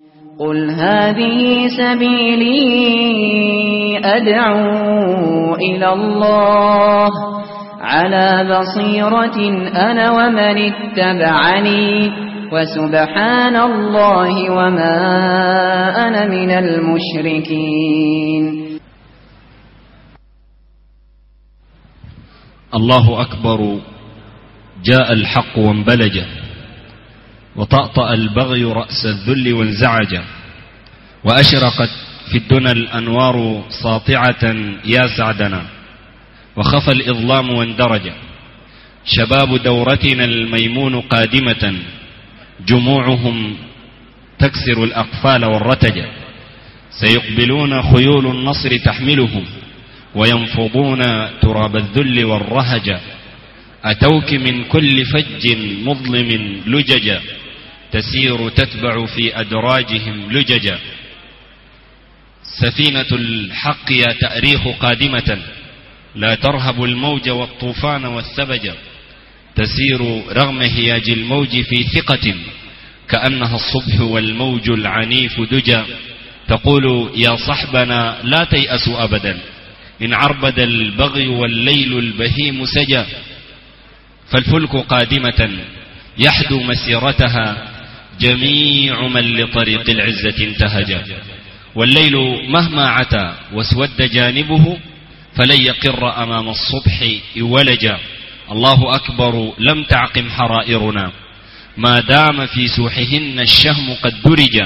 قل هذه سبيلي أدعو إلى الله على بصيرة أنا ومن اتبعني وسبحان الله وما أنا من المشركين. الله أكبر. جاء الحق وانبلج، وطأطأ البغي رأس الذل وانزعج، وأشرقت في الدنى الأنوار ساطعة يا سعدنا، وخفى الإظلام واندرج. شباب دورتنا الميمون قادمة، جموعهم تكسر الأقفال والرتج، سيقبلون خيول النصر تحملهم، وينفضون تراب الذل والرهج. أتوك من كل فج مظلم لججا، تسير تتبع في أدراجهم لججا. سفينة الحق يا تأريخ قادمة، لا ترهب الموج والطوفان والثبج، تسير رغم هياج الموج في ثقة، كأنها الصبح والموج العنيف دجا. تقول يا صحبنا لا تيأسوا أبدا، إن عربد البغي والليل البهيم سجا. فالفلك قادمة يحدو مسيرتها جميع من لطريق العزة انتهجا، والليل مهما عتى واسود جانبه فلن يقر أمام الصبح ولجا. الله أكبر لم تعقم حرائرنا، ما دام في سوحهن الشهم قد درجا.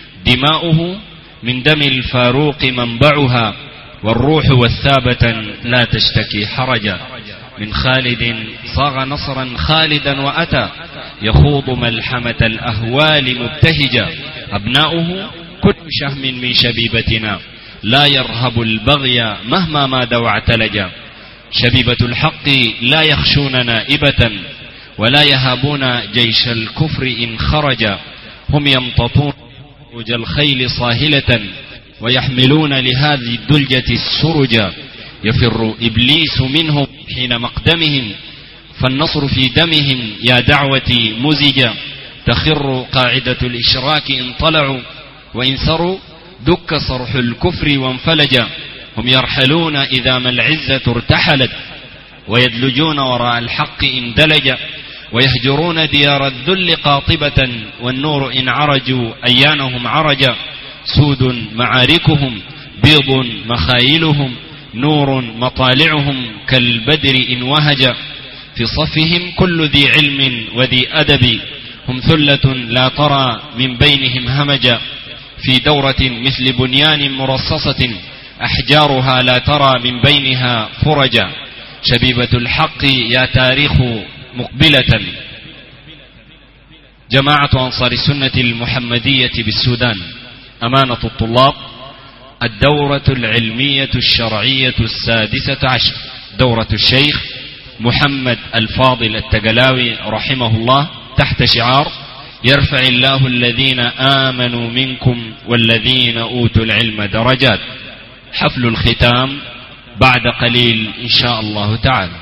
دماؤه من دم الفاروق منبعها، والروح والثابة لا تشتكي حرجا. من خالد صاغ نصرا خالدا وأتى، يخوض ملحمة الأهوال مبتهجا. أبناؤه كل شهم من شبيبتنا، لا يرهب البغي مهما ما واعتلجا. شبيبة الحق لا يخشون نائبة، ولا يهابون جيش الكفر إن خرجا. هم يمتطون خروج الخيل صاهلة، ويحملون لهذه الدلجة السرجا. يفر إبليس منهم حين مقدمهم، فالنصر في دمهم يا دعوتي مزجا. تخر قاعدة الإشراك إن طلعوا، وإن سروا دك صرح الكفر وانفلجا. هم يرحلون إذا ما العزة ارتحلت، ويدلجون وراء الحق إن دلجا. ويهجرون ديار الذل قاطبة، والنور إن عرجوا أيانهم عرجا. سود معاركهم، بيض مخايلهم، نور مطالعهم كالبدر إن وهجا. في صفهم كل ذي علم وذي أدب، هم ثلة لا ترى من بينهم همجا. في دورة مثل بنيان مرصصة، أحجارها لا ترى من بينها فرجا. شبيبة الحق يا تاريخ مقبلة. جماعة أنصار السنة المحمدية بالسودان، أمانة الطلاب، الدورة العلمية الشرعية 16 دورة الشيخ محمد الفاضل التقلاوي رحمه الله، تحت شعار يرفع الله الذين آمنوا منكم والذين أوتوا العلم درجات. حفل الختام بعد قليل إن شاء الله تعالى.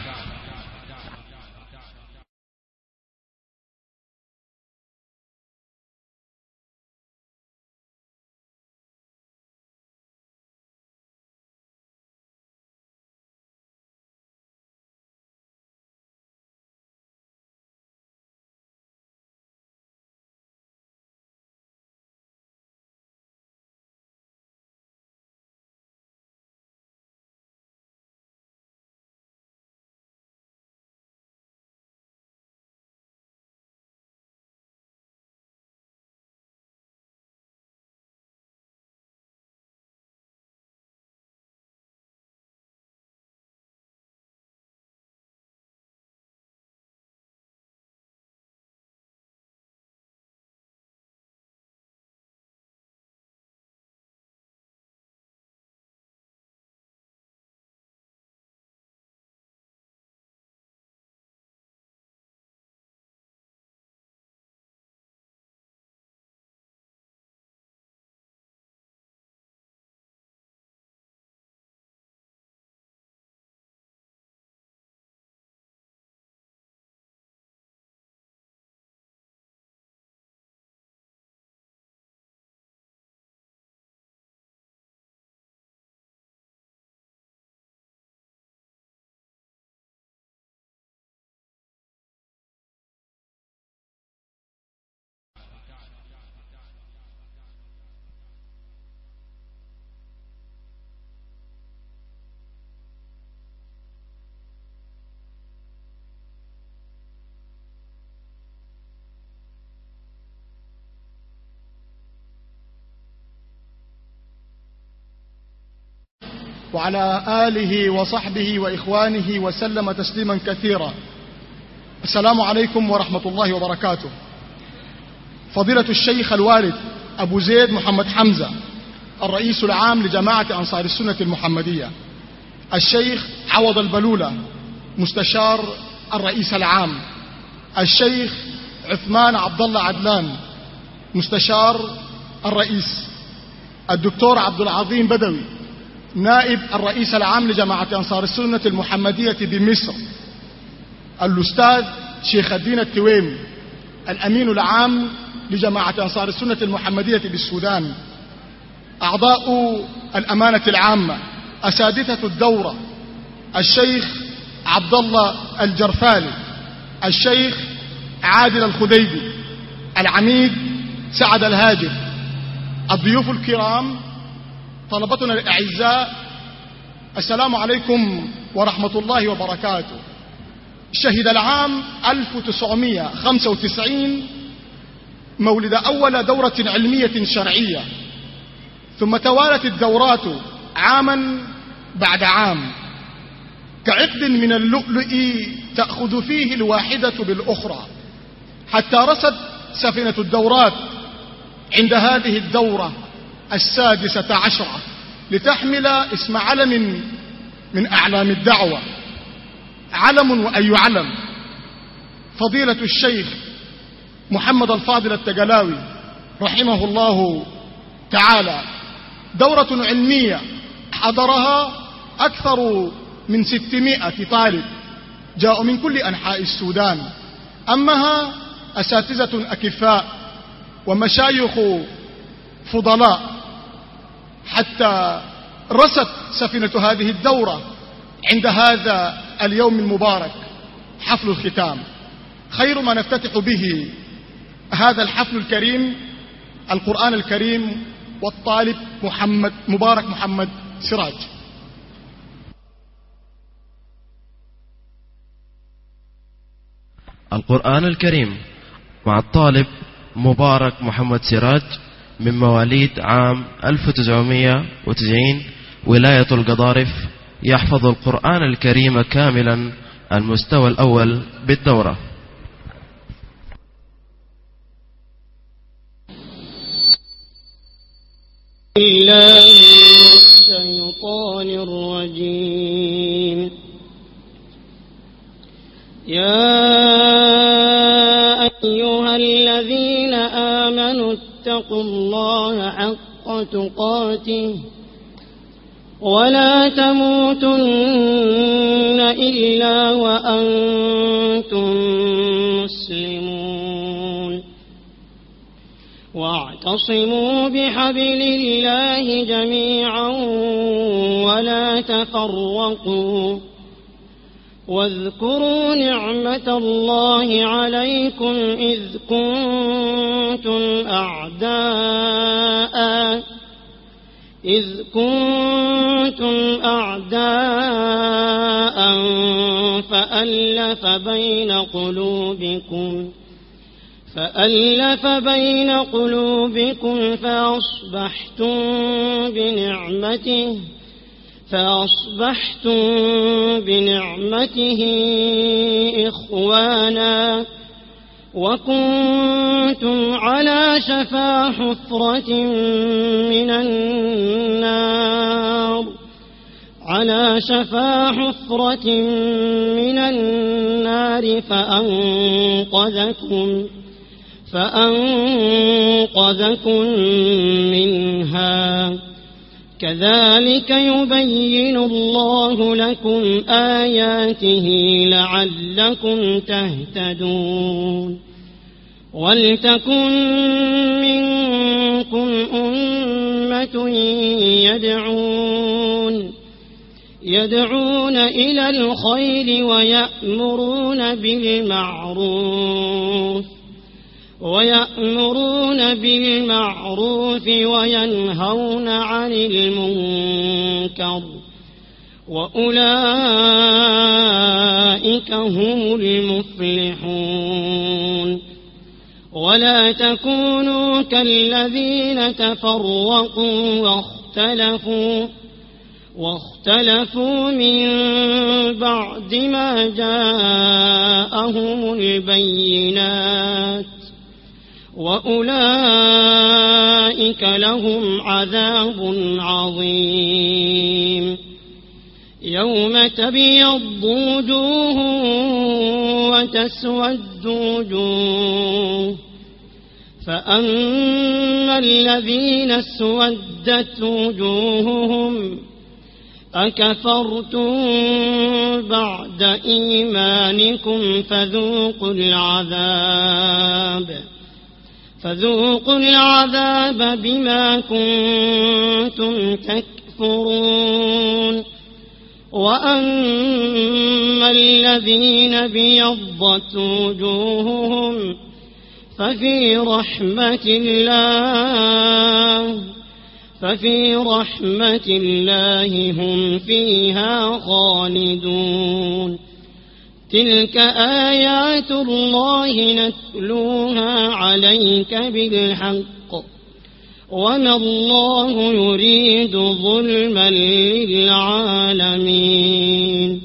وعلى آله وصحبه وإخوانه وسلم تسليما كثيرا. السلام عليكم ورحمة الله وبركاته. فضيلة الشيخ الوالد أبو زيد محمد حمزة الرئيس العام لجماعة أنصار السنة المحمدية، الشيخ عوض البلولة مستشار الرئيس العام، الشيخ عثمان عبد الله عدلان مستشار الرئيس، الدكتور عبد العظيم بدوي نائب الرئيس العام لجماعة أنصار السنة المحمدية بمصر، الأستاذ شيخ الدين التويم الأمين العام لجماعة أنصار السنة المحمدية بالسودان، أعضاء الأمانة العامة، أساتذة الدورة، الشيخ عبد الله الجرفالي، الشيخ عادل الخديبي، العميد سعد الهاجر، الضيوف الكرام، طلبتنا الأعزاء، السلام عليكم ورحمة الله وبركاته. شهد العام 1995 مولد أول دورة علمية شرعية، ثم توالت الدورات عاما بعد عام كعقد من اللؤلؤ تأخذ فيه الواحدة بالأخرى، حتى رست سفينة الدورات عند هذه الدورة 16 لتحمل اسم علم من أعلام الدعوة. علم وأي علم؟ فضيلة الشيخ محمد الفاضل التقلاوي رحمه الله تعالى، دورة علمية حضرها أكثر من 600 طالب جاءوا من كل أنحاء السودان، أمها أساتذة أكفاء ومشايخ فضلاء، حتى رست سفينة هذه الدورة عند هذا اليوم المبارك حفل الختام. خير ما نفتتح به هذا الحفل الكريم القرآن الكريم والطالب مبارك محمد سراج. القرآن الكريم مع الطالب مبارك محمد سراج من مواليد عام 1990 ولاية القضارف، يحفظ القرآن الكريم كاملا المستوى الأول بالدورة. الله الشيطان الرجيم. يا أيها الذين آمنوا اتقوا الله حق تقاته ولا تموتن إلا وأنتم مسلمون، واعتصموا بحبل الله جميعا ولا تفرقوا، واذكروا نعمة الله عليكم إذ كنتم أعداء فألف بين قلوبكم فأصبحتم بنعمته إخوانا، وكنتم على شفا حفرة من النار فأنقذكم منها. كذلك يبين الله لكم آياته لعلكم تهتدون. ولتكن منكم أمة يدعون إلى الخير ويأمرون بالمعروف وينهون عن المنكر، وأولئك هم المفلحون. ولا تكونوا كالذين تفرقوا واختلفوا واختلفوا من بعد ما جاءهم البينات وأولئك لهم عذاب عظيم يوم تبيض وجوه وتسود وجوه فأما الذين اسودت وجوههم أكفرتم بعد إيمانكم فذوقوا العذاب بما كنتم تكفرون وأما الذين بيضت وجوههم ففي رحمة الله هم فيها خالدون تلك آيات الله نتلوها عليك بالحق وما الله يريد ظلما للعالمين.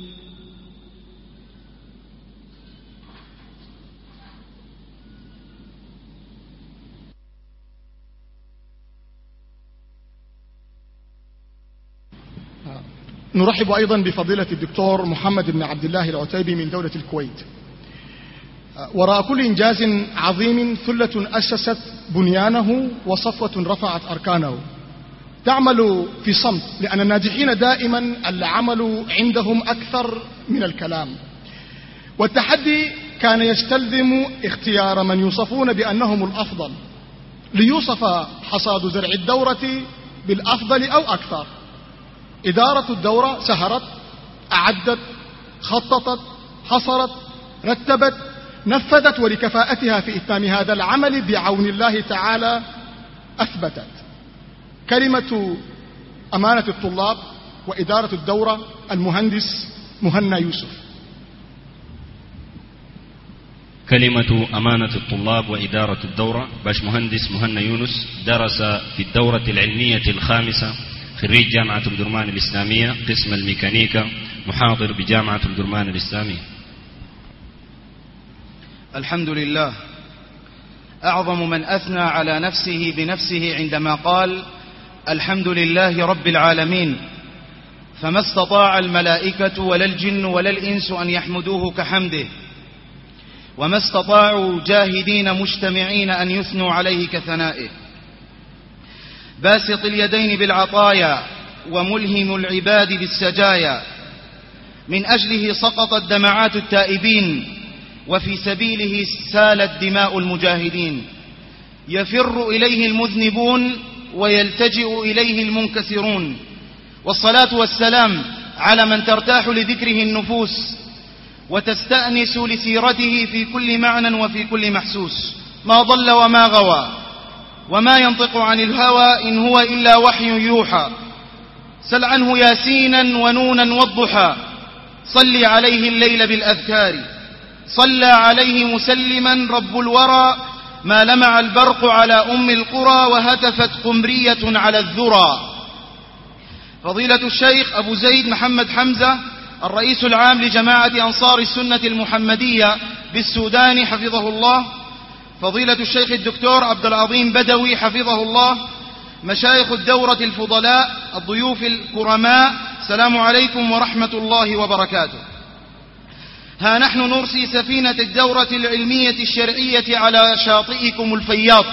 نرحب أيضا بفضيلة الدكتور محمد بن عبد الله العتيبي من دولة الكويت. وراء كل إنجاز عظيم ثلة أسست بنيانه وصفوة رفعت أركانه تعمل في صمت، لأن الناجحين دائما العمل عندهم أكثر من الكلام، والتحدي كان يستلزم اختيار من يوصفون بأنهم الأفضل ليوصف حصاد زرع الدورة بالأفضل أو أكثر. إدارة الدورة سهرت، أعدت، خططت، حصرت، رتبت، نفذت، ولكفاءتها في إتمام هذا العمل بعون الله تعالى أثبتت. كلمة أمانة الطلاب وإدارة الدورة المهندس مهنا يوسف. كلمة أمانة الطلاب وإدارة الدورة باش مهندس مهنا يونس، درس في الدورة العلمية الخامسة، خريج جامعة الدرمان الإسلامية قسم الميكانيكا، محاضر بجامعة الدرمان الإسلامية. الحمد لله. أعظم من أثنى على نفسه بنفسه عندما قال الحمد لله رب العالمين، فما استطاع الملائكة ولا الجن ولا الإنس أن يحمدوه كحمده، وما استطاعوا جاهدين مجتمعين أن يثنوا عليه كثنائه. باسط اليدين بالعطايا وملهم العباد بالسجايا، من أجله سقطت دمعات التائبين، وفي سبيله سالت دماء المجاهدين. يفر إليه المذنبون ويلتجئ إليه المنكسرون. والصلاة والسلام على من ترتاح لذكره النفوس وتستأنس لسيرته في كل معنى وفي كل محسوس. ما ضل وما غوى وما ينطق عن الهوى إن هو إلا وحي يوحى. سل عنه ياسينا ونونا والضحى، صل عليه الليل بالأذكار. صلى عليه مسلما رب الورى، ما لمع البرق على أم القرى وهتفت قمرية على الذرى. فضيلة الشيخ أبو زيد محمد حمزة الرئيس العام لجماعة أنصار السنة المحمدية بالسودان حفظه الله، فضيلة الشيخ الدكتور عبد العظيم بدوي حفظه الله، مشايخ الدورة الفضلاء، الضيوف الكرماء، السلام عليكم ورحمة الله وبركاته. ها نحن نرسي سفينة الدورة العلمية الشرعية على شاطئكم الفياض،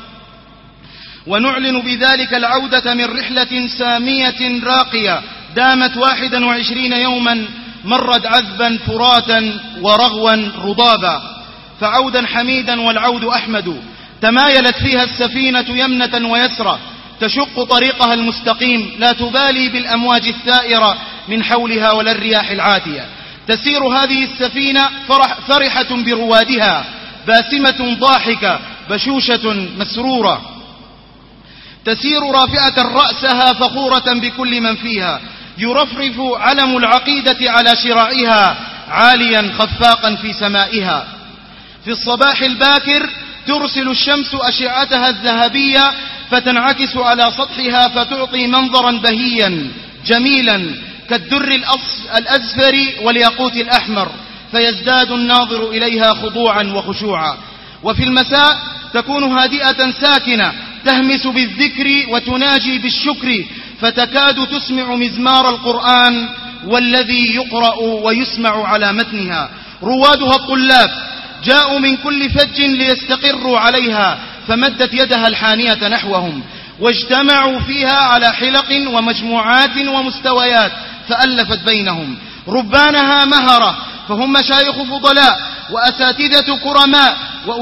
ونعلن بذلك العودة من رحلة سامية راقية دامت 21 يوما، مرت عذبا فراتا ورغوا رضابا، فعودا حميدا والعود أحمد. تمايلت فيها السفينة يمنة ويسرى، تشق طريقها المستقيم، لا تبالي بالأمواج الثائرة من حولها ولا الرياح العاتية. تسير هذه السفينة فرحة بروادها، باسمة ضاحكة بشوشة مسرورة، تسير رافعة رأسها فخورة بكل من فيها، يرفرف علم العقيدة على شراعها عاليا خفاقا في سمائها. في الصباح الباكر ترسل الشمس أشعتها الذهبية فتنعكس على سطحها فتعطي منظرا بهيا جميلا كالدر الأزفر والياقوت الأحمر، فيزداد الناظر إليها خضوعا وخشوعا. وفي المساء تكون هادئة ساكنة تهمس بالذكر وتناجي بالشكر، فتكاد تسمع مزمار القرآن والذي يقرأ ويسمع على متنها. روادها الطلاب جاءوا من كل فج ليستقروا عليها، فمدت يدها الحانية نحوهم، واجتمعوا فيها على حلق ومجموعات ومستويات، فألفت بينهم. ربانها مهرة، فهم مشايخ فضلاء وأساتذة كرماء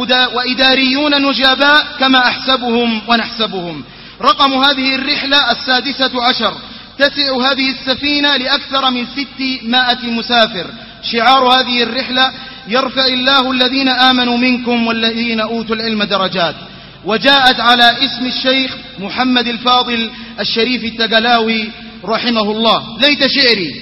وإداريون نجباء كما أحسبهم ونحسبهم. رقم هذه الرحلة 16. تسع هذه السفينة لأكثر من 600 مسافر. شعار هذه الرحلة: يرفع الله الذين آمنوا منكم والذين أوتوا العلم درجات. وجاءت على اسم الشيخ محمد الفاضل الشريف التقلاوي رحمه الله. ليت شعري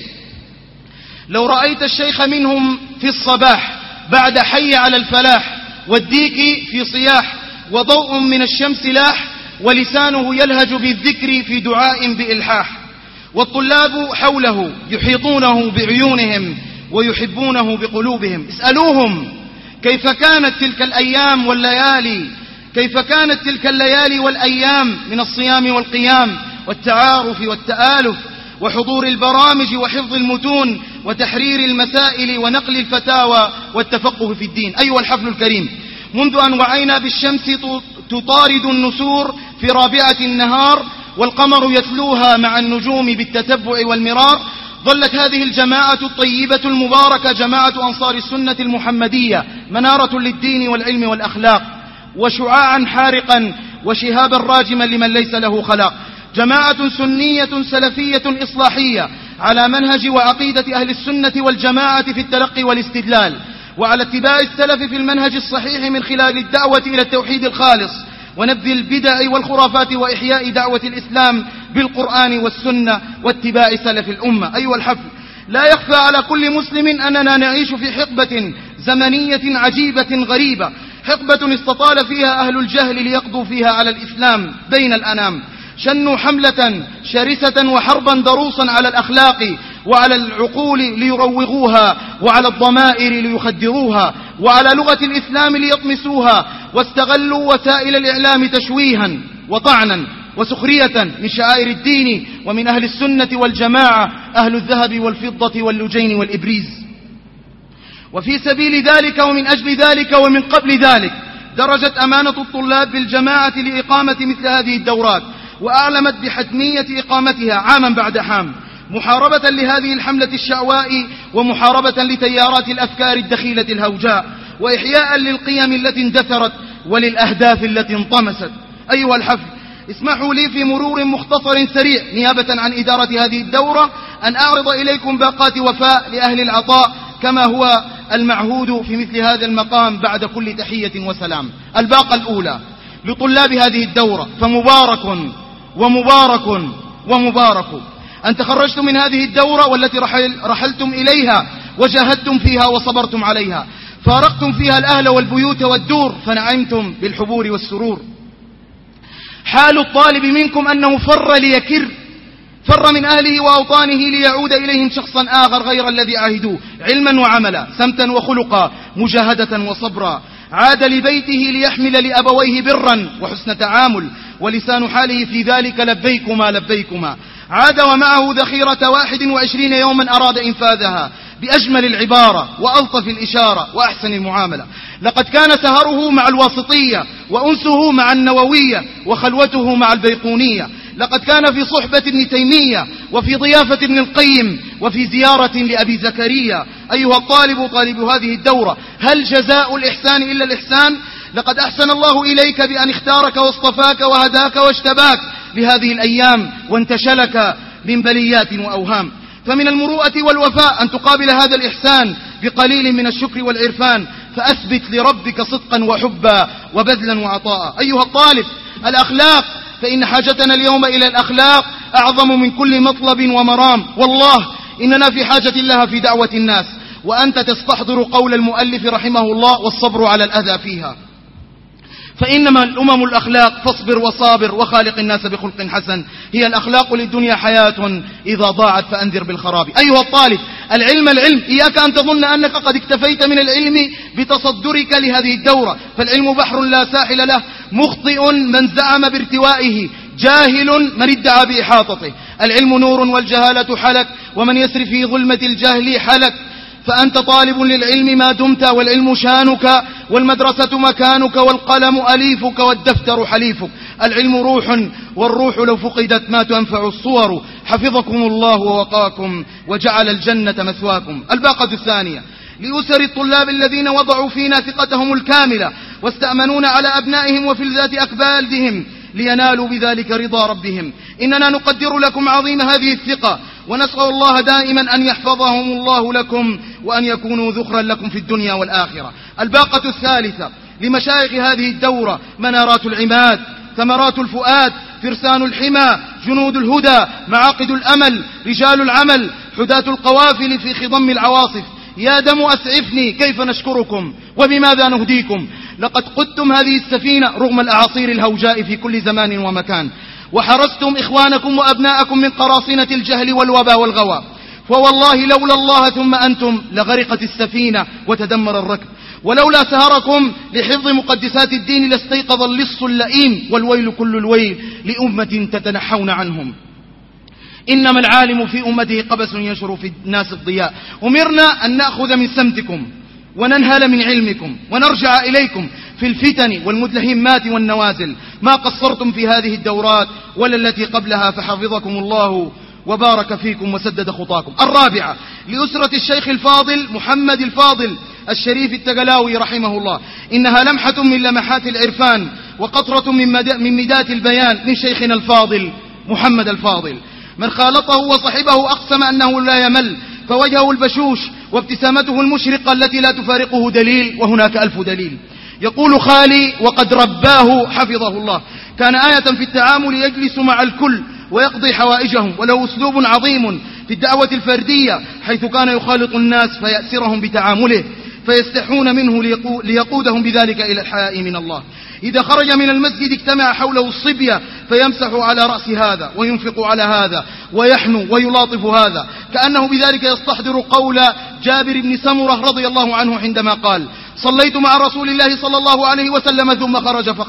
لو رأيت الشيخ منهم في الصباح بعد حي على الفلاح، والديك في صياح، وضوء من الشمس لاح، ولسانه يلهج بالذكر في دعاء بإلحاح. والطلاب حوله يحيطونه بعيونهم ويحبونه بقلوبهم. اسألوهم كيف كانت تلك الأيام والليالي، كيف كانت تلك الليالي والأيام من الصيام والقيام والتعارف والتآلف وحضور البرامج وحفظ المتون وتحرير المسائل ونقل الفتاوى والتفقه في الدين. أيها الحفل الكريم، منذ أن وعينا بالشمس تطارد النسور في رابعة النهار والقمر يتلوها مع النجوم بالتتبع والمرار، ظلت هذه الجماعة الطيبة المباركة جماعة أنصار السنة المحمدية منارة للدين والعلم والأخلاق، وشعاعا حارقا وشهابا راجما لمن ليس له خلاق. جماعة سنية سلفية إصلاحية على منهج وعقيدة أهل السنة والجماعة في التلقي والاستدلال، وعلى اتباع السلف في المنهج الصحيح من خلال الدعوة إلى التوحيد الخالص ونبذ البدع والخرافات وإحياء دعوة الإسلام بالقرآن والسنة واتباع سلف الأمة. أيها الحفل، لا يخفى على كل مسلم أننا نعيش في حقبة زمنية عجيبة غريبة، حقبة استطال فيها أهل الجهل ليقضوا فيها على الإسلام بين الأنام. شنوا حملة شرسة وحربا ضروسا على الأخلاق وعلى العقول ليروغوها، وعلى الضمائر ليخدروها، وعلى لغة الإسلام ليطمسوها، واستغلوا وسائل الإعلام تشويها وطعنا وسخرية من شعائر الدين ومن أهل السنة والجماعة، أهل الذهب والفضة واللجين والإبريز. وفي سبيل ذلك ومن أجل ذلك ومن قبل ذلك درجت أمانة الطلاب بالجماعة لإقامة مثل هذه الدورات، وأعلمت بحتمية إقامتها عاما بعد عام، محاربة لهذه الحملة الشعواء ومحاربة لتيارات الأفكار الدخيلة الهوجاء، وإحياء للقيم التي اندثرت وللأهداف التي انطمست. أيها الحفل، اسمحوا لي في مرور مختصر سريع نيابة عن إدارة هذه الدورة أن أعرض إليكم باقات وفاء لأهل العطاء كما هو المعهود في مثل هذا المقام بعد كل تحية وسلام. الباقة الأولى لطلاب هذه الدورة، فمبارك ومبارك ومبارك أن تخرجتم من هذه الدورة والتي رحلتم إليها وجاهدتم فيها وصبرتم عليها، فارقتم فيها الأهل والبيوت والدور فنعمتم بالحبور والسرور. حال الطالب منكم أنه فر ليكر، فر من أهله وأوطانه ليعود إليهم شخصا آخر غير الذي عاهدوه، علما وعملا، سمتا وخلقا، مجاهدة وصبرا. عاد لبيته ليحمل لأبويه برا وحسن تعامل، ولسان حاله في ذلك لبيكما لبيكما. عاد ومعه ذخيرة 21 يوما أراد إنفاذها بأجمل العبارة وألطف الإشارة وأحسن المعاملة. لقد كان سهره مع الواسطية، وأنسه مع النووية، وخلوته مع البيقونية. لقد كان في صحبة ابن تيمية، وفي ضيافة ابن القيم، وفي زيارة لأبي زكريا. أيها الطالب، طالب هذه الدورة، هل جزاء الإحسان إلا الإحسان؟ لقد أحسن الله إليك بأن اختارك واصطفاك وهداك واشتباك لهذه الأيام وانتشلك من بليات وأوهام. فمن المروءة والوفاء أن تقابل هذا الإحسان بقليل من الشكر والعرفان، فأثبت لربك صدقا وحبا وبذلا وعطاء. أيها الطالب، الأخلاق، فإن حاجتنا اليوم إلى الأخلاق أعظم من كل مطلب ومرام. والله إننا في حاجة لها في دعوة الناس، وأنت تستحضر قول المؤلف رحمه الله: والصبر على الأذى فيها. فإنما الأمم الأخلاق فاصبر وصابر وخالق الناس بخلق حسن. هي الأخلاق للدنيا حياة إذا ضاعت فأنذر بالخراب. أيها الطالب، العلم إياك أن تظن أنك قد اكتفيت من العلم بتصدرك لهذه الدورة، فالعلم بحر لا ساحل له، مخطئ من زعم بارتوائه، جاهل من ادعى بإحاطته. العلم نور والجهالة حلك، ومن يسر في ظلمة الجهل حلك. فأنت طالب للعلم ما دمت، والعلم شانك، والمدرسة مكانك، والقلم أليفك، والدفتر حليفك. العلم روح، والروح لو فقدت ما تنفع الصور. حفظكم الله ووقاكم وجعل الجنة مثواكم. الباقة الثانية لأسر الطلاب الذين وضعوا فينا ثقتهم الكاملة، واستأمنون على أبنائهم وفلذات أكبادهم لينالوا بذلك رضا ربهم. إننا نقدر لكم عظيم هذه الثقة، ونسأل الله دائما أن يحفظهم الله لكم، وأن يكونوا ذخرا لكم في الدنيا والآخرة. الباقة الثالثة لمشايخ هذه الدورة: منارات العماد، ثمرات الفؤاد، فرسان الحمى، جنود الهدى، معاقد الأمل، رجال العمل، حداة القوافل في خضم العواصف. يا دم أسعفني، كيف نشكركم وبماذا نهديكم؟ لقد قدتم هذه السفينة رغم الأعاصير الهوجاء في كل زمان ومكان، وحرستم إخوانكم وأبناءكم من قراصنة الجهل والوباء والغوى. فوالله لولا الله ثم أنتم لغرقت السفينة وتدمر الركب، ولولا سهركم لحفظ مقدسات الدين لاستيقظ اللص اللئيم، والويل كل الويل لأمة تتنحون عنهم. إنما العالم في أمته قبس ينشر في الناس الضياء. أمرنا أن نأخذ من سمتكم وننهل من علمكم، ونرجع إليكم في الفتن والمدلهمات والنوازل. ما قصرتم في هذه الدورات ولا التي قبلها، فحفظكم الله وبارك فيكم وسدد خطاكم. الرابعة لأسرة الشيخ الفاضل محمد الفاضل الشريف التقلاوي رحمه الله. إنها لمحة من لمحات العرفان، وقطرة من مدات البيان من شيخنا الفاضل محمد الفاضل. من خالطه وصحبه أقسم أنه لا يمل، فوجهه البشوش وابتسامته المشرقة التي لا تفارقه دليل، وهناك ألف دليل. يقول خالي وقد رباه حفظه الله: كان آية في التعامل، يجلس مع الكل ويقضي حوائجهم، وله أسلوب عظيم في الدعوة الفردية، حيث كان يخالط الناس فيأسرهم بتعامله، فيستحون منه ليقودهم بذلك إلى الحياء من الله. إذا خرج من المسجد اجتمع حوله الصبية، فيمسح على رأس هذا وينفق على هذا ويحنو ويلاطف هذا، كأنه بذلك يستحضر قول جابر بن سمرة رضي الله عنه عندما قال: صليت مع رسول الله صلى الله عليه وسلم ثم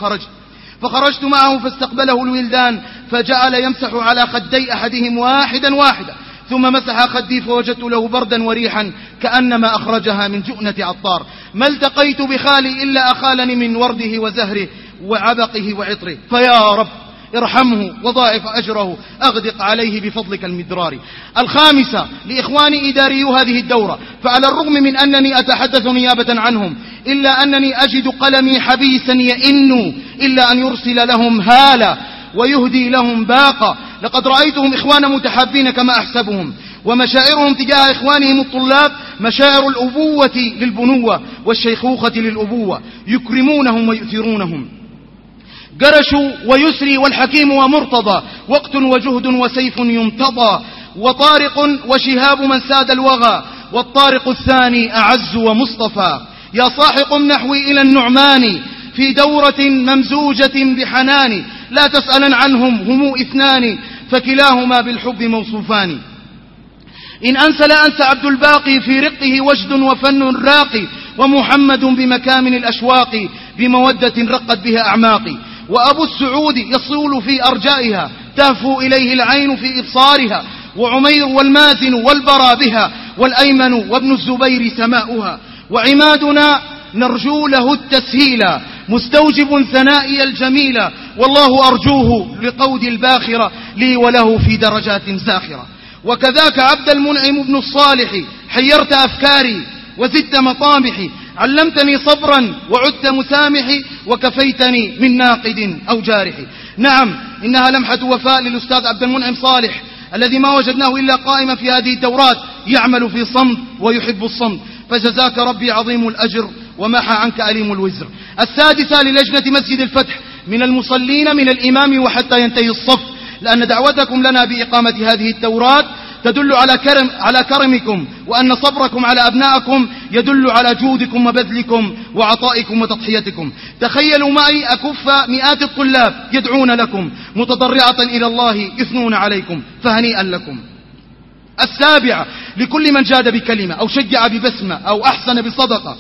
فخرجت معه فاستقبله الولدان، فجعل يمسح على خدي أحدهم واحدا واحدا، ثم مسح خدي فوجدت له بردا وريحا كأنما أخرجها من جؤنة عطار. ما التقيت بخالي إلا أخالني من ورده وزهره وعبقه وعطره، فيا رب ارحمه وضاعف أجره، أغدق عليه بفضلك المدرار. الخامسة لإخواني إداريو هذه الدورة، فعلى الرغم من أنني أتحدث نيابة عنهم، إلا أنني أجد قلمي حبيسا يئن إلا أن يرسل لهم هالة ويهدي لهم باقة. لقد رأيتهم إخوانا متحابين كما أحسبهم، ومشاعرهم تجاه إخوانهم الطلاب مشاعر الأبوة للبنوة والشيخوخة للأبوة، يكرمونهم ويؤثرونهم. قرش ويسري والحكيم ومرتضى، وقت وجهد وسيف يمتضى، وطارق وشهاب من ساد الوغى، والطارق الثاني أعز ومصطفى. يا صاحق نحوي إلى النعمان في دورة ممزوجة بحنان، لا تسألا عنهم هم اثنان، فكلاهما بالحب موصوفان. إن أنسى لا أنسى عبد الباقي في رقه وجد وفن راقي، ومحمد بمكامن الأشواق بمودة رقت بها أعماقي. وأبو السعود يصول في أرجائها تهفو إليه العين في إبصارها، وعمير والمازن والبرى بها، والأيمن وابن الزبير سماؤها. وعمادنا نرجو له التسهيل مستوجب ثنائي الجميل، والله أرجوه لقود الباخرة لي وله في درجات زاخرة. وكذاك عبد المنعم بن الصالح حيرت أفكاري وزدت مطامحي، علمتني صبرا وعدت مسامحي، وكفيتني من ناقد أو جارح. نعم، إنها لمحة وفاء للأستاذ عبد المنعم صالح الذي ما وجدناه إلا قائما في هذه الدورات يعمل في صمت ويحب الصمت، فجزاك ربي عظيم الأجر ومحى عنك أليم الوزر. السادسة للجنة مسجد الفتح من المصلين من الإمام وحتى ينتهي الصف، لأن دعوتكم لنا بإقامة هذه الدورات تدل على كرمكم، وأن صبركم على أبنائكم يدل على جودكم وبذلكم وعطائكم وتضحيتكم. تخيلوا معي أكف مئات الطلاب يدعون لكم متضرعة إلى الله يثنون عليكم، فهنيئا لكم. السابعة لكل من جاد بكلمة أو شجع ببسمة أو أحسن بصدقة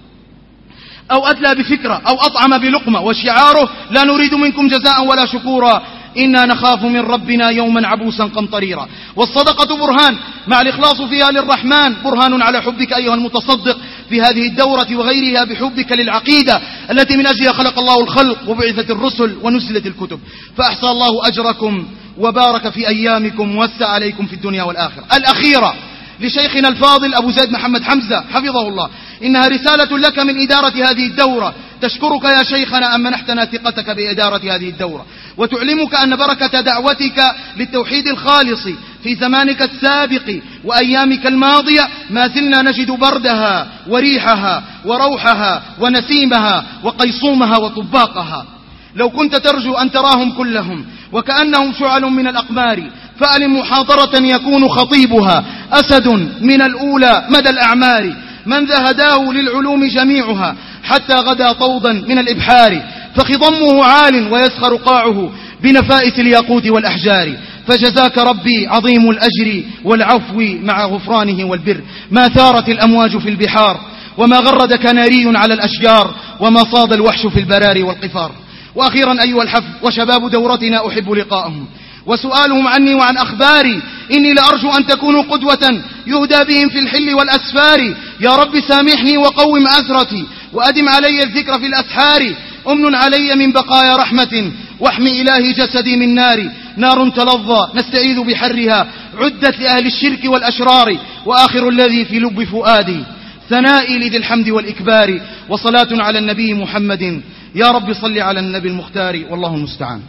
أو أدلى بفكرة أو أطعم بلقمة، وشعاره: لا نريد منكم جزاء ولا شكورا إنا نخاف من ربنا يوما عبوسا قمطريرا. والصدقة برهان مع الإخلاص فيها للرحمن، برهان على حبك أيها المتصدق في هذه الدورة وغيرها، بحبك للعقيدة التي من أجلها خلق الله الخلق وبعثت الرسل ونزلت الكتب، فأحصى الله أجركم وبارك في أيامكم ووسع عليكم في الدنيا والآخرة. الأخيرة لشيخنا الفاضل أبو زيد محمد حمزة حفظه الله، إنها رسالة لك من إدارة هذه الدورة، تشكرك يا شيخنا أن منحتنا ثقتك بإدارة هذه الدورة، وتعلمك أن بركة دعوتك للتوحيد الخالص في زمانك السابق وأيامك الماضية ما زلنا نجد بردها وريحها وروحها ونسيمها وقيصومها وطباقها. لو كنت ترجو أن تراهم كلهم وكأنهم شعل من الأقمار، فألم محاضرة يكون خطيبها أسد من الأولى مدى الأعمار، من ذا هداه للعلوم جميعها حتى غدا طوضا من الإبحار، فخضمه عال ويسخر قاعه بنفائس الياقوت والأحجار. فجزاك ربي عظيم الأجر والعفو مع غفرانه والبر، ما ثارت الأمواج في البحار وما غرد كناري على الأشجار وما صاد الوحش في البراري والقفار. وأخيرا أيها الحفظ وشباب دورتنا، أحب لقاءهم وسؤالهم عني وعن أخباري، إني لأرجو أن تكونوا قدوة يهدى بهم في الحل والأسفار. يا رب سامحني وقوم أثرتي وأدم علي الذكر في الأسحار، أمن علي من بقايا رحمة واحمي إلهي جسدي من نار تلظى نستعيذ بحرها عدت لأهل الشرك والأشرار. وآخر الذي في لب فؤادي ثنائي لذي الحمد والإكبار، وصلاة على النبي محمد. يا رب صل على النبي المختار، والله المستعان.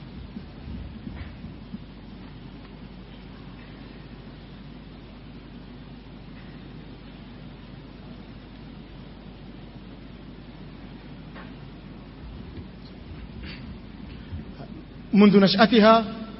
منذ نشأتها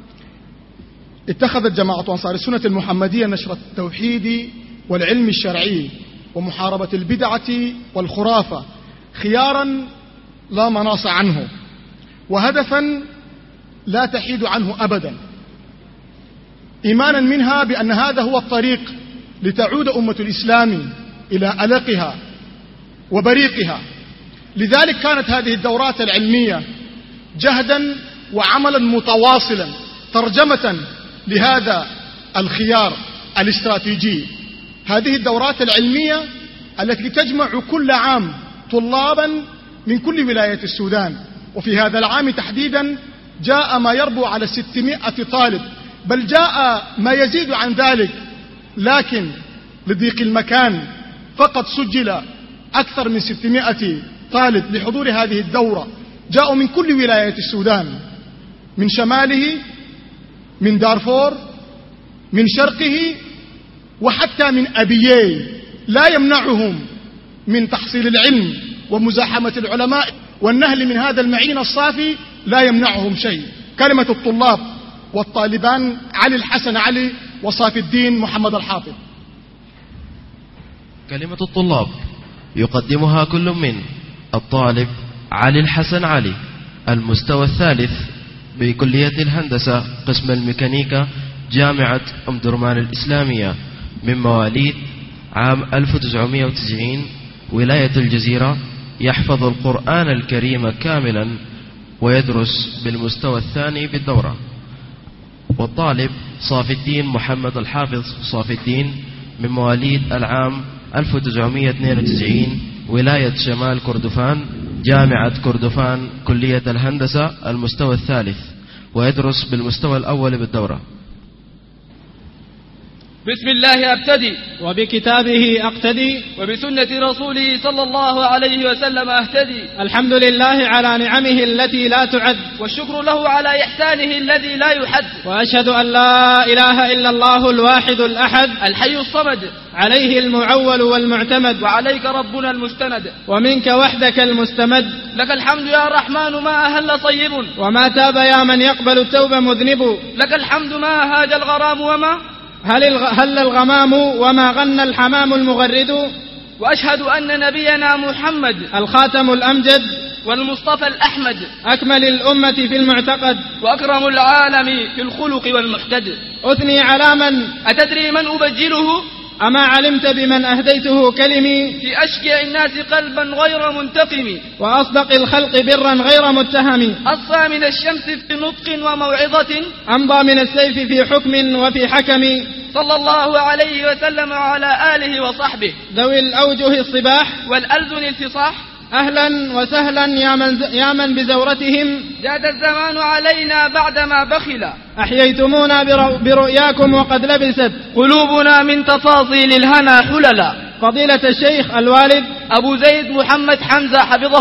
اتخذت جماعة أنصار السنة المحمدية نشر التوحيد والعلم الشرعي ومحاربة البدعة والخرافة خيارا لا مناص عنه، وهدفا لا تحيد عنه أبدا، إيمانا منها بأن هذا هو الطريق لتعود أمة الإسلام إلى ألقها وبريقها. لذلك كانت هذه الدورات العلمية جهدا وعملا متواصلا ترجمة لهذا الخيار الاستراتيجي. هذه الدورات العلمية التي تجمع كل عام طلابا من كل ولاية السودان، وفي هذا العام تحديدا جاء ما يربو على 600 طالب، بل جاء ما يزيد عن ذلك، لكن لضيق المكان فقد سجل أكثر من 600 طالب لحضور هذه الدورة. جاءوا من كل ولايات السودان، من شماله، من دارفور، من شرقه، وحتى من أبيي، لا يمنعهم من تحصيل العلم ومزاحمة العلماء والنهل من هذا المعين الصافي، لا يمنعهم شيء. كلمة الطلاب والطالبان علي الحسن علي وصافي الدين محمد الحافظ. كلمة الطلاب يقدمها كل من الطالب علي الحسن علي، المستوى الثالث بكلية الهندسة قسم الميكانيكا جامعة أم درمان الإسلامية، من مواليد عام 1990 ولاية الجزيرة، يحفظ القرآن الكريم كاملا ويدرس بالمستوى الثاني بالدورة. والطالب صافي الدين محمد الحافظ صافي الدين، من مواليد العام 1992 ولاية شمال كردفان، جامعة كردفان كلية الهندسة المستوى الثالث، ويدرس بالمستوى الأول بالدورة. بسم الله أبتدي وبكتابه أقتدي وبسنة رسوله صلى الله عليه وسلم أهتدي. الحمد لله على نعمه التي لا تعد، والشكر له على إحسانه الذي لا يحد، وأشهد أن لا إله إلا الله الواحد الأحد الحي الصمد، عليه المعول والمعتمد، وعليك ربنا المستند، ومنك وحدك المستمد. لك الحمد يا رحمن ما أهل طيب، وما تاب يا من يقبل التوب مذنب. لك الحمد ما هاج الغرام وما هل الغمام وما غنى الحمام المغرد. وأشهد أن نبينا محمد الخاتم الأمجد والمصطفى الأحمد أكمل الأمة في المعتقد وأكرم العالم في الخلق والمحتد. أثني على من أتدري من أبجله؟ أما علمت بمن أهديته كلمي في أشجع الناس قلبا غير منتقم وأصدق الخلق برا غير متهم. أصفى من الشمس في نطق وموعظة أمضى من السيف في حكم وفي حكم. صلى الله عليه وسلم وعلى آله وصحبه ذوي الأوجه الصباح والألسن الفصاح. أهلا وسهلا يا من بزورتهم جاد الزمان علينا بعدما بخل. أحييتمونا برؤياكم وقد لبست قلوبنا من تفاصيل الهنا حللا. فضيلة الشيخ الوالد أبو زيد محمد حمزة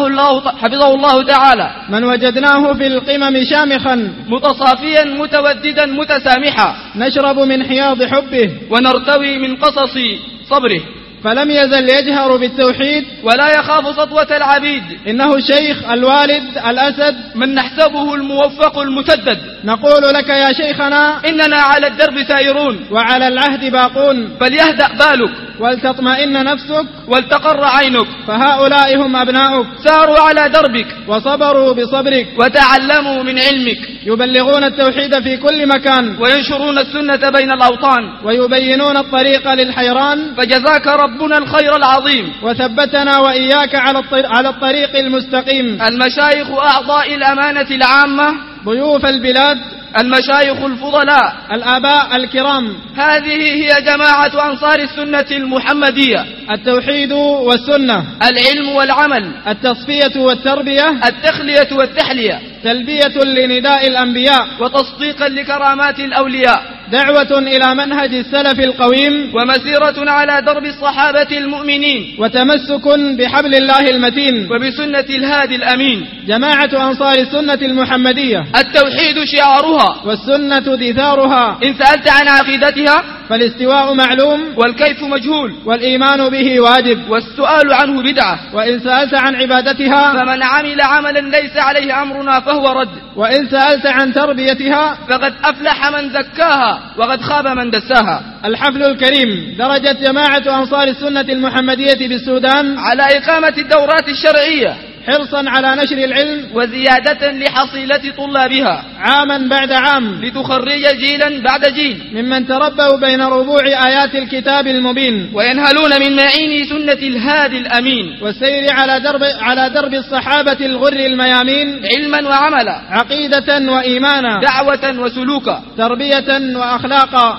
حفظه الله تعالى، من وجدناه في القمم شامخا متصافيا متوددا متسامحا، نشرب من حياض حبه ونرتوي من قصص صبره، فلم يزل يجهر بالتوحيد ولا يخاف سطوة العبيد. إنه الشيخ الوالد الأسد، من نحسبه الموفق المسدد. نقول لك يا شيخنا إننا على الدرب سائرون وعلى العهد باقون، فليهدأ بالك ولتطمئن نفسك ولتقر عينك، فهؤلاء هم أبناؤك ساروا على دربك وصبروا بصبرك وتعلموا من علمك، يبلغون التوحيد في كل مكان وينشرون السنة بين الأوطان ويبينون الطريق للحيران. فجزاك ربنا الخير العظيم وثبتنا وإياك على الطريق المستقيم. المشايخ أعضاء الأمانة العامة، ضيوف البلاد، المشايخ الفضلاء، الآباء الكرام، هذه هي جماعة أنصار السنة المحمدية. التوحيد والسنة، العلم والعمل، التصفية والتربية، التخلية والتحلية، تلبية لنداء الأنبياء وتصديقا لكرامات الأولياء، دعوة إلى منهج السلف القويم، ومسيرة على درب الصحابة المؤمنين، وتمسك بحبل الله المتين وبسنة الهادي الأمين. جماعة أنصار السنة المحمدية، التوحيد شعارها والسنة دثارها. إن سألت عن عقيدتها فالاستواء معلوم والكيف مجهول، والإيمان به واجب، والسؤال عنه بدعة. وإن سألت عن عبادتها فمن عمل عملا ليس عليه أمرنا فهو رد. وإن سألت عن تربيتها فقد أفلح من زكاها وقد خاب من دساها. الحفل الكريم درجت جماعة أنصار السنة المحمدية بالسودان على إقامة الدورات الشرعية حرصا على نشر العلم وزيادة لحصيلة طلابها عاما بعد عام، لتخرج جيلا بعد جيل ممن تربوا بين ربوع آيات الكتاب المبين، وينهلون من معين سنة الهادي الأمين، والسير على درب الصحابة الغر الميامين، علما وعملا، عقيدة وإيمانا، دعوة وسلوكا، تربية وأخلاقا.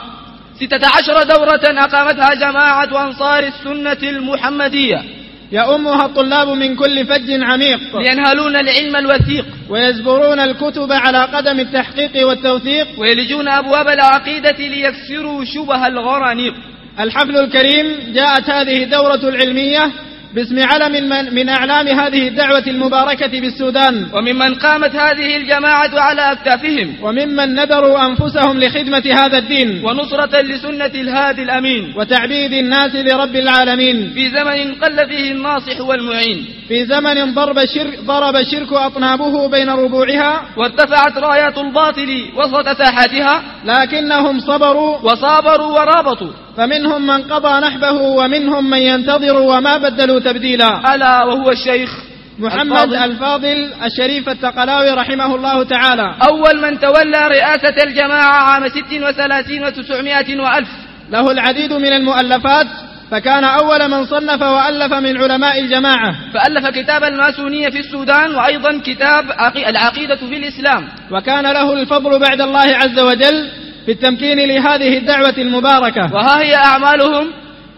16 دورة أقامتها جماعة أنصار السنة المحمدية، يؤمها الطلاب من كل فج عميق، لينهلون العلم الوثيق، ويزبرون الكتب على قدم التحقيق والتوثيق، ويلجون أبواب العقيدة ليكسروا شبه الغرانيق. الحفل الكريم جاءت هذه الدورة العلمية باسم علم من أعلام هذه الدعوة المباركة بالسودان، وممن قامت هذه الجماعة على أكتافهم، وممن نذروا أنفسهم لخدمة هذا الدين ونصرة لسنة الهادي الأمين، وتعبيد الناس لرب العالمين، في زمن قل فيه الناصح والمعين، في زمن ضرب الشرك أطنابه بين ربوعها، وارتفعت رايات الباطل وسط ساحاتها، لكنهم صبروا وصابروا ورابطوا، فمنهم من قضى نحبه ومنهم من ينتظر وما بدلوا تبديلا. ألا وهو الشيخ محمد الفاضل الشريف التقلاوي رحمه الله تعالى، أول من تولى رئاسة الجماعة عام 36 و900 وألف. له العديد من المؤلفات، فكان أول من صنف وألف من علماء الجماعة، فألف كتاب الماسونية في السودان، وأيضا كتاب العقيدة في الإسلام. وكان له الفضل بعد الله عز وجل في التمكين لهذه الدعوة المباركة. وها هي أعمالهم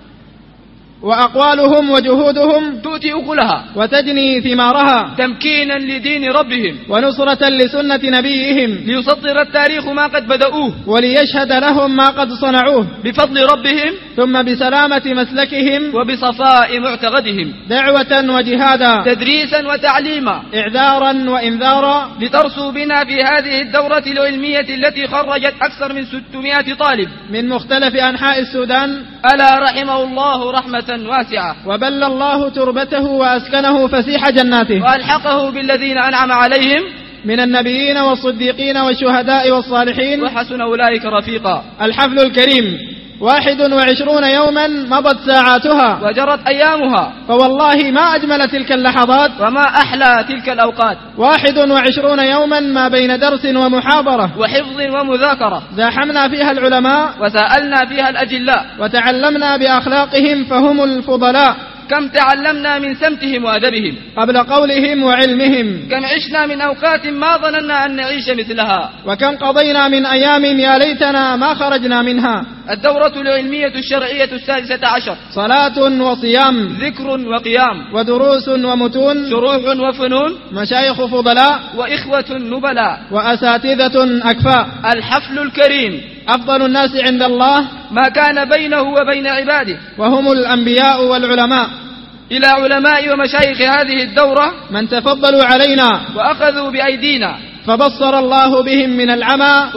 وأقوالهم وجهودهم تؤتي أكلها وتجني ثمارها، تمكينا لدين ربهم ونصرة لسنة نبيهم، ليسطر التاريخ ما قد بدأوه وليشهد لهم ما قد صنعوه بفضل ربهم، ثم بسلامة مسلكهم وبصفاء معتقدهم، دعوة وجهادا، تدريسا وتعليما، إعذارا وإنذارا، لترسوا بنا في هذه الدورة العلمية التي خرجت أكثر من 600 طالب من مختلف أنحاء السودان. ألا رحمه الله رحمة واسعة، وبل الله تربته وأسكنه فسيح جناته، وألحقه بالذين أنعم عليهم من النبيين والصديقين والشهداء والصالحين، وحسن أولئك رفيقا. الحفل الكريم 21 يوما مضت ساعاتها وجرت أيامها، فوالله ما أجمل تلك اللحظات وما أحلى تلك الأوقات. 21 يوما ما بين درس ومحاضرة وحفظ ومذاكرة، زاحمنا فيها العلماء وسألنا فيها الأجلاء، وتعلمنا بأخلاقهم فهم الفضلاء. كم تعلمنا من سمتهم وأدبهم قبل قولهم وعلمهم. كم عشنا من أوقات ما ظننا أن نعيش مثلها، وكم قضينا من أيام يا ليتنا ما خرجنا منها. الدورة العلمية الشرعية 16، صلاة وصيام، ذكر وقيام، ودروس ومتون، شروح وفنون، مشايخ فضلاء، وإخوة نبلاء، وأساتذة أكفاء. الحفل الكريم أفضل الناس عند الله ما كان بينه وبين عباده، وهم الأنبياء والعلماء. إلى علماء ومشايخ هذه الدورة من تفضلوا علينا وأخذوا بأيدينا، فبصر الله بهم من العمى،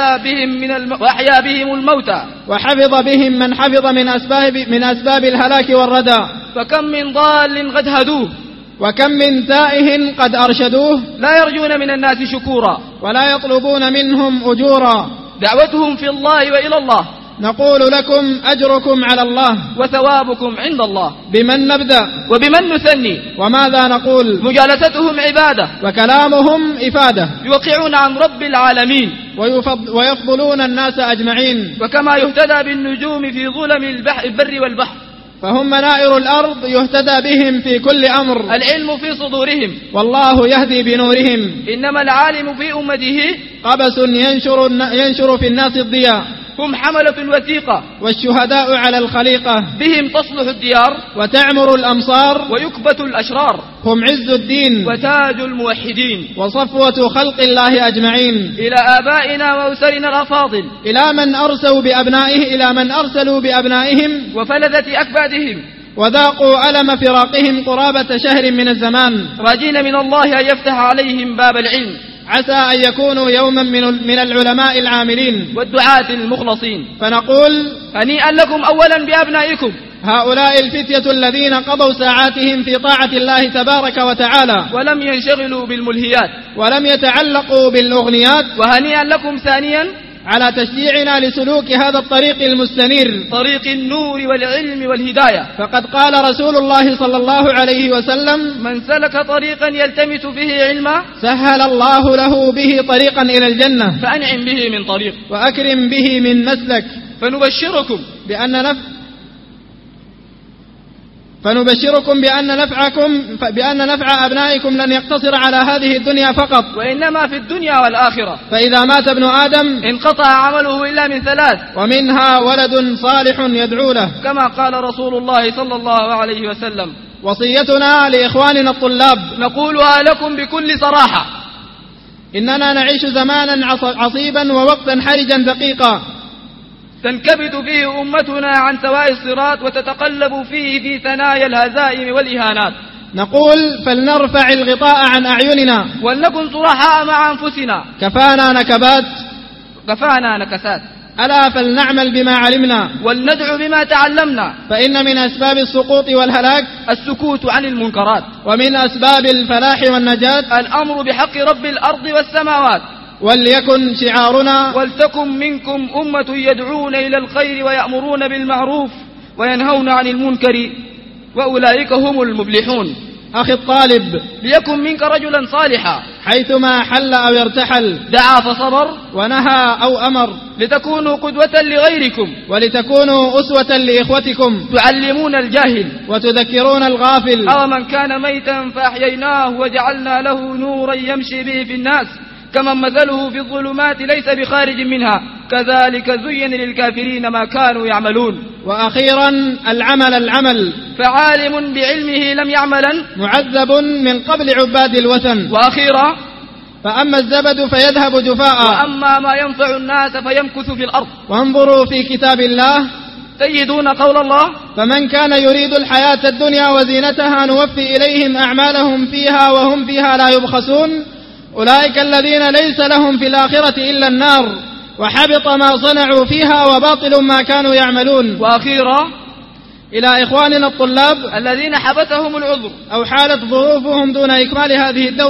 وأحيا بهم الموتى، وحفظ بهم من حفظ من أسباب الهلاك والردى. فكم من ضال قد هدوه، وكم من تائه قد أرشدوه، لا يرجون من الناس شكورا، ولا يطلبون منهم أجورا. دعوتهم في الله وإلى الله. نقول لكم أجركم على الله، وثوابكم عند الله. بمن نبدأ وبمن نثني؟ وماذا نقول؟ مجالستهم عبادة، وكلامهم إفادة، يوقعون عن رب العالمين، ويفضلون الناس أجمعين. وكما يهتدى بالنجوم في ظلم البر والبحر، فهم منائر الأرض يهتدى بهم في كل أمر. العلم في صدورهم، والله يهدي بنورهم. إنما العالم في أمته قبس ينشر في الناس الضياء. هم حملة الوثيقة، والشهداء على الخليقة. بهم تصلح الديار، وتعمر الأمصار، ويكبت الأشرار. هم عز الدين، وتاج الموحدين، وصفوة خلق الله أجمعين. إلى آبائنا وأسرنا الأفاضل، إلى من أرسلوا بأبنائهم وفلذة أكبادهم، وذاقوا ألم فراقهم قرابة شهر من الزمان، راجين من الله أن يفتح عليهم باب العلم، عسى أن يكونوا يوما من العلماء العاملين والدعاة المخلصين. فنقول هنيئا لكم أولا بأبنائكم، هؤلاء الفتية الذين قضوا ساعاتهم في طاعة الله تبارك وتعالى، ولم ينشغلوا بالملهيات، ولم يتعلقوا بالأغنيات. وهنيئا لكم ثانيا على تشجيعنا لسلوك هذا الطريق المستنير، طريق النور والعلم والهداية. فقد قال رسول الله صلى الله عليه وسلم: من سلك طريقا يلتمس فيه علما سهل الله له به طريقا إلى الجنة، فأنعم به من طريق، وأكرم به من مسلك. فنبشركم بأن نفع أبنائكم لن يقتصر على هذه الدنيا فقط، وإنما في الدنيا والآخرة. فإذا مات ابن آدم انقطع عمله إلا من 3، ومنها ولد صالح يدعو له، كما قال رسول الله صلى الله عليه وسلم. وصيتنا لإخواننا الطلاب نقولها لكم بكل صراحة: إننا نعيش زمانا عصيبا ووقتا حرجا دقيقا، تنكبت فيه أمتنا عن سواء الصراط، وتتقلب فيه في ثنايا الهزائم والإهانات. نقول فلنرفع الغطاء عن أعيننا، ولنكن صرحاء مع أنفسنا. كفانا نكسات. ألا فلنعمل بما علمنا، ولندعو بما تعلمنا. فإن من أسباب السقوط والهلاك السكوت عن المنكرات، ومن أسباب الفلاح والنجاة الأمر بحق رب الأرض والسماوات. وليكن شعارنا: ولتكن منكم أمة يدعون إلى الخير ويأمرون بالمعروف وينهون عن المنكر وأولئك هم المفلحون. أخي الطالب، ليكن منك رجلا صالحا حيثما حل أو يرتحل، دعا فصبر، ونهى أو أمر، لتكونوا قدوة لغيركم، ولتكونوا أسوة لإخوتكم، تعلمون الجاهل وتذكرون الغافل. أو من كان ميتا فأحييناه وجعلنا له نورا يمشي به في الناس كمن مثله في الظلمات ليس بخارج منها كذلك زين للكافرين ما كانوا يعملون. وأخيرا العمل، فعالم بعلمه لم يعملا معذب من قبل عباد الوثن. وأخيرا فأما الزبد فيذهب جفاء، وأما ما ينفع الناس فيمكث في الأرض. وانظروا في كتاب الله: تجدون قول الله: فمن كان يريد الحياة الدنيا وزينتها نوفي إليهم أعمالهم فيها وهم فيها لا يبخسون، أولئك الذين ليس لهم في الآخرة إلا النار، وحبط ما صنعوا فيها وباطل ما كانوا يعملون. وأخيرا إلى إخواننا الطلاب الذين حبسهم العذر أو حالت ظروفهم دون إكمال هذه الدورة: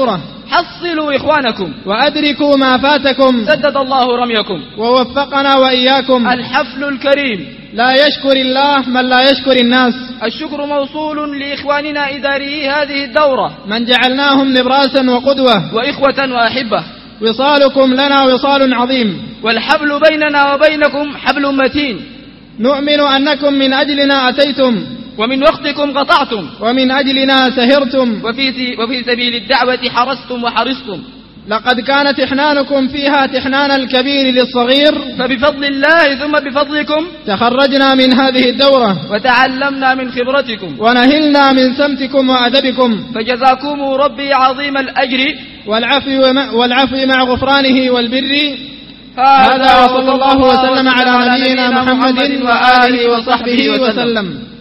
حصلوا إخوانكم وأدركوا ما فاتكم سدد الله رميكم ووفقنا وإياكم. الحفل الكريم لا يشكر الله من لا يشكر الناس. الشكر موصول لإخواننا إداري هذه الدورة من جعلناهم نبراسا وقدوة وإخوة وأحبة. وصالكم لنا وصال عظيم، والحبل بيننا وبينكم حبل متين. نؤمن أنكم من أجلنا أتيتم ومن وقتكم قطعتم ومن أجلنا سهرتم وفي سبيل الدعوة حرستم وحرصتم. لقد كانت إحنانكم فيها تحنان الكبير للصغير، فبفضل الله ثم بفضلكم تخرجنا من هذه الدورة وتعلمنا من خبرتكم ونهلنا من سمتكم وأدبكم. فجزاكم ربي عظيم الأجر والعفو مع غفرانه والبر. هذا وصلى الله وسلم على نبينا محمد وآله وصحبه وسلم.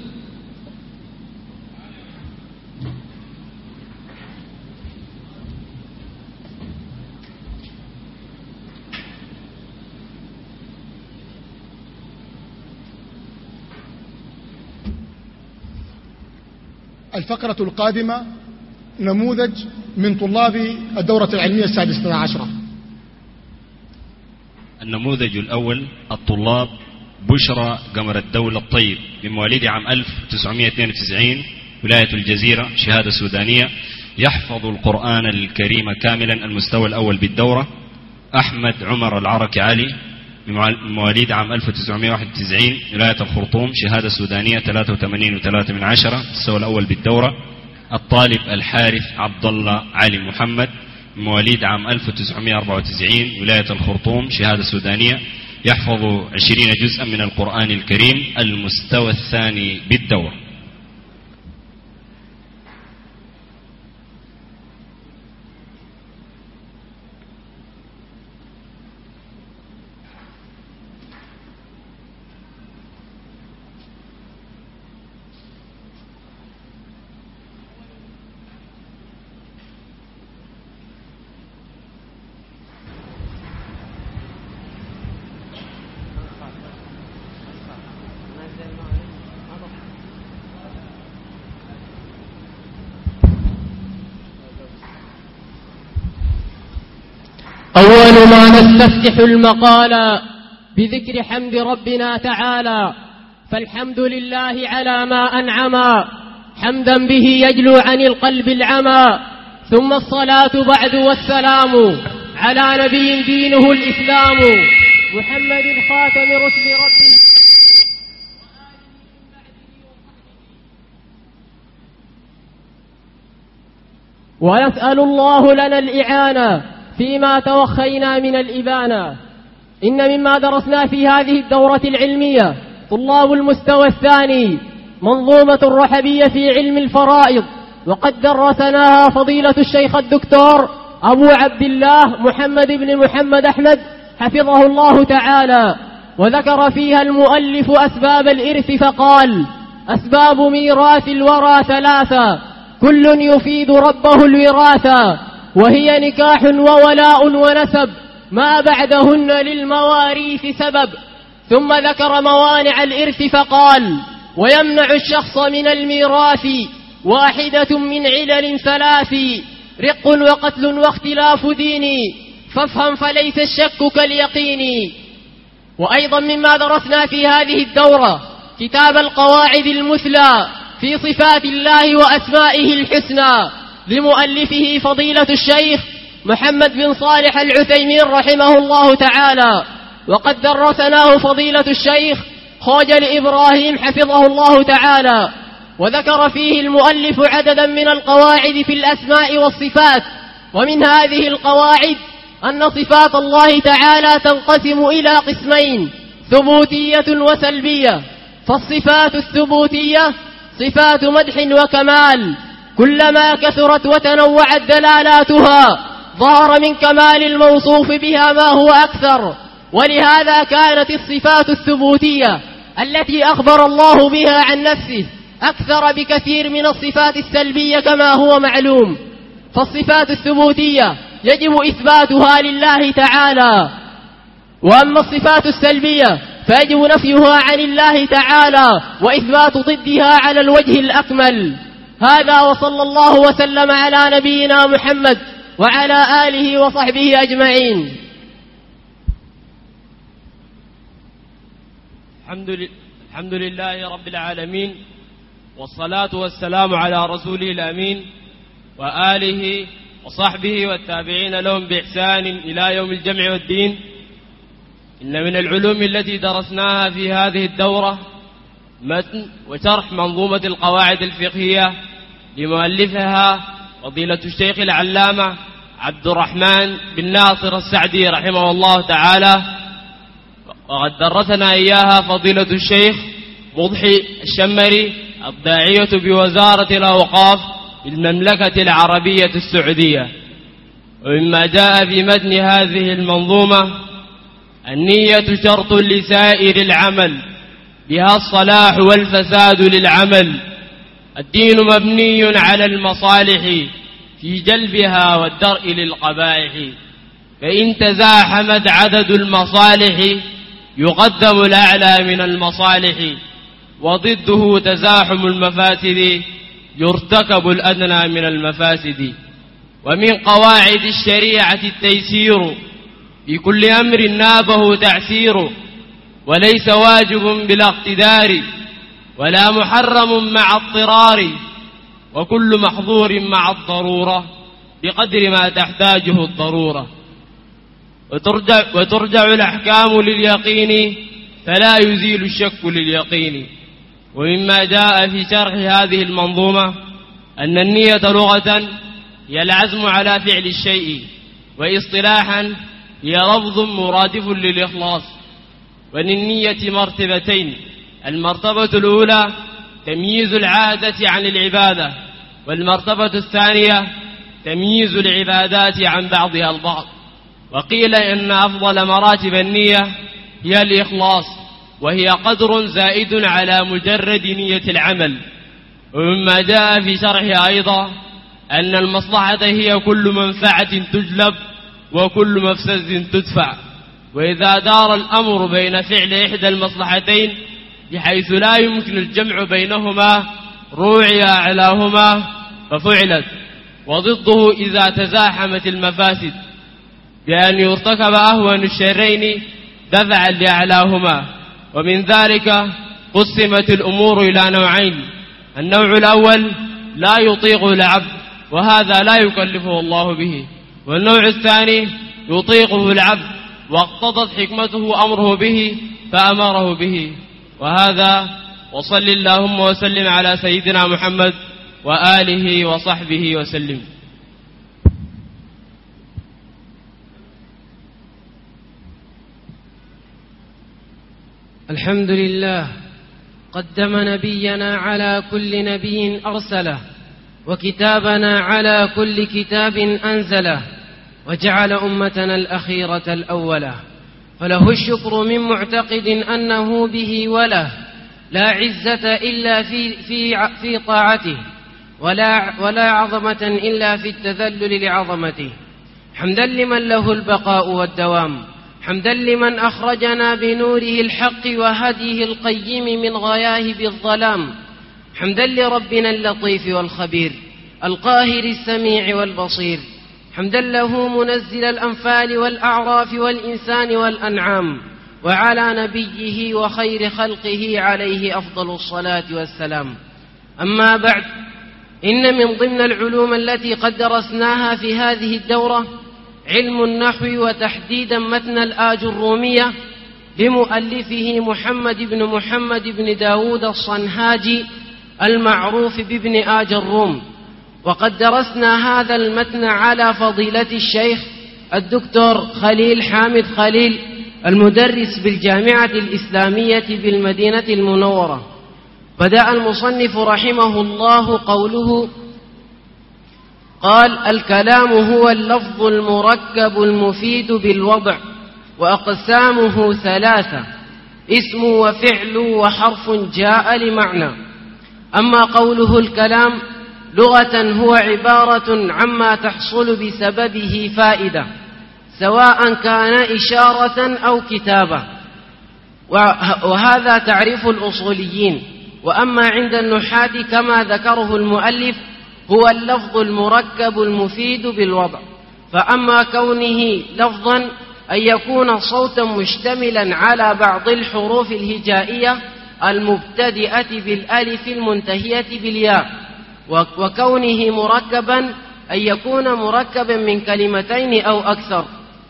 الفقرة القادمة نموذج من طلاب الدورة العلمية السادسة عشرة. النموذج الأول الطلاب بشرى قمر الدولة الطيب بمواليد عام 1992 ولاية الجزيرة، شهادة سودانية، يحفظ القرآن الكريم كاملا المستوى الأول بالدورة. أحمد عمر العركي علي مواليد عام 1991 ولاية الخرطوم، شهادة سودانية 83.3 السوى الأول بالدورة. الطالب الحارث عبد الله علي محمد مواليد عام 1994 ولاية الخرطوم، شهادة سودانية، يحفظ 20 جزءا من القرآن الكريم المستوى الثاني بالدورة. أول ما نستفتح المقال بذكر حمد ربنا تعالى، فالحمد لله على ما أنعم حمدا به يجلو عن القلب العمى، ثم الصلاة بعد والسلام على نبي دينه الإسلام محمد خاتم رسل ربه. ونسأل الله لنا الإعانة فيما توخينا من الإبانة. إن مما درسنا في هذه الدورة العلمية طلاب المستوى الثاني منظومة الرحبية في علم الفرائض، وقد درسناها فضيلة الشيخ الدكتور أبو عبد الله محمد بن محمد أحمد حفظه الله تعالى. وذكر فيها المؤلف أسباب الإرث فقال: أسباب ميراث الورى ثلاثة، كل يفيد ربه الوراثة، وهي نكاح وولاء ونسب، ما بعدهن للمواريث سبب. ثم ذكر موانع الإرث فقال: ويمنع الشخص من الميراث واحدة من علل ثلاث، رق وقتل واختلاف دين، فافهم فليس الشك كاليقين. وأيضا مما درسنا في هذه الدورة كتاب القواعد المثلى في صفات الله وأسمائه الحسنى لمؤلفه فضيلة الشيخ محمد بن صالح العثيمين رحمه الله تعالى. وقد درسناه فضيلة الشيخ خوجل إبراهيم حفظه الله تعالى. وذكر فيه المؤلف عددا من القواعد في الأسماء والصفات. ومن هذه القواعد أن صفات الله تعالى تنقسم إلى قسمين: ثبوتية وسلبية. فالصفات الثبوتية صفات مدح وكمال، كلما كثرت وتنوعت دلالاتها ظهر من كمال الموصوف بها ما هو أكثر. ولهذا كانت الصفات الثبوتية التي أخبر الله بها عن نفسه أكثر بكثير من الصفات السلبية كما هو معلوم. فالصفات الثبوتية يجب إثباتها لله تعالى، وأما الصفات السلبية فيجب نفيها عن الله تعالى وإثبات ضدها على الوجه الأكمل. هذا وصلى الله وسلم على نبينا محمد وعلى آله وصحبه أجمعين. الحمد لله رب العالمين، والصلاة والسلام على رسوله الأمين وآله وصحبه والتابعين لهم بإحسان إلى يوم الجمع والدين. إن من العلوم التي درسناها في هذه الدورة متن وشرح منظومة القواعد الفقهية لمؤلفها فضيلة الشيخ العلامة عبد الرحمن بن ناصر السعدي رحمه الله تعالى، وقد درسنا إياها فضيلة الشيخ مضحي الشمري الداعية بوزارة الأوقاف بالمملكة العربية السعودية. ومما جاء في متن هذه المنظومة: النية شرط لسائر العمل، بها الصلاح والفساد للعمل. الدين مبني على المصالح في جلبها والدرء للقبائح، فإن تزاحمت عدد المصالح يقدم الأعلى من المصالح، وضده تزاحم المفاسد يرتكب الأدنى من المفاسد. ومن قواعد الشريعة التيسير، في كل أمر نابه تعسير، وليس واجب بلا اقتدار، ولا محرم مع اضطرار، وكل محظور مع الضرورة بقدر ما تحتاجه الضرورة. وترجع الأحكام لليقين، فلا يزيل الشك لليقين. ومما جاء في شرح هذه المنظومة أن النية لغة هي العزم على فعل الشيء، واصطلاحا هي لفظ مرادف للإخلاص. وللنية مرتبتين: المرتبة الأولى تمييز العادة عن العبادة، والمرتبة الثانية تمييز العبادات عن بعضها البعض. وقيل إن أفضل مراتب النية هي الإخلاص، وهي قدر زائد على مجرد نية العمل. ومما جاء في شرحه أيضا أن المصلحة هي كل منفعة تجلب وكل مفسد تدفع. وإذا دار الأمر بين فعل إحدى المصلحتين بحيث لا يمكن الجمع بينهما روعي أعلاهما ففعلت. وضده إذا تزاحمت المفاسد بأن يرتكب أهون الشرين دفعا لأعلاهما. ومن ذلك قسمت الأمور إلى نوعين: النوع الأول لا يطيق العبد، وهذا لا يكلفه الله به. والنوع الثاني يطيقه العبد واقتضت حكمته أمره به فأمره به. وهذا وصل اللهم وسلم على سيدنا محمد وآله وصحبه وسلم. الحمد لله قدم نبينا على كل نبي أرسله، وكتابنا على كل كتاب أنزله، وجعل أمتنا الأخيرة الأولى. فله الشكر من معتقد أنه به وله لا عزة إلا في طاعته، ولا عظمة إلا في التذلل لعظمته. حمدا لمن له البقاء والدوام، حمدا لمن أخرجنا بنوره الحق وهديه القيم من غياهب الظلام. حمدا لربنا اللطيف والخبير القاهر السميع والبصير. حمدا له منزل الأنفال والأعراف والإنسان والأنعام، وعلى نبيه وخير خلقه عليه أفضل الصلاة والسلام. أما بعد، إن من ضمن العلوم التي قد درسناها في هذه الدورة علم النحو، وتحديدا متن الآج الرومية لمؤلفه محمد بن داود الصنهاجي المعروف بابن آج الروم. وقد درسنا هذا المتن على فضيلة الشيخ الدكتور خليل حامد خليل المدرس بالجامعة الإسلامية بالمدينة المنورة. بدأ المصنف رحمه الله قوله: قال: الكلام هو اللفظ المركب المفيد بالوضع، وأقسامه ثلاثة: اسم وفعل وحرف جاء لمعنى. أما قوله الكلام لغة هو عبارة عما تحصل بسببه فائدة، سواء كان إشارة أو كتابة، وهذا تعريف الأصوليين. وأما عند النحاة كما ذكره المؤلف هو اللفظ المركب المفيد بالوضع. فأما كونه لفظا أن يكون صوتا مشتملا على بعض الحروف الهجائية المبتدئة بالألف المنتهية بالياء، وكونه مركبا أن يكون مركبا من كلمتين أو أكثر،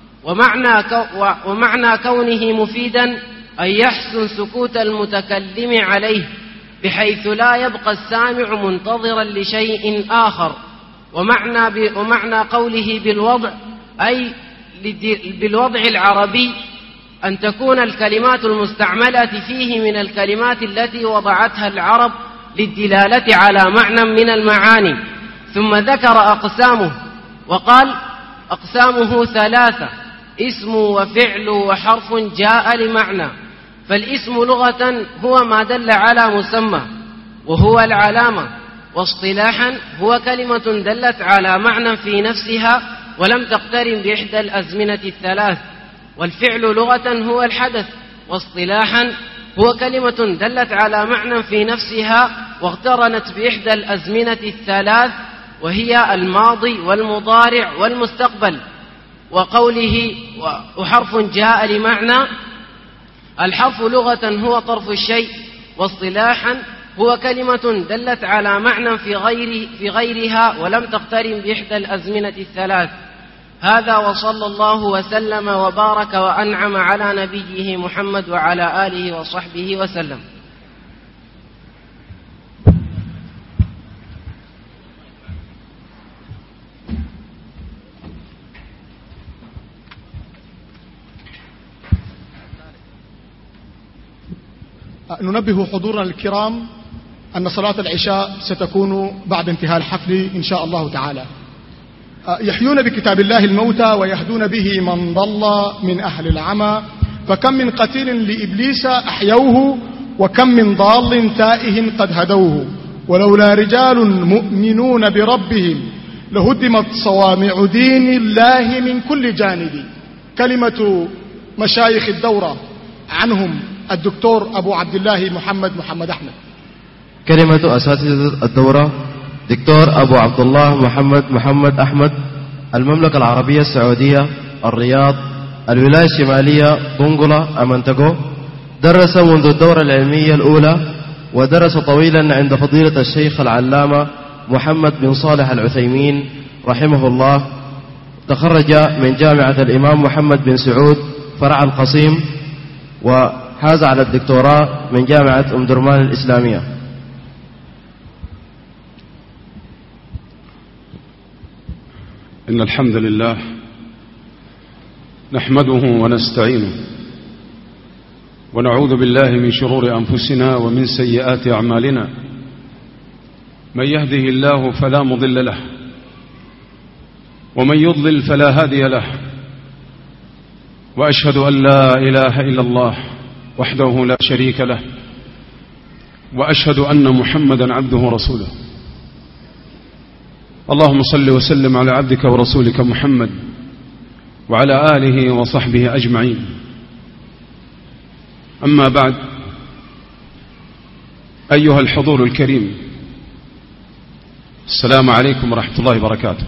ومعنى كونه مفيدا أن يحسن سكوت المتكلم عليه بحيث لا يبقى السامع منتظرا لشيء آخر، ومعنى قوله بالوضع أي بالوضع العربي أن تكون الكلمات المستعملة فيه من الكلمات التي وضعتها العرب للدلالة على معنى من المعاني. ثم ذكر أقسامه وقال: أقسامه ثلاثة: اسم وفعل وحرف جاء لمعنى. فالاسم لغة هو ما دل على مسمى وهو العلامة، واصطلاحا هو كلمة دلت على معنى في نفسها ولم تقترن بإحدى الأزمنة الثلاث. والفعل لغة هو الحدث، واصطلاحا هو كلمة دلت على معنى في نفسها واقترنت بإحدى الأزمنة الثلاث، وهي الماضي والمضارع والمستقبل. وقوله وحرف جاء لمعنى: الحرف لغة هو طرف الشيء، واصطلاحا هو كلمة دلت على معنى في غيرها ولم تقترن بإحدى الأزمنة الثلاث. هذا، وصلى الله وسلم وبارك وأنعم على نبيه محمد وعلى آله وصحبه وسلم. ننبه حضورنا الكرام أن صلاة العشاء ستكون بعد انتهاء الحفل إن شاء الله تعالى. يحيون بكتاب الله الموتى ويهدون به من ضل من أهل العمى، فكم من قتيل لإبليس أحيوه، وكم من ضال تائه قد هدوه، ولولا رجال مؤمنون بربهم لهدمت صوامع دين الله من كل جانب. كلمة مشايخ الدورة عنهم الدكتور أبو عبد الله محمد أحمد. كلمة أساتذة الدورة: دكتور أبو عبد الله محمد أحمد، المملكة العربية السعودية، الرياض، الولاية الشمالية، طنقلة، أمنتقو. درس منذ الدورة العلمية الأولى، ودرس طويلا عند فضيلة الشيخ العلامة محمد بن صالح العثيمين رحمه الله. تخرج من جامعة الإمام محمد بن سعود فرع القصيم، وحاز على الدكتوراه من جامعة أم درمان الإسلامية. إن الحمد لله نحمده ونستعينه ونعوذ بالله من شرور أنفسنا ومن سيئات أعمالنا. من يهده الله فلا مضل له، ومن يضلل فلا هادي له، وأشهد أن لا إله إلا الله وحده لا شريك له، وأشهد أن محمدا عبده ورسوله. اللهم صل وسلم على عبدك ورسولك محمد وعلى آله وصحبه أجمعين. أما بعد، أيها الحضور الكريم، السلام عليكم ورحمة الله وبركاته.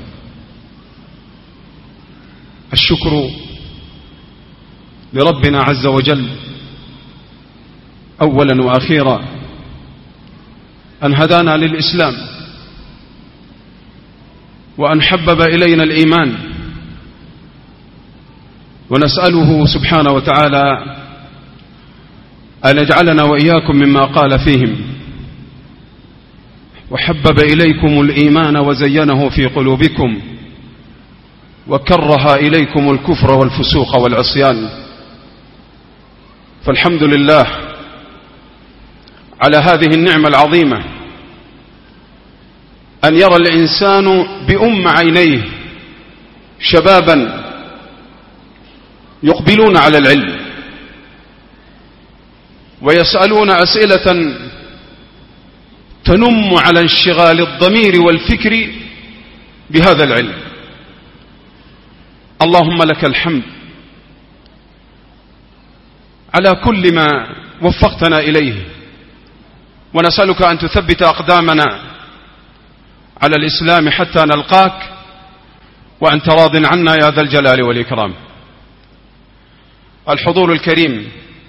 الشكر لربنا عز وجل أولا وأخيرا أن هدانا للإسلام، وأن حبب إلينا الإيمان، ونسأله سبحانه وتعالى أن يجعلنا وإياكم مما قال فيهم: وحبب إليكم الإيمان وزينه في قلوبكم وكره إليكم الكفر والفسوق والعصيان. فالحمد لله على هذه النعمة العظيمة، أن يرى الإنسان بأم عينيه شبابا يقبلون على العلم ويسألون أسئلة تنم على انشغال الضمير والفكر بهذا العلم. اللهم لك الحمد على كل ما وفقتنا إليه، ونسألك أن تثبت أقدامنا على الإسلام حتى نلقاك، وأنت راض عنا يا ذا الجلال والإكرام. الحضور الكريم،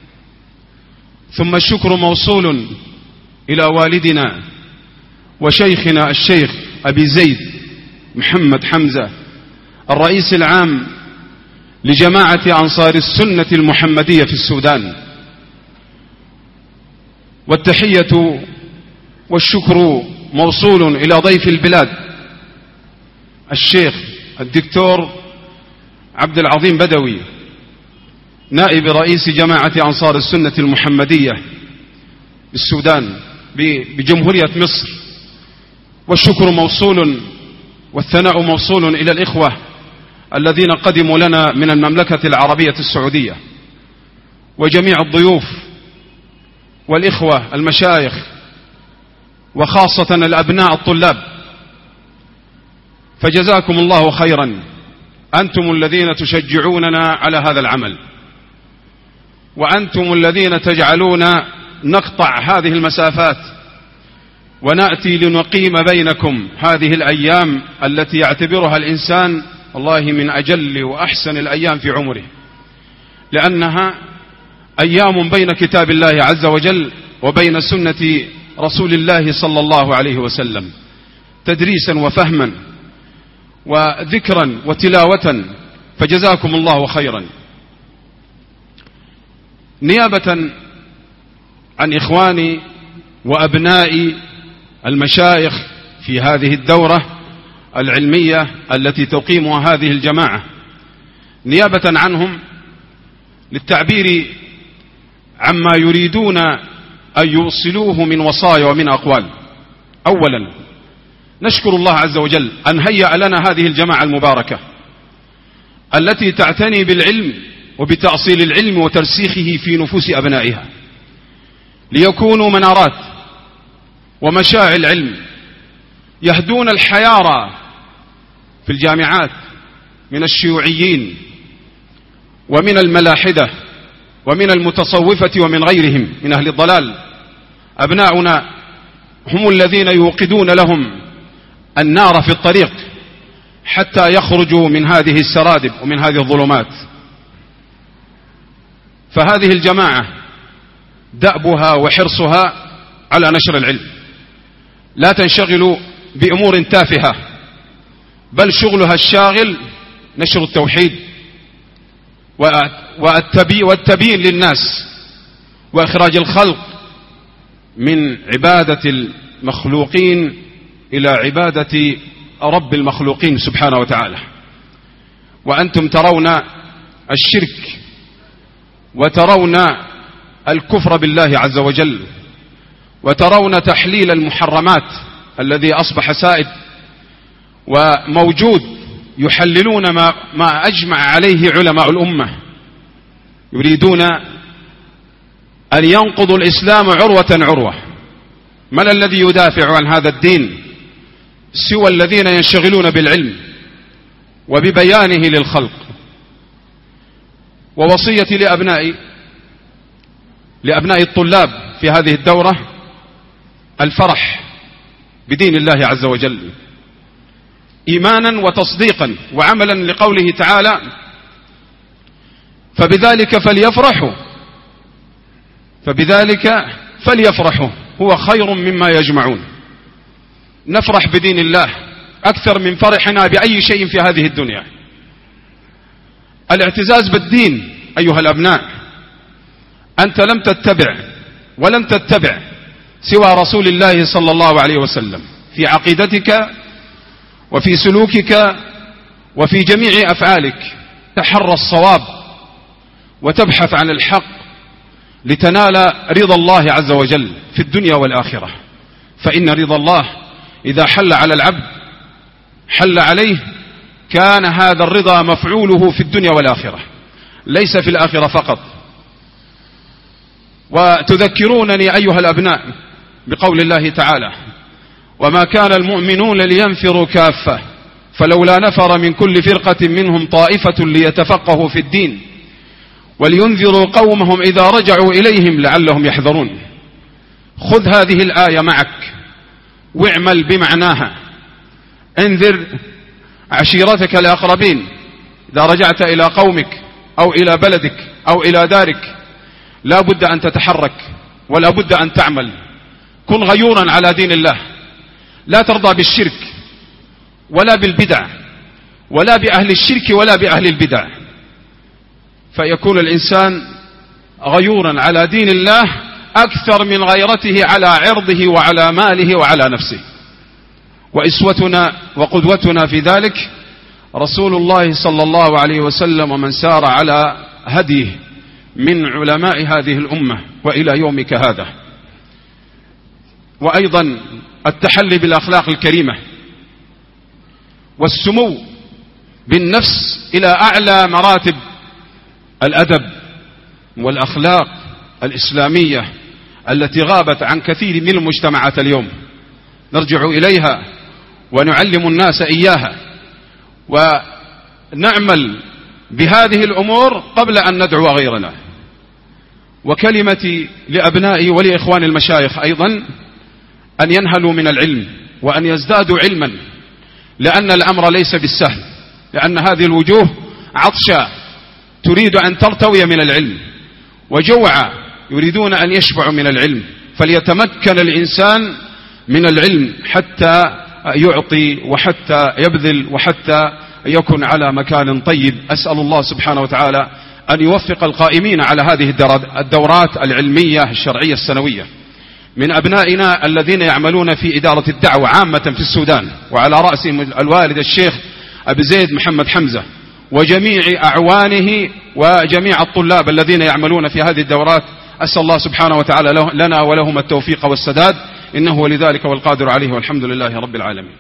ثم الشكر موصول إلى والدنا وشيخنا الشيخ أبي زيد محمد حمزة الرئيس العام لجماعة أنصار السنة المحمدية في السودان، والتحية والشكر موصول إلى ضيف البلاد الشيخ الدكتور عبد العظيم بدوي نائب رئيس جماعة أنصار السنة المحمدية بالسودان بجمهورية مصر، والشكر موصول والثناء موصول إلى الإخوة الذين قدموا لنا من المملكة العربية السعودية، وجميع الضيوف والإخوة المشايخ، وخاصة الأبناء الطلاب، فجزاكم الله خيرا، أنتم الذين تشجعوننا على هذا العمل، وأنتم الذين تجعلون نقطع هذه المسافات ونأتي لنقيم بينكم هذه الأيام التي يعتبرها الإنسان والله من أجل وأحسن الأيام في عمره، لأنها أيام بين كتاب الله عز وجل وبين سنة رسول الله صلى الله عليه وسلم، تدريسا وفهما وذكرا وتلاوة، فجزاكم الله خيرا. نيابة عن إخواني وأبنائي المشايخ في هذه الدورة العلمية التي تقيمها هذه الجماعة، نيابة عنهم للتعبير عما يريدون أن يوصلوه من وصايا ومن أقوال. أولا نشكر الله عز وجل أن هيأ لنا هذه الجماعة المباركة التي تعتني بالعلم وبتأصيل العلم وترسيخه في نفوس أبنائها، ليكونوا منارات ومشاعل العلم يهدون الحيارى في الجامعات من الشيوعيين ومن الملاحدة ومن المتصوفة ومن غيرهم من أهل الضلال. أبناؤنا هم الذين يوقدون لهم النار في الطريق حتى يخرجوا من هذه السرادب ومن هذه الظلمات. فهذه الجماعة دأبها وحرصها على نشر العلم، لا تنشغل بأمور تافهة، بل شغلها الشاغل نشر التوحيد والتبيين للناس وإخراج الخلق من عبادة المخلوقين إلى عبادة رب المخلوقين سبحانه وتعالى. وأنتم ترون الشرك وترون الكفر بالله عز وجل وترون تحليل المحرمات الذي أصبح سائد وموجود، يحللون ما أجمع عليه علماء الأمة، يريدون أن ينقضوا الإسلام عروة عروة. من الذي يدافع عن هذا الدين سوى الذين ينشغلون بالعلم وببيانه للخلق؟ ووصيتي لأبناء الطلاب في هذه الدورة الفرح بدين الله عز وجل إيمانا وتصديقا وعملا لقوله تعالى: فبذلك فليفرحوا هو خير مما يجمعون. نفرح بدين الله أكثر من فرحنا بأي شيء في هذه الدنيا. الاعتزاز بالدين أيها الأبناء، أنت لم تتبع ولم تتبع سوى رسول الله صلى الله عليه وسلم في عقيدتك وفي سلوكك وفي جميع أفعالك. تحرى الصواب وتبحث عن الحق لتنال رضا الله عز وجل في الدنيا والآخرة، فإن رضا الله إذا حل على العبد حل عليه، كان هذا الرضا مفعوله في الدنيا والآخرة ليس في الآخرة فقط. وتذكرونني أيها الأبناء بقول الله تعالى: وما كان المؤمنون لينفروا كافة فلولا نفر من كل فرقة منهم طائفة ليتفقهوا في الدين ولينذروا قومهم إذا رجعوا إليهم لعلهم يحذرون. خذ هذه الآية معك واعمل بمعناها، انذر عشيرتك الأقربين، إذا رجعت إلى قومك أو إلى بلدك أو إلى دارك لا بد أن تتحرك ولا بد أن تعمل. كن غيورا على دين الله، لا ترضى بالشرك ولا بالبدع ولا بأهل الشرك ولا بأهل البدع، فيكون الإنسان غيورا على دين الله أكثر من غيرته على عرضه وعلى ماله وعلى نفسه. وإسوتنا وقدوتنا في ذلك رسول الله صلى الله عليه وسلم ومن سار على هديه من علماء هذه الأمة وإلى يومك هذا. وأيضا التحلي بالأخلاق الكريمة والسمو بالنفس إلى أعلى مراتب الأدب والأخلاق الإسلامية التي غابت عن كثير من المجتمعات اليوم، نرجع إليها ونعلم الناس إياها ونعمل بهذه الأمور قبل أن ندعو غيرنا. وكلمتي لأبنائي ولإخوان المشايخ أيضا أن ينهلوا من العلم وأن يزدادوا علما، لأن الأمر ليس بالسهل، لأن هذه الوجوه عطشة تريد أن ترتوي من العلم، وجوعى يريدون أن يشبعوا من العلم، فليتمكن الإنسان من العلم حتى يعطي وحتى يبذل وحتى يكون على مكان طيب. أسأل الله سبحانه وتعالى أن يوفق القائمين على هذه الدورات العلمية الشرعية السنوية من أبنائنا الذين يعملون في إدارة الدعوة عامة في السودان، وعلى رأسهم الوالد الشيخ أبي زيد محمد حمزة وجميع أعوانه وجميع الطلاب الذين يعملون في هذه الدورات. أسأل الله سبحانه وتعالى لنا ولهم التوفيق والسداد، إنه ولذلك والقادر عليه، والحمد لله رب العالمين.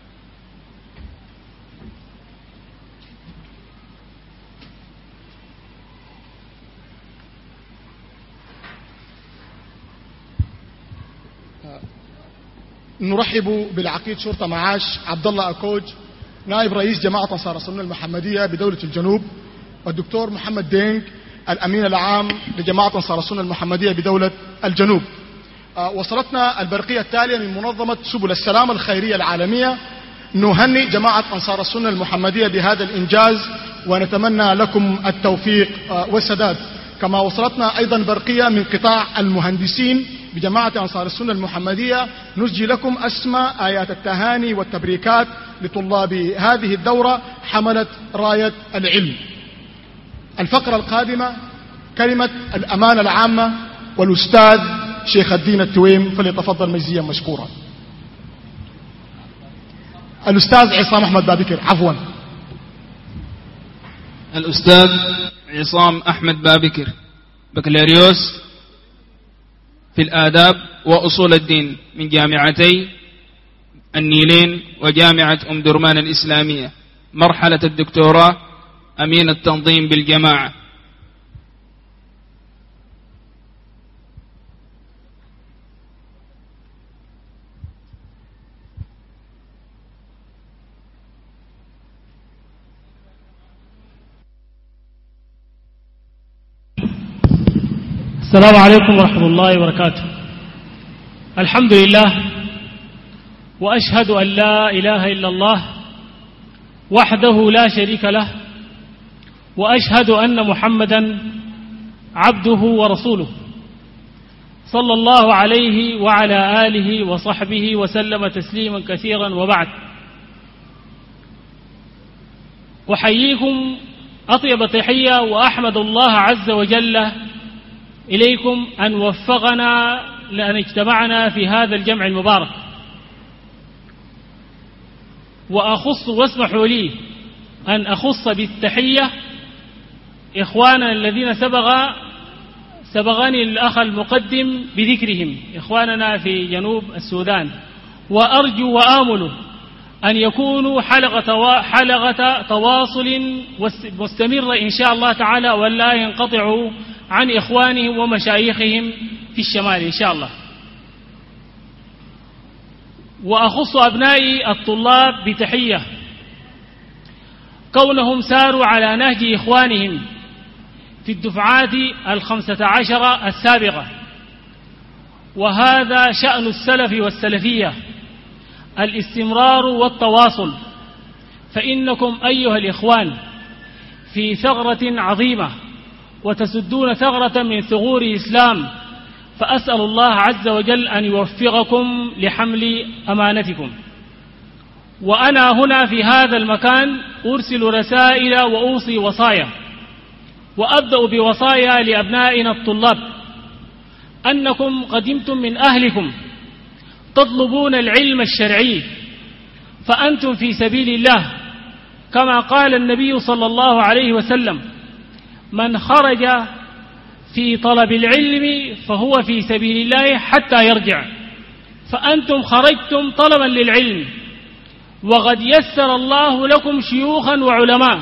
نرحب بالعقيد شرطة معاش عبد الله أكوج نائب رئيس جماعة أنصار السنة المحمدية بدولة الجنوب، والدكتور محمد دينك الأمين العام لجماعة أنصار السنة المحمدية بدولة الجنوب. وصلتنا البرقية التالية من منظمة سبل السلام الخيرية العالمية. نهنئ جماعة أنصار السنة المحمدية بهذا الإنجاز ونتمنى لكم التوفيق والسداد. كما وصلتنا أيضا برقية من قطاع المهندسين بجماعة أنصار السنة المحمدية. نسجي لكم أسمى آيات التهاني والتبريكات لطلاب هذه الدورة حملة راية العلم. الفقرة القادمة كلمة الأمانة العامة والأستاذ شيخ الدين التويم، فليتفضل مجزيا مشكورا. الأستاذ عصام أحمد بابكر، عفوا الأستاذ عصام أحمد بابكر، بكالوريوس في الآداب وأصول الدين من جامعتي النيلين وجامعة أم درمان الإسلامية، مرحلة الدكتوراه أمين التنظيم بالجماعة. السلام عليكم ورحمة الله وبركاته. الحمد لله، وأشهد أن لا إله إلا الله وحده لا شريك له، وأشهد أن محمدا عبده ورسوله صلى الله عليه وعلى آله وصحبه وسلم تسليما كثيرا. وبعد، أحييكم أطيب تحية وأحمد الله عز وجل إليكم أن وفقنا لأن اجتمعنا في هذا الجمع المبارك. وأخص واسمحوا لي أن أخص بالتحية إخواننا الذين سبغني الأخ المقدم بذكرهم، إخواننا في جنوب السودان، وأرجو وآمل أن يكونوا حلقة تواصل مستمرة إن شاء الله تعالى، ولا ينقطعوا عن إخوانهم ومشايخهم في الشمال إن شاء الله. وأخص أبنائي الطلاب بتحية، كونهم ساروا على نهج إخوانهم في الدفعات 15 السابقة، وهذا شأن السلف والسلفية، الاستمرار والتواصل فإنكم أيها الإخوان في ثغرة عظيمة وتسدون ثغرة من ثغور الإسلام، فأسأل الله عز وجل أن يوفقكم لحمل أمانتكم. وأنا هنا في هذا المكان أرسل رسائل وأوصي وصايا، وأبدأ بوصايا لأبنائنا الطلاب، أنكم قدمتم من أهلكم تطلبون العلم الشرعي، فأنتم في سبيل الله، كما قال النبي صلى الله عليه وسلم: من خرج في طلب العلم فهو في سبيل الله حتى يرجع. فأنتم خرجتم طلبا للعلم، وقد يسر الله لكم شيوخا وعلماء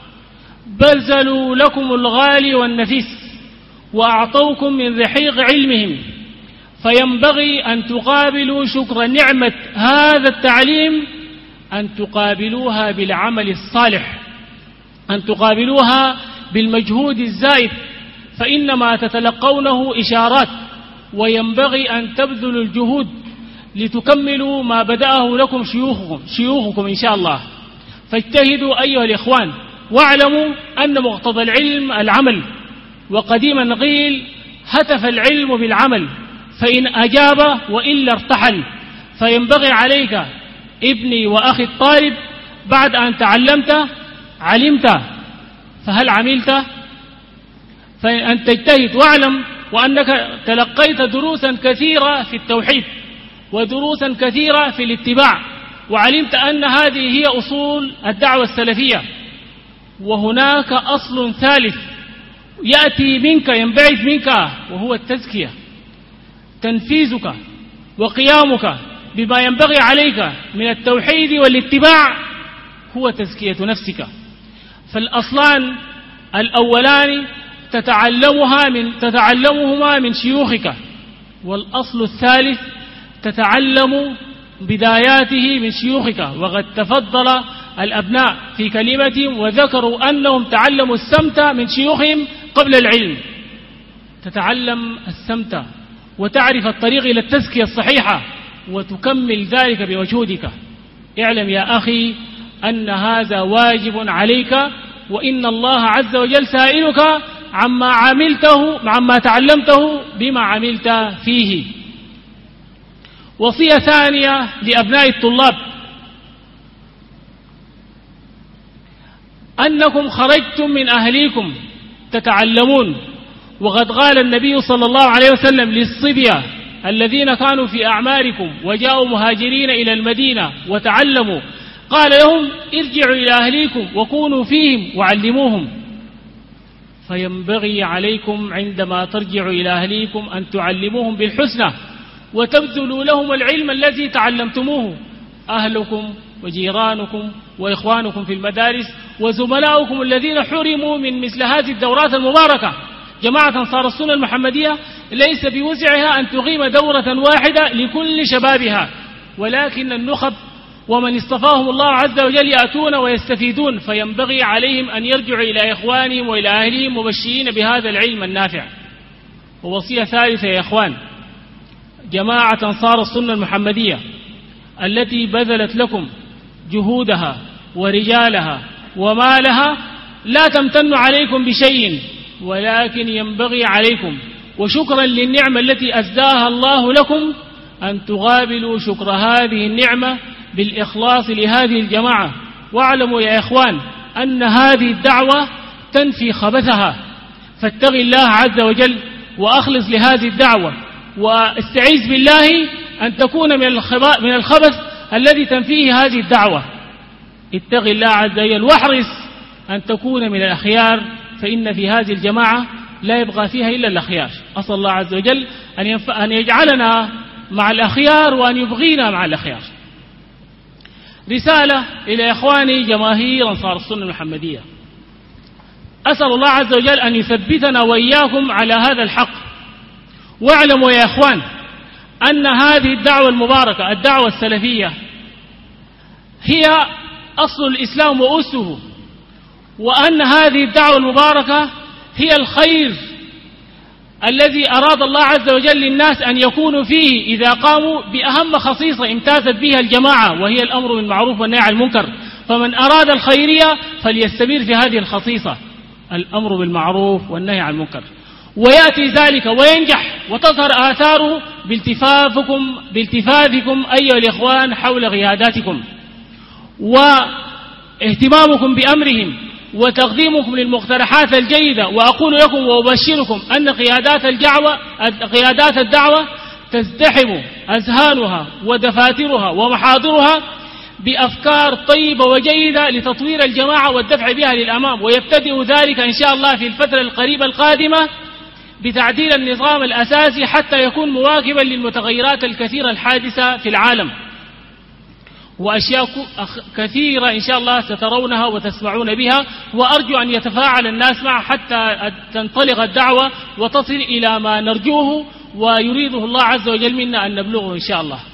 بذلوا لكم الغالي والنفيس وأعطوكم من رحيق علمهم، فينبغي أن تقابلوا شكر نعمة هذا التعليم، أن تقابلوها بالعمل الصالح، أن تقابلوها بالمجهود الزائد، فإنما تتلقونه إشارات، وينبغي أن تبذلوا الجهود لتكملوا ما بدأه لكم شيوخكم إن شاء الله. فاجتهدوا أيها الإخوان، واعلموا أن مقتضى العلم العمل، وقديما قيل: هتف العلم بالعمل، فإن أجاب وإلا ارتحل. فينبغي عليك ابني وأخي الطالب بعد أن تعلمت علمت، فهل عملت؟ فأن تجتهد، واعلم وأنك تلقيت دروسا كثيرة في التوحيد ودروسا كثيرة في الاتباع، وعلمت أن هذه هي أصول الدعوة السلفية. وهناك أصل ثالث يأتي منك، ينبعث منك، وهو التزكية، تنفيذك وقيامك بما ينبغي عليك من التوحيد والاتباع هو تزكية نفسك. فالأصلان الأولان تتعلمهما من شيوخك، والأصل الثالث تتعلم بداياته من شيوخك. وقد تفضل الأبناء في كلمتهم وذكروا أنهم تعلموا السمت من شيوخهم قبل العلم. تتعلم السمت وتعرف الطريق إلى التزكية الصحيحة، وتكمل ذلك بوجودك. اعلم يا أخي أن هذا واجب عليك، وإن الله عز وجل سائلك عما تعلمته بما عملت فيه. وصية ثانية لأبناء الطلاب: أنكم خرجتم من أهليكم تتعلمون، وقد قال النبي صلى الله عليه وسلم للصبية الذين كانوا في أعماركم وجاءوا مهاجرين إلى المدينة وتعلموا، قال لهم: ارجعوا إلى أهليكم وكونوا فيهم وعلموهم. فينبغي عليكم عندما ترجعوا إلى أهليكم أن تعلموهم بالحسنى وتبذلوا لهم العلم الذي تعلمتموه، أهلكم وجيرانكم وإخوانكم في المدارس وزملاؤكم الذين حرموا من مثل هذه الدورات المباركة. جماعة أنصار السنة المحمدية ليس بوسعها أن تقيم دورة واحدة لكل شبابها، ولكن النخب ومن اصطفاهم الله عز وجل يأتون ويستفيدون، فينبغي عليهم أن يرجعوا إلى إخوانهم وإلى أهلهم مبشرين بهذا العلم النافع. ووصية ثالثة يا إخوان: جماعة أنصار السنة المحمدية التي بذلت لكم جهودها ورجالها ومالها لا تمتن عليكم بشيء، ولكن ينبغي عليكم وشكرا للنعمة التي أسداها الله لكم أن تقابلوا شكر هذه النعمة بالإخلاص لهذه الجماعة. واعلموا يا إخوان أن هذه الدعوة تنفي خبثها، فاتق الله عز وجل وأخلص لهذه الدعوة، واستعيذ بالله أن تكون من الخبث الذي تنفيه هذه الدعوة. اتق الله عز وجل واحرص أن تكون من الأخيار، فإن في هذه الجماعة لا يبقى فيها إلا الأخيار. أسأل الله عز وجل أن يجعلنا مع الأخيار وأن يبغينا مع الأخيار. رسالة إلى إخواني جماهير أنصار السنة المحمدية: أسأل الله عز وجل أن يثبتنا وإياكم على هذا الحق. واعلموا يا إخوان أن هذه الدعوة المباركة، الدعوة السلفية، هي أصل الإسلام وأسه، وأن هذه الدعوة المباركة هي الخير الذي أراد الله عز وجل للناس أن يكونوا فيه إذا قاموا بأهم خصيصة امتازت بها الجماعة، وهي الأمر بالمعروف والنهي عن المنكر. فمن أراد الخيرية فليستمر في هذه الخصيصة، الأمر بالمعروف والنهي عن المنكر، ويأتي ذلك وينجح وتظهر آثاره بالتفافكم أيها الإخوان حول قياداتكم واهتمامكم بأمرهم وتقديمكم للمقترحات الجيدة. وأقول لكم وأبشركم أن قيادات الدعوة تزدحم أذهانها ودفاترها ومحاضرها بأفكار طيبة وجيدة لتطوير الجماعة والدفع بها للأمام، ويبتدئ ذلك إن شاء الله في الفترة القريبة القادمة بتعديل النظام الأساسي حتى يكون مواكبا للمتغيرات الكثيرة الحادثة في العالم، وأشياء كثيرة إن شاء الله سترونها وتسمعون بها، وأرجو أن يتفاعل الناس معها حتى تنطلق الدعوة وتصل إلى ما نرجوه ويريده الله عز وجل منا أن نبلغه إن شاء الله.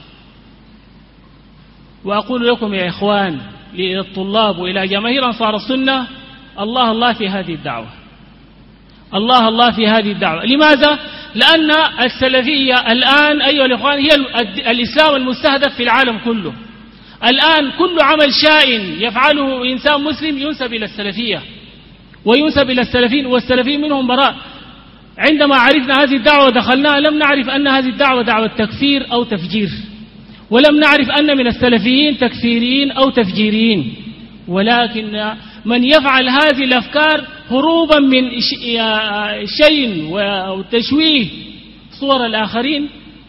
وأقول لكم يا إخوان، للطلاب وإلى جماهير أنصار السنة، الله الله في هذه الدعوة، الله الله في هذه الدعوة. لماذا؟ لأن السلفية الآن أيها الإخوان هي الإسلام المستهدف في العالم كله. الآن كل عمل شائن يفعله إنسان مسلم ينسب إلى السلفية وينسب إلى السلفيين، والسلفيين منهم براء. عندما عرفنا هذه الدعوة دخلناها لم نعرف أن هذه الدعوة دعوة تكفير أو تفجير، ولم نعرف أن من السلفيين تكفيريين أو تفجيريين، ولكن من يفعل هذه الأفكار هروبا من شيء وتشويه صور الآخرين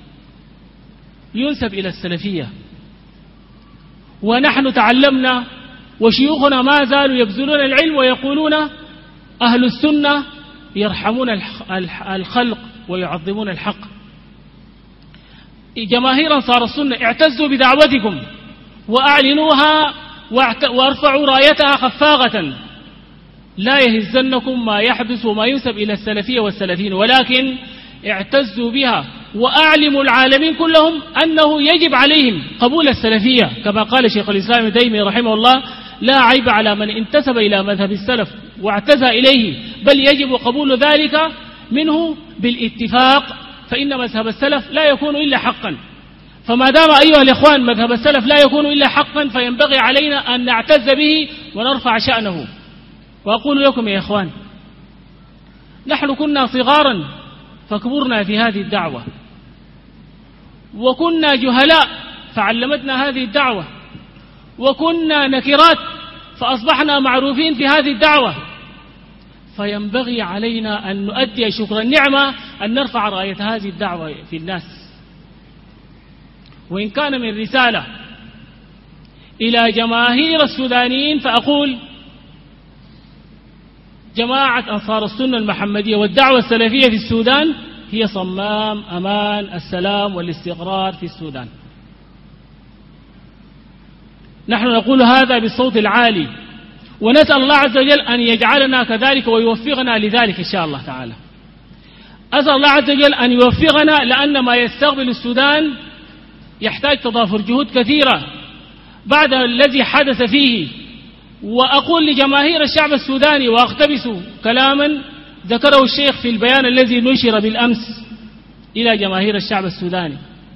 ينسب إلى السلفية. ونحن تعلمنا وشيوخنا ما زالوا يبذلون العلم ويقولون أهل السنة يرحمون الخلق ويعظمون الحق. جماهير أنصار السنة اعتزوا بدعوتكم وأعلنوها وارفعوا رايتها خفاقة، لا يهزنكم ما يحدث وما ينسب إلى السلفية والسلفيين، ولكن اعتزوا بها وأعلموا العالمين كلهم أنه يجب عليهم قبول السلفية، كما قال شيخ الإسلام ابن تيمية رحمه الله: لا عيب على من انتسب إلى مذهب السلف واعتزى إليه، بل يجب قبول ذلك منه بالاتفاق، فإن مذهب السلف لا يكون إلا حقا. فما دام أيها الإخوان مذهب السلف لا يكون إلا حقا، فينبغي علينا أن نعتز به ونرفع شأنه. وأقول لكم يا إخوان، نحن كنا صغارا فكبرنا في هذه الدعوة، وكنا جهلاء فعلمتنا هذه الدعوة، وكنا نكرات فأصبحنا معروفين في هذه الدعوة، فينبغي علينا أن نؤدي شكر النعمة أن نرفع راية هذه الدعوة في الناس. وإن كان من رسالة إلى جماهير السودانيين فأقول: جماعة أنصار السنة المحمدية والدعوة السلفية في السودان هي صمام أمان السلام والاستقرار في السودان. نحن نقول هذا بالصوت العالي، ونسأل الله عز وجل أن يجعلنا كذلك ويوفقنا لذلك إن شاء الله تعالى. أسأل الله عز وجل أن يوفقنا، لأن ما يستقبل السودان يحتاج تضافر جهود كثيرة بعد الذي حدث فيه. وأقول لجماهير الشعب السوداني وأقتبس كلاما ذكره الشيخ في البيان الذي نشر بالأمس إلى جماهير الشعب السوداني: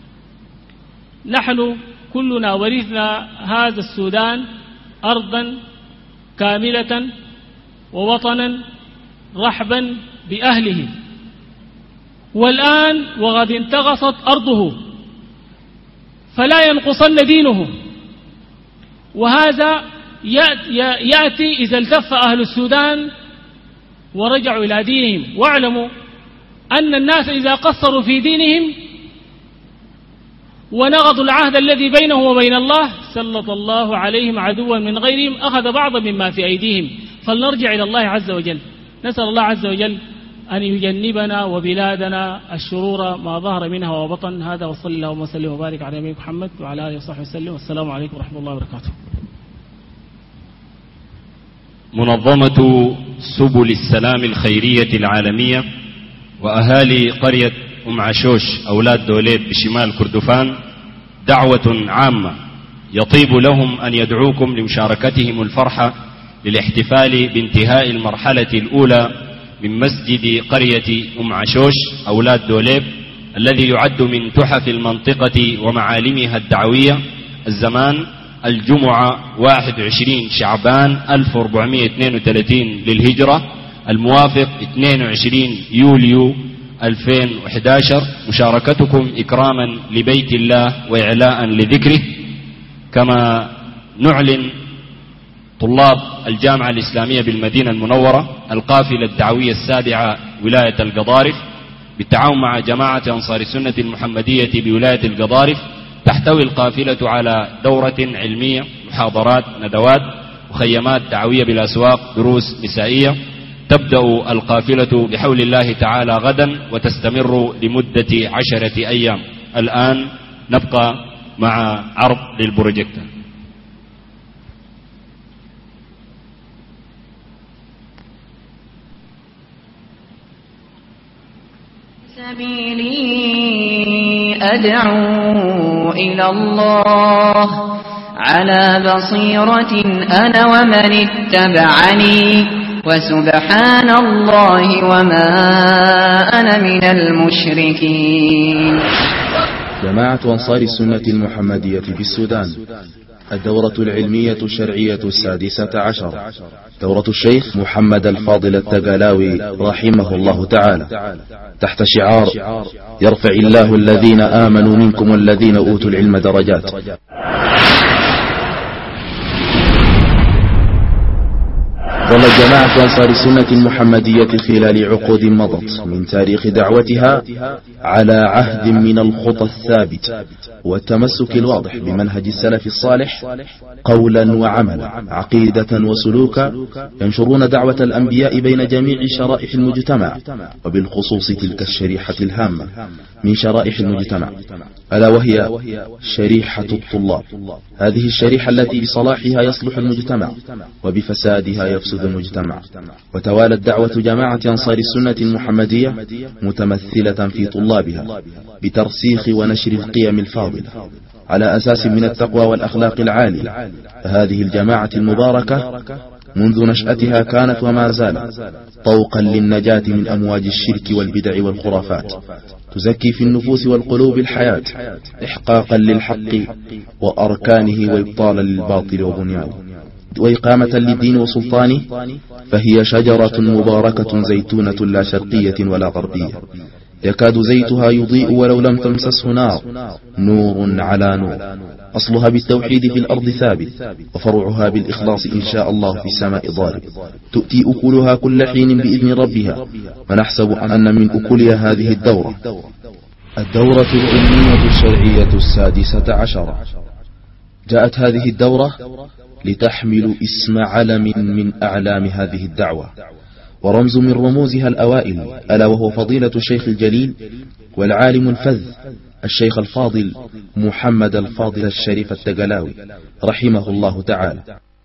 نحن كلنا ورثنا هذا السودان أرضا كاملة ووطنا رحبا بأهله، والآن وقد انتغصت أرضه فلا ينقصن دينه، وهذا يأتي إذا التف أهل السودان ورجعوا إلى دينهم. واعلموا أن الناس إذا قصروا في دينهم ونقضوا العهد الذي بينهم وبين الله سلط الله عليهم عدوا من غيرهم أخذ بعضا مما في أيديهم. فلنرجع إلى الله عز وجل، نسأل الله عز وجل أن يجنبنا وبلادنا الشرور ما ظهر منها وبطن. هذا وصلى الله وسلم وبارك على نبينا محمد وعلى آله وصحبه وسلم، والسلام عليكم ورحمة الله وبركاته. منظمة سبل السلام الخيرية العالمية وأهالي قرية عشوش أولاد دوليب بشمال كردفان دعوة عامة يطيب لهم أن يدعوكم لمشاركتهم الفرحة للاحتفال بانتهاء المرحلة الأولى من مسجد قرية عشوش أولاد دوليب، الذي يعد من تحف المنطقة ومعالمها الدعوية الزمان الجمعة 21 شعبان 1432 للهجرة، الموافق 22 يوليو 2011. مشاركتكم إكراما لبيت الله وإعلاء لذكره. كما نعلن طلاب الجامعة الإسلامية بالمدينة المنورة القافلة الدعوية السابعة ولاية القضارف بالتعاون مع جماعة أنصار السنة المحمدية بولاية القضارف، تحتوي القافلة على دورة علمية، محاضرات، ندوات، مخيمات دعوية بالأسواق، دروس نسائية. تبدأ القافلة بحول الله تعالى غدا وتستمر لمدة 10 أيام. الآن نبقى مع عرض للبروجيكتور. سبيلي أدعو إلى الله على بصيرة أنا ومن اتبعني وسبحان الله وما أنا من المشركين. جماعة أنصار السنة المحمدية بالسودان، الدورة العلمية الشرعية 16، دورة الشيخ محمد الفاضل التقلاوي رحمه الله تعالى، تحت شعار يرفع الله الذين آمنوا منكم والذين أوتوا العلم درجات. ظلت جماعة أنصار السنة المحمدية خلال عقود مضت من تاريخ دعوتها على عهد من الخطى الثابت والتمسك الواضح بمنهج السلف الصالح قولا وعملا، عقيدة وسلوكا، ينشرون دعوة الأنبياء بين جميع شرائح المجتمع، وبالخصوص تلك الشريحة الهامة من شرائح المجتمع ألا وهي شريحة الطلاب. هذه الشريحة التي بصلاحها يصلح المجتمع وبفسادها يفسد المجتمع. وتوالت دعوة جماعة أنصار السنة المحمدية متمثلة في طلابها بترسيخ ونشر القيم الفاضلة على أساس من التقوى والأخلاق العالية. هذه الجماعة المباركة منذ نشأتها كانت وما زالت طوقا للنجاة من أمواج الشرك والبدع والخرافات، تزكي في النفوس والقلوب الحياة إحقاقا للحق وأركانه وإبطالا للباطل وبنيانه وإقامة للدين وسلطانه. فهي شجرة مباركة زيتونة لا شرقية ولا غربية، يكاد زيتها يضيء ولو لم تمسسه نار، نور على نور. أصلها بالتوحيد في الأرض ثابت، وفرعها بالإخلاص إن شاء الله في السماء ضارب. تؤتي أكلها كل حين بإذن ربها، ونحسب أن من أكلها هذه الدورة، الدورة العلمية الشرعية 16. جاءت هذه الدورة لتحمل اسم علم من أعلام هذه الدعوة ورمز من رموزها الأوائل، ألا وهو فضيلة الشيخ الجليل والعالم الفذ الشيخ الفاضل محمد الفاضل الشريف التقلاوي رحمه الله تعالى.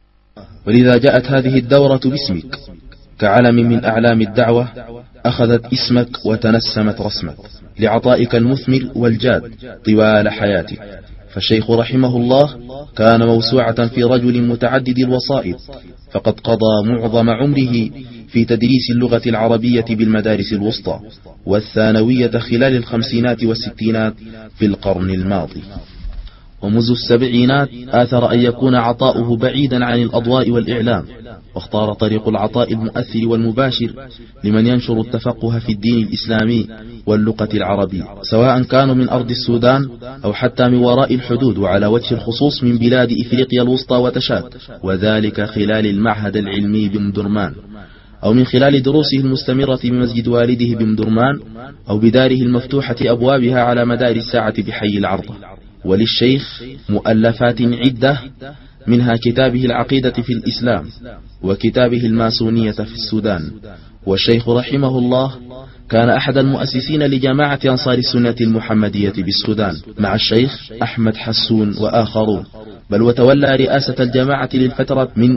ولذا جاءت هذه الدورة باسمك كعلم من أعلام الدعوة، أخذت اسمك وتنسمت رسمك لعطائك المثمر والجاد طوال حياتك. فالشيخ رحمه الله كان موسوعة في رجل متعدد الوسائط، فقد قضى معظم عمره في تدريس اللغة العربية بالمدارس الوسطى والثانوية خلال الخمسينات والستينات في القرن الماضي. ومنذ السبعينات آثر أن يكون عطاؤه بعيدا عن الأضواء والإعلام، واختار طريق العطاء المؤثر والمباشر لمن ينشر التفقه في الدين الإسلامي واللغة العربية، سواء كانوا من أرض السودان أو حتى من وراء الحدود، وعلى وجه الخصوص من بلاد إفريقيا الوسطى وتشاد، وذلك خلال المعهد العلمي بمدرمان، أو من خلال دروسه المستمرة بمسجد والده بمدرمان، أو بداره المفتوحة أبوابها على مدار الساعة بحي العرضة. وللشيخ مؤلفات عدة، منها كتابه العقيدة في الإسلام وكتابه الماسونية في السودان. والشيخ رحمه الله كان أحد المؤسسين لجماعة أنصار السنة المحمدية بالسودان مع الشيخ أحمد حسون وآخرون، بل وتولى رئاسة الجماعة للفترة من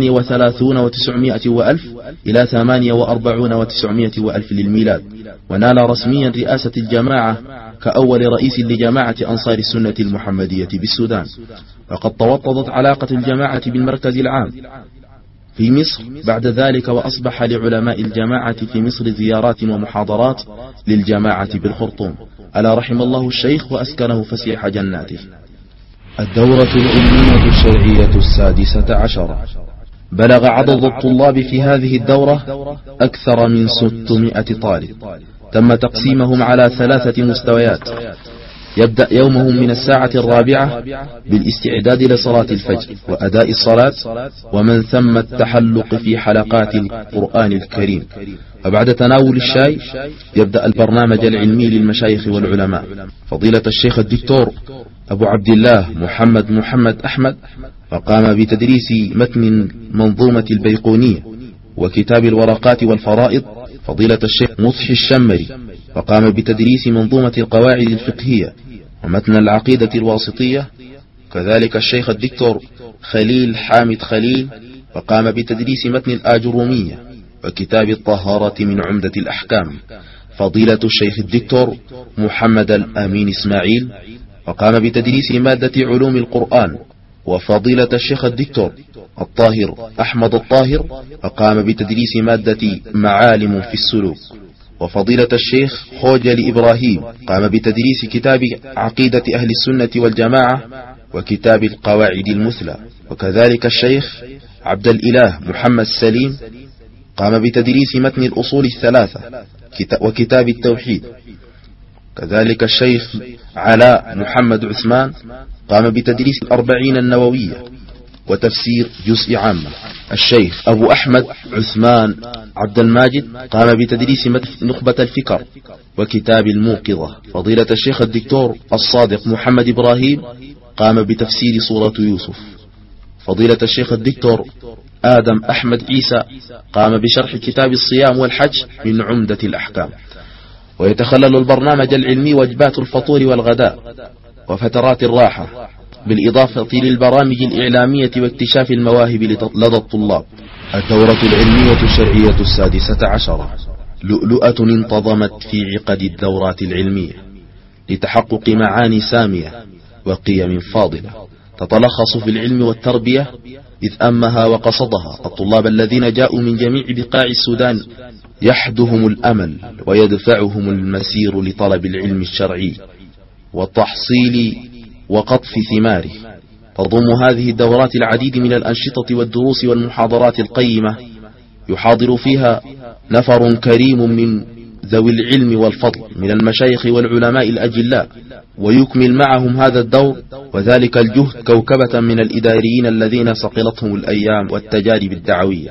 38 و900 وألف إلى 48 و900 وألف للميلاد، ونال رسميا رئاسة الجماعة كأول رئيس لجماعة أنصار السنة المحمدية بالسودان. وقد توطدت علاقة الجماعة بالمركز العام في مصر بعد ذلك، وأصبح لعلماء الجماعة في مصر زيارات ومحاضرات للجماعة بالخرطوم. ألا رحم الله الشيخ وأسكنه فسيح جناته. الدورة العلمية الشرعية السادسة عشرة. بلغ عدد الطلاب في هذه الدورة أكثر من 600 طالب. تم تقسيمهم على 3 مستويات. يبدأ يومهم من الساعة 4 بالاستعداد لصلاة الفجر وأداء الصلاة، ومن ثم التحلق في حلقات القرآن الكريم. وبعد تناول الشاي يبدأ البرنامج العلمي للمشايخ والعلماء. فضيلة الشيخ الدكتور أبو عبد الله محمد أحمد فقام بتدريس متن منظومة البيقونية وكتاب الورقات والفرائض. فضيلة الشيخ مضحي الشمري فقام بتدريس منظومة القواعد الفقهية ومتن العقيدة الواسطية. كذلك الشيخ الدكتور خليل حامد خليل فقام بتدريس متن الآجرومية وكتاب الطهارة من عمدة الأحكام. فضيلة الشيخ الدكتور محمد الأمين إسماعيل فقام بتدريس مادة علوم القرآن. وفضيلة الشيخ الدكتور الطاهر أحمد الطاهر فقام بتدريس مادة معالم في السلوك. وفضيلة الشيخ خوجل إبراهيم قام بتدريس كتاب عقيدة أهل السنة والجماعة وكتاب القواعد المثلى. وكذلك الشيخ عبد الإله محمد سليم قام بتدريس متن الأصول الثلاثة وكتاب التوحيد. كذلك الشيخ علاء محمد عثمان قام بتدريس 40 النووية وتفسير جزء عامة. الشيخ أبو أحمد عثمان عبد الماجد قام بتدريس نخبة الفكر وكتاب الموقظة. فضيلة الشيخ الدكتور الصادق محمد إبراهيم قام بتفسير سورة يوسف. فضيلة الشيخ الدكتور آدم أحمد عيسى قام بشرح كتاب الصيام والحج من عمدة الأحكام. ويتخلل البرنامج العلمي وجبات الفطور والغداء وفترات الراحة، بالإضافة للبرامج الإعلامية واكتشاف المواهب لدى الطلاب. الدورة العلمية الشرعية السادسة عشرة لؤلؤة انتظمت في عقد الدورات العلمية لتحقق معاني سامية وقيم فاضلة تتلخص في العلم والتربية، إذ أمها وقصدها الطلاب الذين جاءوا من جميع بقاع السودان يحدهم الأمل ويدفعهم المسير لطلب العلم الشرعي والتحصيل وقطف ثماره. تضم هذه الدورات العديد من الأنشطة والدروس والمحاضرات القيمة يحاضر فيها نفر كريم من ذوي العلم والفضل من المشايخ والعلماء الأجلاء، ويكمل معهم هذا الدور وذلك الجهد كوكبة من الإداريين الذين صقلتهم الأيام والتجارب الدعوية.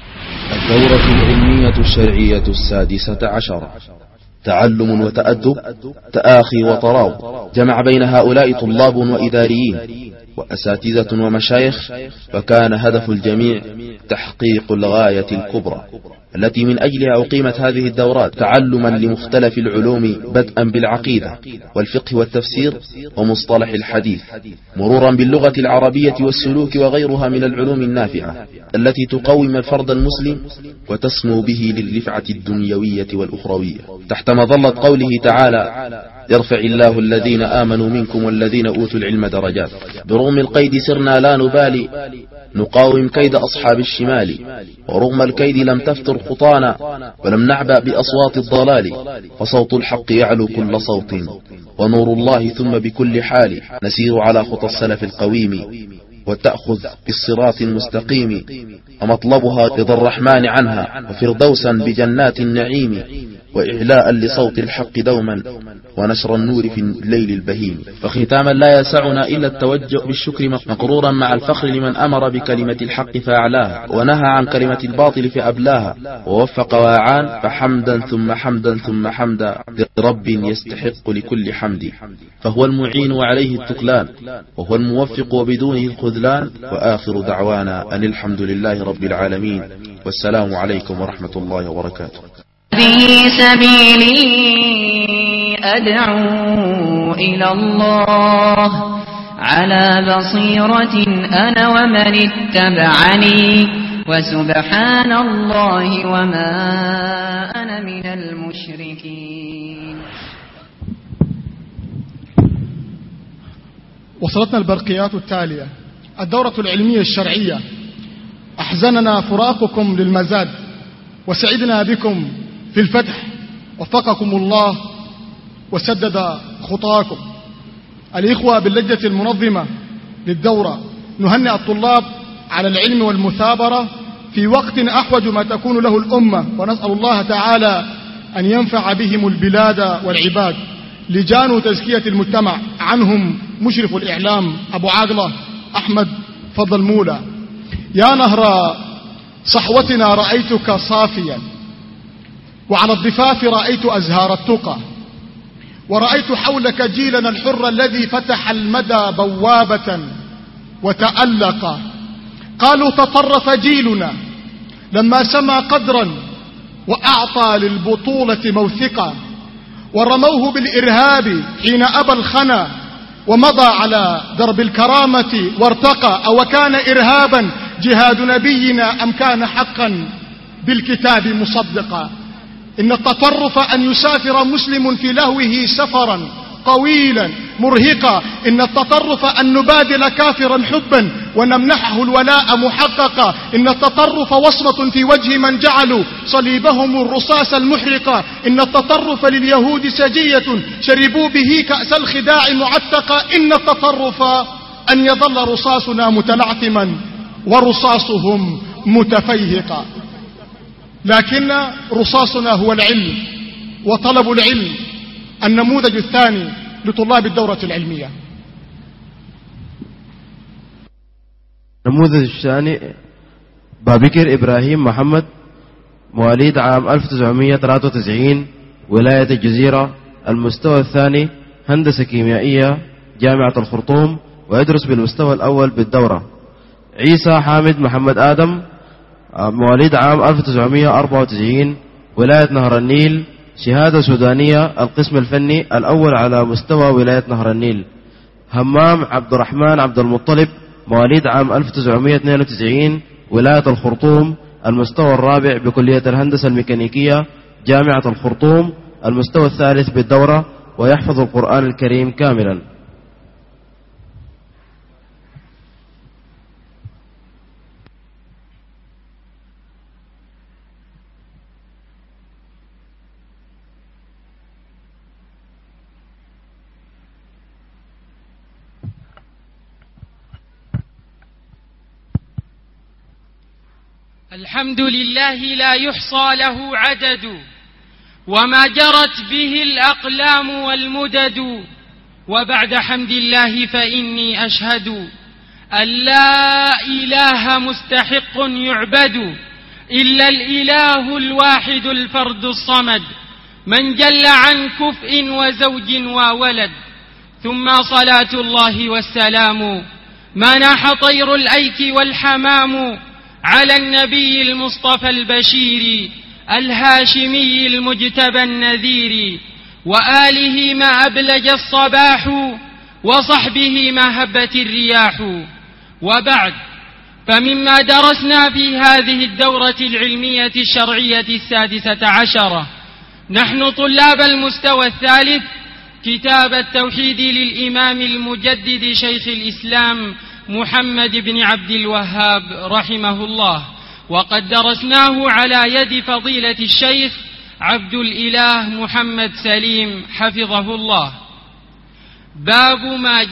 الدورة العلمية الشرعية السادسة عشرة تعلم وتأدب، تآخي وتراض، جمع بين هؤلاء طلاب وإداريين وأساتذة ومشايخ، فكان هدف الجميع تحقيق الغاية الكبرى التي من أجلها أقيمت هذه الدورات، تعلما لمختلف العلوم بدءا بالعقيدة والفقه والتفسير ومصطلح الحديث، مرورا باللغة العربية والسلوك وغيرها من العلوم النافعة التي تقوم الفرد المسلم وتسمو به للرفعة الدنيوية والأخروية، تحت مظلة قوله تعالى: يرفع الله الذين آمنوا منكم والذين أوتوا العلم درجات. برغم القيد سرنا لا نبالي نقاوم كيد أصحاب الشمال، ورغم الكيد لم تفتر خطانا ولم نعبأ بأصوات الضلال، فصوت الحق يعلو كل صوت ونور الله ثم بكل حال، نسير على خطى السلف القويم وتأخذ بالصراط المستقيم، ومطلبها رضا الرحمن عنها وفردوسا بجنات النعيم، وإعلاء لصوت الحق دوما ونشر النور في الليل البهيم. فختاما لا يسعنا إلا التوجه بالشكر مقرورا مع الفخر لمن أمر بكلمة الحق فأعلاها ونهى عن كلمة الباطل فأبلاها ووفق وأعان، فحمدا ثم حمدا ثم حمدا لرب يستحق لكل حمد، فهو المعين وعليه التكلان وهو الموفق وبدونه الخذلان. وآخر دعوانا أن الحمد لله رب العالمين، والسلام عليكم ورحمة الله وبركاته. هذه سبيلي أدعو إلى الله على بصيرة أنا ومن اتبعني، وسبحان الله وما أنا من المشركين. وصلتنا البرقيات التالية. الدورة العلمية الشرعية: أحزننا فراقكم للمزاد وسعدنا بكم في الفتح، وفقكم الله وسدد خطاكم. الإخوة باللجنة المنظمة للدورة. نهنئ الطلاب على العلم والمثابرة في وقت أحوج ما تكون له الأمة، ونسأل الله تعالى أن ينفع بهم البلاد والعباد. لجان تزكية المجتمع عنهم مشرف الإعلام أبو عاقلة أحمد فضل مولى. يا نهر صحوتنا رأيتك صافيا، وعلى الضفاف رأيت أزهار التقى، ورأيت حولك جيلنا الحر الذي فتح المدى بوابة وتألق. قالوا تطرف جيلنا لما سمى قدرا وأعطى للبطولة موثقا، ورموه بالإرهاب حين أبى الخنا ومضى على درب الكرامة وارتقى. أو كان إرهابا جهاد نبينا أم كان حقا بالكتاب مصدقا؟ إن التطرف أن يسافر مسلم في لهوه سفرا طويلا مرهقا. إن التطرف أن نبادل كافرا حبا ونمنحه الولاء محققا. إن التطرف وصمة في وجه من جعلوا صليبهم الرصاص المحرقا. إن التطرف لليهود سجية شربوا به كأس الخداع معتقا. إن التطرف أن يظل رصاصنا متلعثما ورصاصهم متفيهقا. لكن رصاصنا هو العلم وطلب العلم. النموذج الثاني لطلاب الدورة العلمية. النموذج الثاني بابكر إبراهيم محمد، مواليد عام 1993، ولاية الجزيرة. المستوى الثاني هندسة كيميائية جامعة الخرطوم، ويدرس بالمستوى الأول بالدورة. عيسى حامد محمد آدم، مواليد عام 1994، ولاية نهر النيل، شهادة سودانية القسم الفني الأول على مستوى ولاية نهر النيل. همام عبد الرحمن عبد المطلب، مواليد عام 1992، ولاية الخرطوم، المستوى الرابع بكلية الهندسة الميكانيكية جامعة الخرطوم، المستوى الثالث بالدورة، ويحفظ القرآن الكريم كاملا. الحمد لله لا يحصى له عدد، وما جرت به الأقلام والمدد. وبعد حمد الله فإني أشهد أن لا إله مستحق يعبد إلا الإله الواحد الفرد الصمد، من جل عن كفء وزوج وولد. ثم صلاة الله والسلام ما ناح طير الأيك والحمام على النبي المصطفى البشير الهاشمي المجتبى النذير، وآله ما أبلج الصباح، وصحبه ما هبت الرياح. وبعد، فمما درسنا في هذه الدورة العلمية الشرعية 16 نحن طلاب المستوى الثالث كتاب التوحيد للإمام المجدد شيخ الإسلام محمد بن عبد الوهاب رحمه الله، وقد درسناه على يد فضيلة الشيخ عبد الإله محمد سليم حفظه الله. باب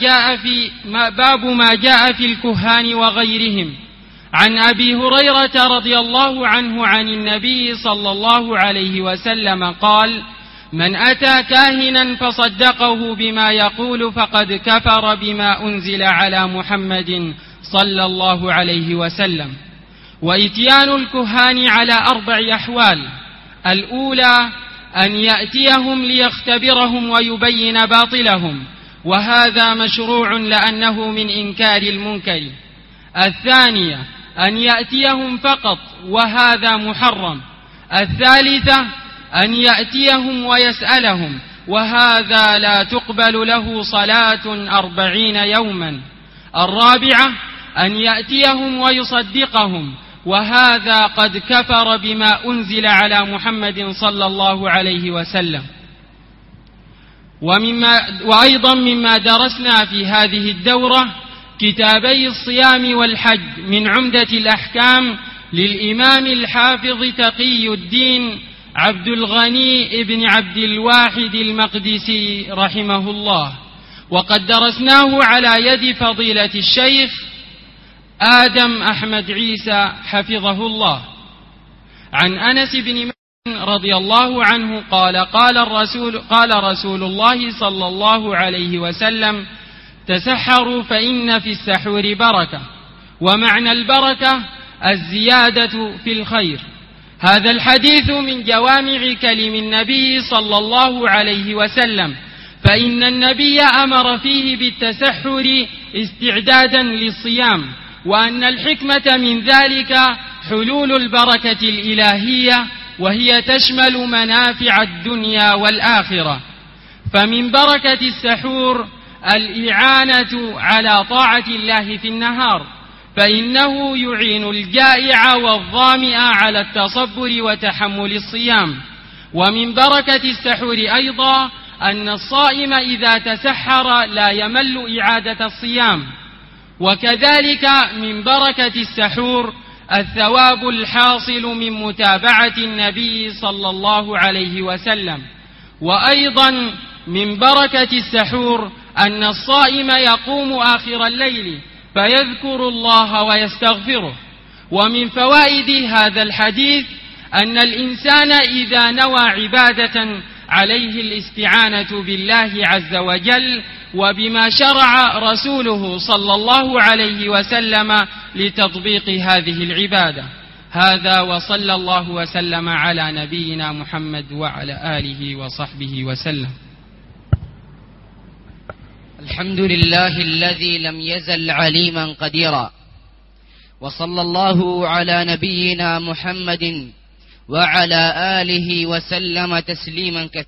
ما جاء في الكهان وغيرهم. عن أبي هريرة رضي الله عنه عن النبي صلى الله عليه وسلم قال: من أتى كاهنا فصدقه بما يقول فقد كفر بما أنزل على محمد صلى الله عليه وسلم. وإتيان الكهان على 4 أحوال: الأولى أن يأتيهم ليختبرهم ويبين باطلهم، وهذا مشروع لأنه من إنكار المنكر. الثانية أن يأتيهم فقط، وهذا محرم. الثالثة أن يأتيهم ويسألهم، وهذا لا تقبل له صلاة 40 يوما. الرابعة أن يأتيهم ويصدقهم، وهذا قد كفر بما أنزل على محمد صلى الله عليه وسلم. وأيضا مما درسنا في هذه الدورة كتابي الصيام والحج من عمدة الأحكام للإمام الحافظ تقي الدين عبد الغني ابن عبد الواحد المقدسي رحمه الله. وقد درسناه على يد فضيلة الشيخ آدم أحمد عيسى حفظه الله. عن أنس بن مالك رضي الله عنه قال قال رسول الله صلى الله عليه وسلم: تسحروا فإن في السحور بركة. ومعنى البركة الزيادة في الخير. هذا الحديث من جوامع كلم النبي صلى الله عليه وسلم، فإن النبي أمر فيه بالتسحر استعدادا للصيام، وأن الحكمة من ذلك حلول البركة الإلهية، وهي تشمل منافع الدنيا والآخرة. فمن بركة السحور الإعانة على طاعة الله في النهار، فإنه يعين الجائع والظامئ على التصبر وتحمل الصيام. ومن بركة السحور أيضا أن الصائم إذا تسحر لا يمل إعادة الصيام. وكذلك من بركة السحور الثواب الحاصل من متابعة النبي صلى الله عليه وسلم. وأيضا من بركة السحور أن الصائم يقوم آخر الليل فيذكر الله ويستغفره. ومن فوائد هذا الحديث أن الإنسان إذا نوى عبادة عليه الاستعانة بالله عز وجل وبما شرع رسوله صلى الله عليه وسلم لتطبيق هذه العبادة. هذا وصلى الله وسلم على نبينا محمد وعلى آله وصحبه وسلم. الحمد لله الذي لم يزل عليما قديرا، وصلى الله على نبينا محمد وعلى آله وسلم تسليما كثيرا.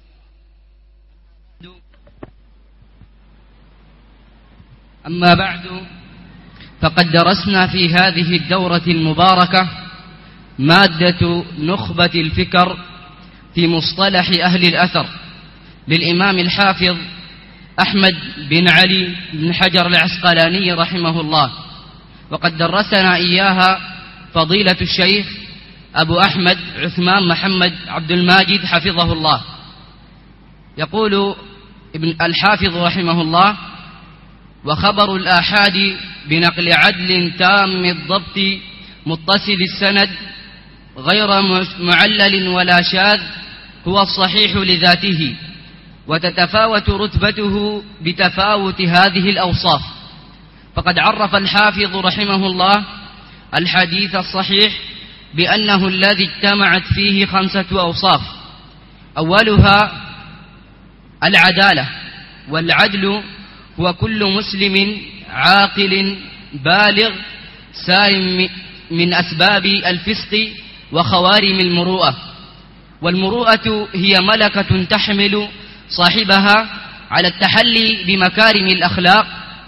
أما بعد، فقد درسنا في هذه الدورة المباركة مادة نخبة الفكر في مصطلح أهل الأثر للإمام الحافظ أحمد بن علي بن حجر العسقلاني رحمه الله، وقد درسنا إياها فضيلة الشيخ أبو أحمد عثمان محمد عبد الماجد حفظه الله. يقول ابن الحافظ رحمه الله: وخبر الآحاد بنقل عدل تام الضبط متصل السند غير معلل ولا شاذ هو الصحيح لذاته، وتتفاوت رتبته بتفاوت هذه الأوصاف. فقد عرف الحافظ رحمه الله الحديث الصحيح بأنه الذي اجتمعت فيه 5 أوصاف. أولها العدالة، والعدل هو كل مسلم عاقل بالغ سالم من أسباب الفسق وخوارم المروءة. والمروءة هي ملكة تحمل صاحبها على التحلي بمكارم الأخلاق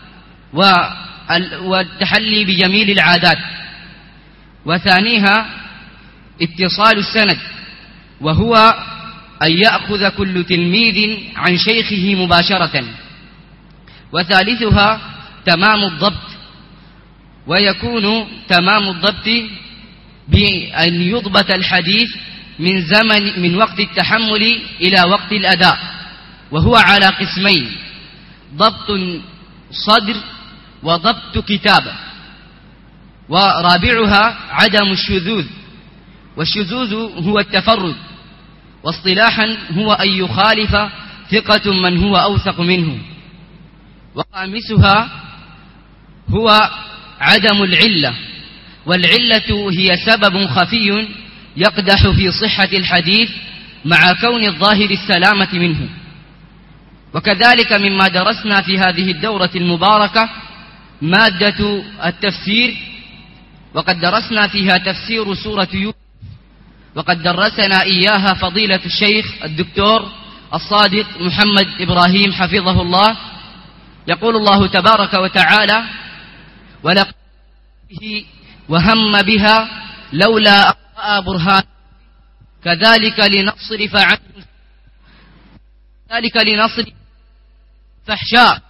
والتحلي بجميل العادات. وثانيها اتصال السند، وهو أن يأخذ كل تلميذ عن شيخه مباشرة. وثالثها تمام الضبط، ويكون تمام الضبط بأن يضبط الحديث من وقت التحمل إلى وقت الأداء، وهو على قسمين: ضبط صدر وضبط كتابة. ورابعها عدم الشذوذ، والشذوذ هو التفرد، واصطلاحا هو أن يخالف ثقة من هو أوثق منه. وخامسها هو عدم العلة، والعلة هي سبب خفي يقدح في صحة الحديث مع كون الظاهر السلامة منه. وكذلك مما درسنا في هذه الدورة المباركة مادة التفسير، وقد درسنا فيها تفسير سورة يوسف، وقد درسنا إياها فضيلة الشيخ الدكتور الصادق محمد إبراهيم حفظه الله. يقول الله تبارك وتعالى: ولقد به وهم بها لولا أن رأى برهان كذلك لنصرف عنه فحشاء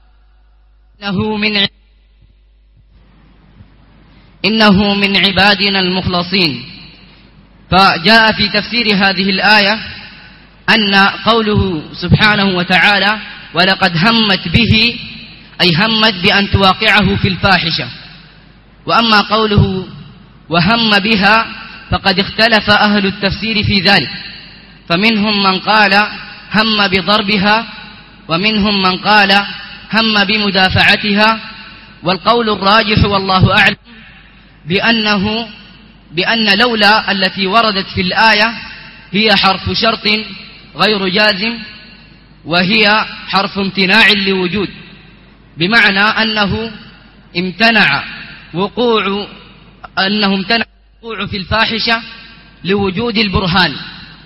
إنه من عبادنا المخلصين. فجاء في تفسير هذه الآية أن قوله سبحانه وتعالى ولقد همت به أي همت بأن تواقعه في الفاحشة. وأما قوله وهم بها فقد اختلف أهل التفسير في ذلك، فمنهم من قال هم بضربها، ومنهم من قال هم بمدافعتها. والقول الراجح والله أعلم بأن لولا التي وردت في الآية هي حرف شرط غير جازم، وهي حرف امتناع لوجود، بمعنى أنه امتنع وقوع في الفاحشة لوجود البرهان.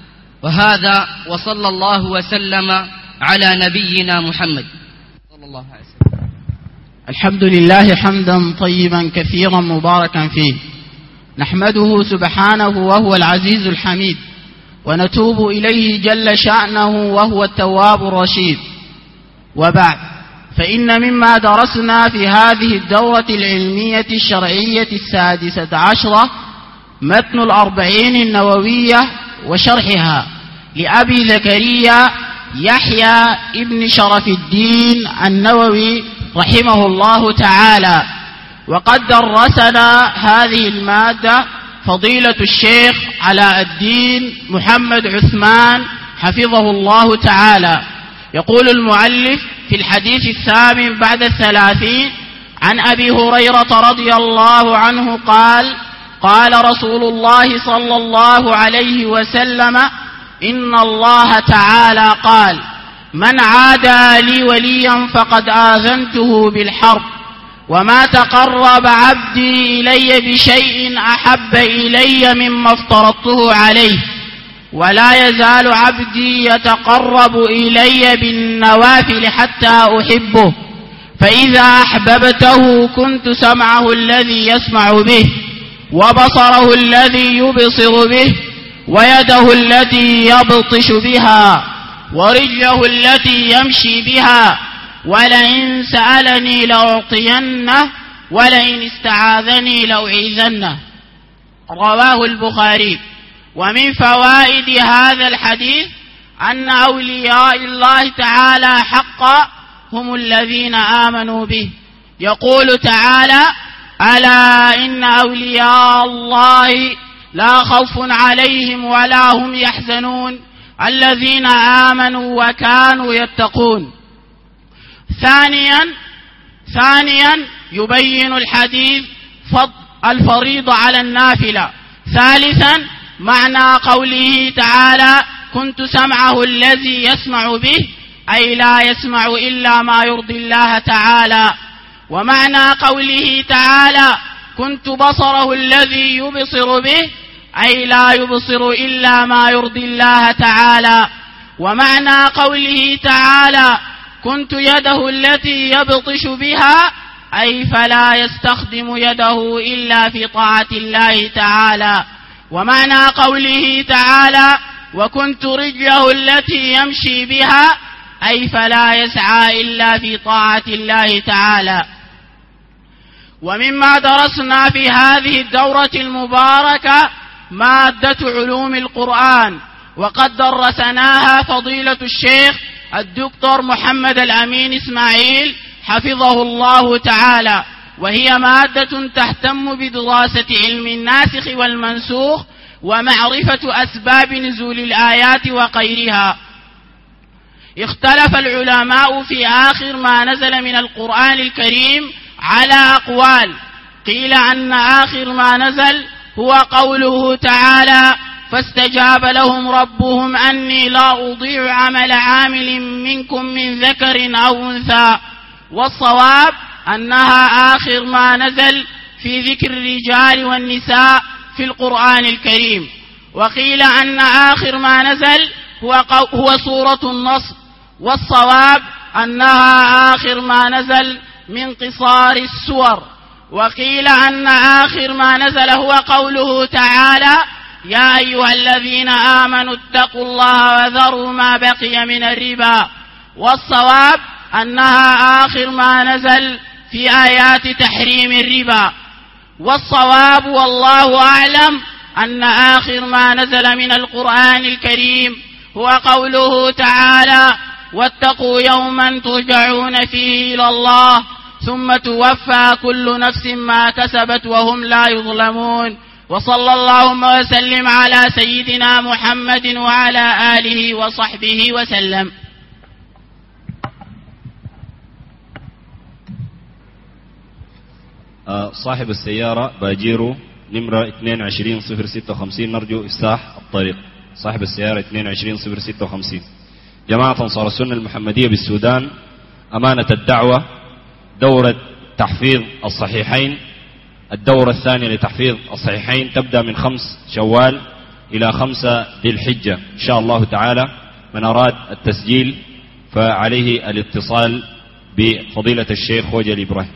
وهذا وصلى الله وسلم على نبينا محمد صلى الله عليه وسلم. الحمد لله حمدا طيبا كثيرا مباركا فيه، نحمده سبحانه وهو العزيز الحميد، ونتوب إليه جل شأنه وهو التواب الرشيد. وبعد، فإن مما درسنا في هذه الدورة العلمية الشرعية 16 متن 40 النووية وشرحها لأبي زكريا يحيى ابن شرف الدين النووي رحمه الله تعالى. وقد درسنا هذه المادة فضيلة الشيخ علاء الدين محمد عثمان حفظه الله تعالى. يقول المؤلف في الحديث 8 بعد 30 عن أبي هريرة رضي الله عنه قال: قال رسول الله صلى الله عليه وسلم: إن الله تعالى قال: من عادى لي وليا فقد آذنته بالحرب، وما تقرب عبدي إلي بشيء أحب إلي مما افترضته عليه، ولا يزال عبدي يتقرب إلي بالنوافل حتى أحبه، فإذا أحببته كنت سمعه الذي يسمع به، وبصره الذي يبصر به، ويده التي يبطش بها، ورجله التي يمشي بها، ولئن سألني لأعطينه، ولئن استعاذني لأعيذنه. رواه البخاري. ومن فوائد هذا الحديث أن أولياء الله تعالى حقا هم الذين آمنوا به. يقول تعالى: ألا إن أولياء الله لا خوف عليهم ولا هم يحزنون الذين آمنوا وكانوا يتقون. ثانيا يبين الحديث الفريضة على النافلة. ثالثا معنى قوله تعالى: كنت سمعه الذي يسمع به، أي لا يسمع إلا ما يرضي الله تعالى. ومعنى قوله تعالى: كنت بصره الذي يبصر به، أي لا يبصر إلا ما يرضي الله تعالى. ومعنى قوله تعالى: كنت يده التي يبطش بها، أي فلا يستخدم يده إلا في طاعة الله تعالى. ومعنى قوله تعالى: وكنت رجله التي يمشي بها، أي فلا يسعى إلا في طاعة الله تعالى. ومما درسنا في هذه الدورة المباركة مادة علوم القرآن، وقد درسناها فضيلة الشيخ الدكتور محمد الأمين إسماعيل حفظه الله تعالى، وهي مادة تهتم بدراسة علم الناسخ والمنسوخ ومعرفة أسباب نزول الآيات وغيرها. اختلف العلماء في آخر ما نزل من القرآن الكريم على أقوال. قيل أن آخر ما نزل هو قوله تعالى: فاستجاب لهم ربهم أني لا أضيع عمل عامل منكم من ذكر أو أنثى. والصواب أنها آخر ما نزل في ذكر الرجال والنساء في القرآن الكريم. وقيل أن آخر ما نزل هو سورة النصر. والصواب أنها آخر ما نزل من قصار السور. وقيل أن آخر ما نزل هو قوله تعالى: يا أيها الذين آمنوا اتقوا الله وذروا ما بقي من الربا. والصواب أنها آخر ما نزل في آيات تحريم الربا. والصواب والله أعلم أن آخر ما نزل من القرآن الكريم هو قوله تعالى: واتقوا يوما ترجعون فيه إلى الله ثم توفى كل نفس ما كسبت وهم لا يظلمون. وصلى اللهم وسلم على سيدنا محمد وعلى آله وصحبه وسلم. صاحب السيارة باجيرو نمرة 22056 نرجو إفساح الطريق. صاحب السيارة 22056. جماعة أنصار السنة المحمدية بالسودان أمانة الدعوة دورة تحفيظ الصحيحين. الدورة الثانية لتحفيظ الصحيحين تبدأ من 5 شوال إلى 5 ذي الحجة إن شاء الله تعالى. من أراد التسجيل فعليه الاتصال بفضيلة الشيخ وجل إبراهيم.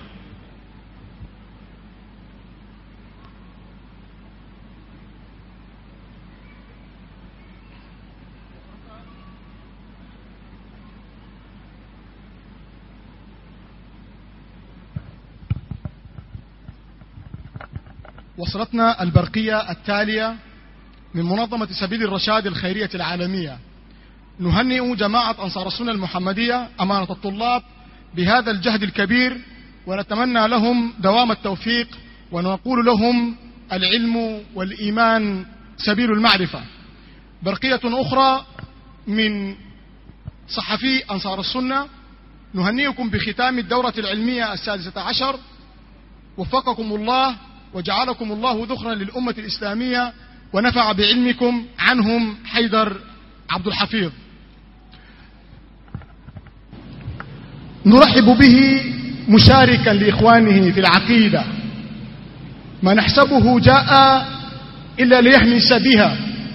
وصلتنا البرقية التالية من منظمة سبيل الرشاد الخيرية العالمية. نهنئ جماعة أنصار السنة المحمدية أمانة الطلاب بهذا الجهد الكبير، ونتمنى لهم دوام التوفيق، ونقول لهم العلم والإيمان سبيل المعرفة. برقية أخرى من صحفي أنصار السنة، نهنئكم بختام الدورة العلمية 16. وفقكم الله وجعلكم الله ذخرا للأمة الإسلامية، ونفع بعلمكم عنهم حيدر عبد الحفيظ. نرحب به مشاركا لإخوانه في العقيدة، ما نحسبه جاء إلا ليهمس بها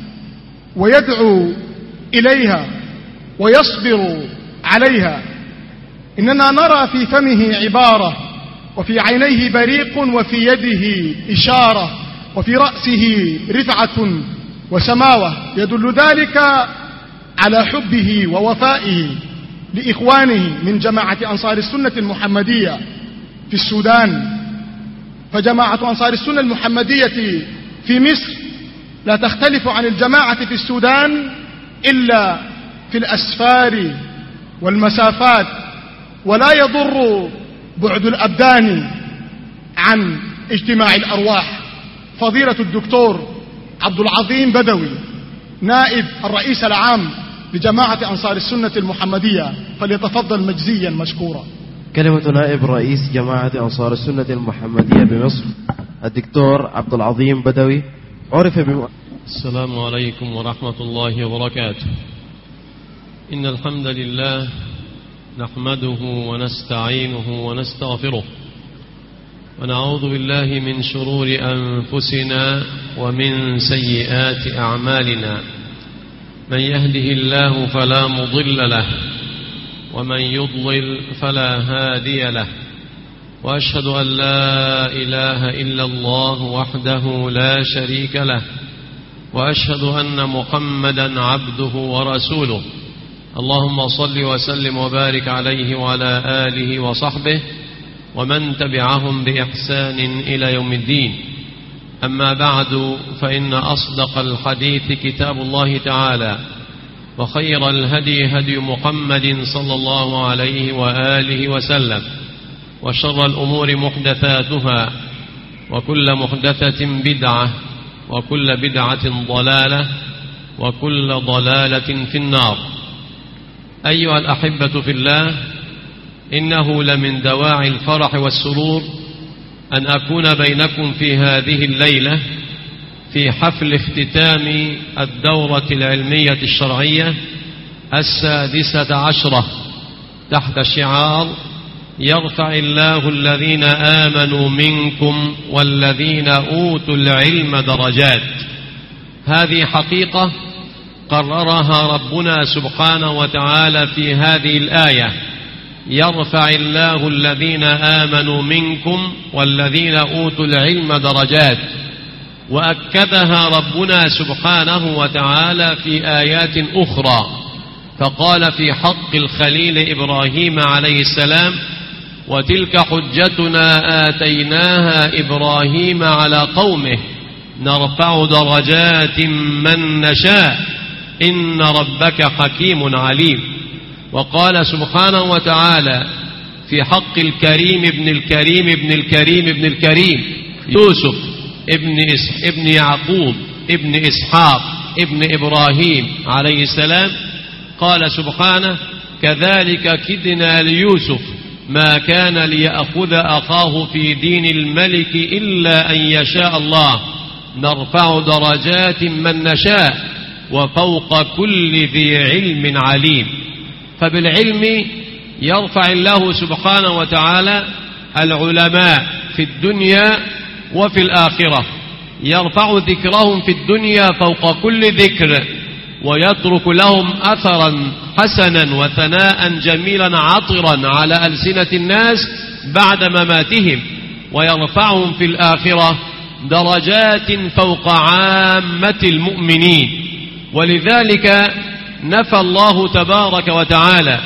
ويدعو إليها ويصبر عليها. إننا نرى في فمه عبارة، وفي عينيه بريق، وفي يده إشارة، وفي رأسه رفعة وسماوة، يدل ذلك على حبه ووفائه لإخوانه من جماعة أنصار السنة المحمدية في السودان. فجماعة أنصار السنة المحمدية في مصر لا تختلف عن الجماعة في السودان إلا في الأسفار والمسافات، ولا يضر بعد الأبدان عن اجتماع الأرواح. فضيلة الدكتور عبد العظيم بدوي نائب الرئيس العام لجماعة أنصار السنة المحمدية فليتفضل مجزيا مشكورا. كلمة نائب رئيس جماعة أنصار السنة المحمدية بمصر الدكتور عبد العظيم بدوي عرف السلام عليكم ورحمة الله وبركاته. إن الحمد لله نحمده ونستعينه ونستغفره، ونعوذ بالله من شرور أنفسنا ومن سيئات أعمالنا. من يهده الله فلا مضل له، ومن يضلل فلا هادي له. وأشهد أن لا إله إلا الله وحده لا شريك له، وأشهد أن محمدا عبده ورسوله. اللهم صل وسلم وبارك عليه وعلى آله وصحبه ومن تبعهم بإحسان إلى يوم الدين. أما بعد، فإن أصدق الحديث كتاب الله تعالى، وخير الهدي هدي محمد صلى الله عليه وآله وسلم، وشر الأمور محدثاتها، وكل محدثة بدعة، وكل بدعة ضلالة، وكل ضلالة في النار. أيها الأحبة في الله، إنه لمن دواعي الفرح والسرور أن أكون بينكم في هذه الليلة في حفل اختتام الدورة العلمية الشرعية 16 تحت شعار يرفع الله الذين آمنوا منكم والذين أوتوا العلم درجات. هذه حقيقة قررها ربنا سبحانه وتعالى في هذه الآية: يرفع الله الذين آمنوا منكم والذين أوتوا العلم درجات. وأكدها ربنا سبحانه وتعالى في آيات أخرى، فقال في حق الخليل إبراهيم عليه السلام: وتلك حجتنا آتيناها إبراهيم على قومه نرفع درجات من نشاء إن ربك حكيم عليم. وقال سبحانه وتعالى في حق الكريم ابن الكريم ابن الكريم ابن الكريم يوسف ابن يعقوب ابن إسحاق ابن إبراهيم عليه السلام، قال سبحانه كذلك كدنا ليوسف ما كان ليأخذ أخاه في دين الملك إلا أن يشاء الله نرفع درجات من نشاء وفوق كل ذي علم عليم. فبالعلم يرفع الله سبحانه وتعالى العلماء في الدنيا وفي الآخرة، يرفع ذكرهم في الدنيا فوق كل ذكر، ويترك لهم أثرا حسنا وثناء جميلا عطرا على ألسنة الناس بعد مماتهم، ويرفعهم في الآخرة درجات فوق عامة المؤمنين. ولذلك نفى الله تبارك وتعالى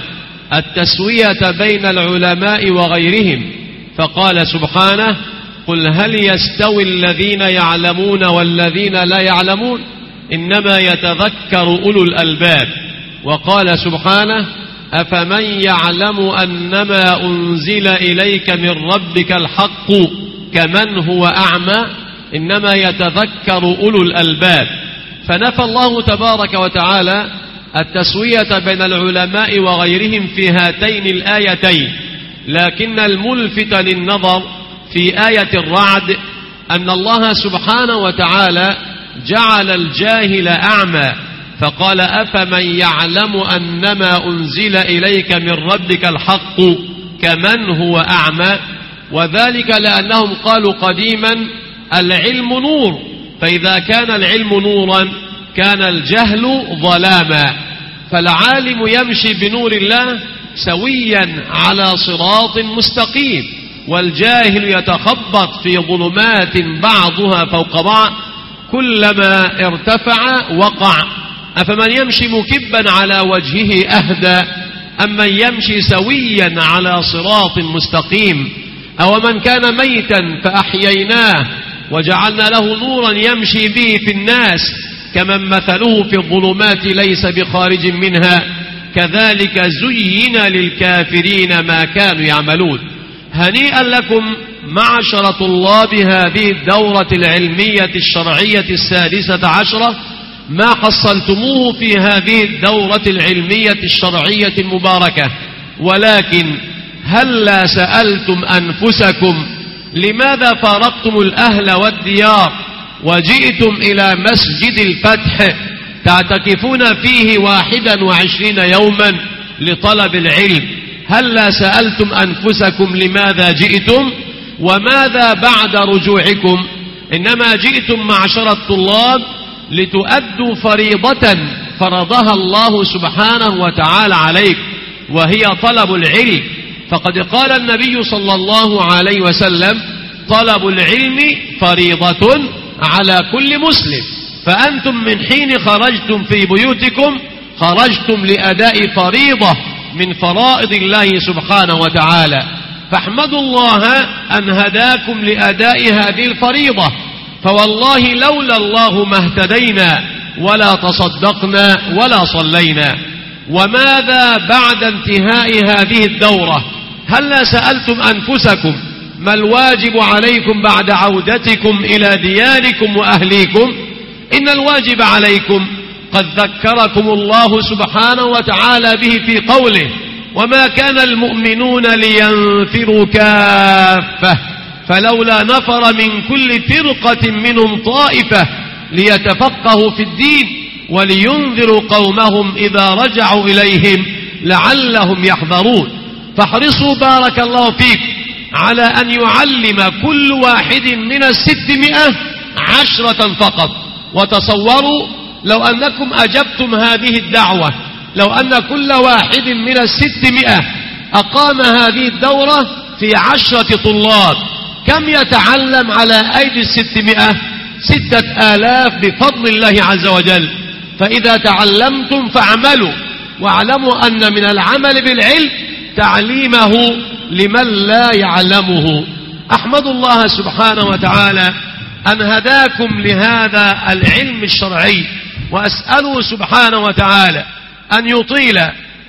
التسوية بين العلماء وغيرهم، فقال سبحانه قل هل يستوي الذين يعلمون والذين لا يعلمون إنما يتذكر أولو الألباب. وقال سبحانه أفمن يعلم أنما أنزل إليك من ربك الحق كمن هو أعمى إنما يتذكر أولو الألباب. فنفى الله تبارك وتعالى التسوية بين العلماء وغيرهم في هاتين الآيتين، لكن الملفت للنظر في آية الرعد أن الله سبحانه وتعالى جعل الجاهل أعمى، فقال أفمن يعلم أنما أنزل إليك من ربك الحق كمن هو أعمى. وذلك لأنهم قالوا قديما العلم نور، فإذا كان العلم نورا كان الجهل ظلاما، فالعالم يمشي بنور الله سويا على صراط مستقيم، والجاهل يتخبط في ظلمات بعضها فوق بعض كلما ارتفع وقع. أفمن يمشي مكبا على وجهه أهدى أم من يمشي سويا على صراط مستقيم؟ أو من كان ميتا فأحييناه وجعلنا له نورا يمشي به في الناس كمن مثله في الظلمات ليس بخارج منها كذلك زين للكافرين ما كانوا يعملون. هنيئا لكم معشر طلاب هذه الدورة العلمية الشرعية 16 ما حصلتموه في هذه الدورة العلمية الشرعية المباركة، ولكن هلا سألتم أنفسكم لماذا فارقتم الأهل والديار وجئتم إلى مسجد الفتح تعتكفون فيه 21 يوما لطلب العلم؟ هلا سألتم أنفسكم لماذا جئتم وماذا بعد رجوعكم؟ إنما جئتم معشر الطلاب لتؤدوا فريضة فرضها الله سبحانه وتعالى عليك، وهي طلب العلم. فقد قال النبي صلى الله عليه وسلم طلب العلم فريضة على كل مسلم. فأنتم من حين خرجتم في بيوتكم خرجتم لأداء فريضة من فرائض الله سبحانه وتعالى، فاحمدوا الله أن هداكم لأداء هذه الفريضة، فوالله لولا الله ما اهتدينا ولا تصدقنا ولا صلينا. وماذا بعد انتهاء هذه الدورة؟ هلا سألتم أنفسكم ما الواجب عليكم بعد عودتكم إلى دياركم وأهليكم؟ إن الواجب عليكم قد ذكركم الله سبحانه وتعالى به في قوله وما كان المؤمنون لينفروا كافة فلولا نفر من كل فرقة منهم طائفة ليتفقهوا في الدين ولينذروا قومهم إذا رجعوا إليهم لعلهم يحذرون. فاحرصوا بارك الله فيكم على أن يعلم كل واحد من 600 10 فقط. وتصوروا لو أنكم أجبتم هذه الدعوة، لو أن كل واحد من 600 أقام هذه الدورة في 10 طلاب، كم يتعلم على أيدي 600؟ 6000 بفضل الله عز وجل. فإذا تعلمتم فاعملوا، واعلموا أن من العمل بالعلم تعليمه لمن لا يعلمه. أحمد الله سبحانه وتعالى أن هداكم لهذا العلم الشرعي، وأسأله سبحانه وتعالى أن يطيل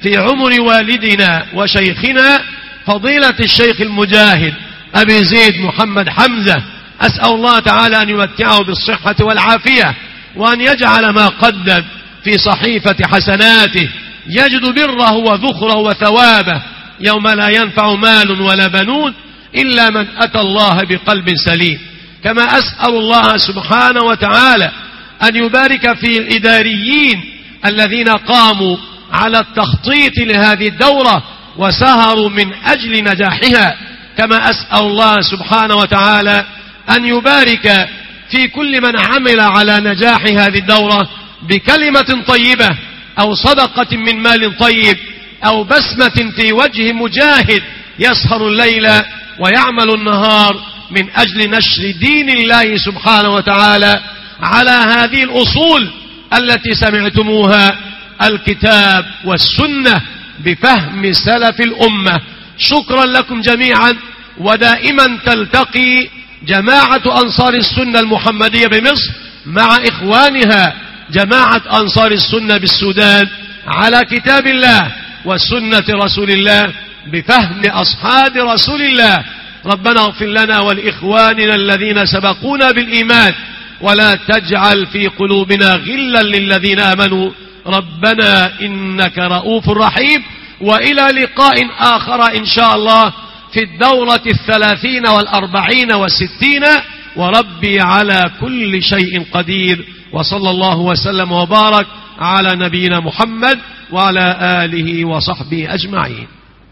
في عمر والدنا وشيخنا فضيلة الشيخ المجاهد أبي زيد محمد حمزة. أسأل الله تعالى أن يمتعه بالصحة والعافية، وأن يجعل ما قدم في صحيفة حسناته يجد بره وذخره وثوابه يوم لا ينفع مال ولا بنون إلا من أتى الله بقلب سليم. كما أسأل الله سبحانه وتعالى أن يبارك في الإداريين الذين قاموا على التخطيط لهذه الدورة وسهروا من أجل نجاحها. كما أسأل الله سبحانه وتعالى أن يبارك في كل من عمل على نجاح هذه الدورة بكلمة طيبة أو صدقة من مال طيب أو بسمة في وجه مجاهد يسهر الليل ويعمل النهار من أجل نشر دين الله سبحانه وتعالى على هذه الأصول التي سمعتموها، الكتاب والسنة بفهم سلف الأمة. شكرا لكم جميعا. ودائما تلتقي جماعة أنصار السنة المحمدية بمصر مع إخوانها جماعة أنصار السنة بالسودان على كتاب الله وسنة رسول الله بفهم أصحاب رسول الله. ربنا اغفر لنا ولإخواننا الذين سبقونا بالإيمان ولا تجعل في قلوبنا غلا للذين آمنوا ربنا إنك رؤوف رحيم. وإلى لقاء آخر إن شاء الله في الدورة 30 و40 و60. وربي على كل شيء قدير. وصلى الله وسلم وبارك على نبينا محمد وعلى آله وصحبه أجمعين.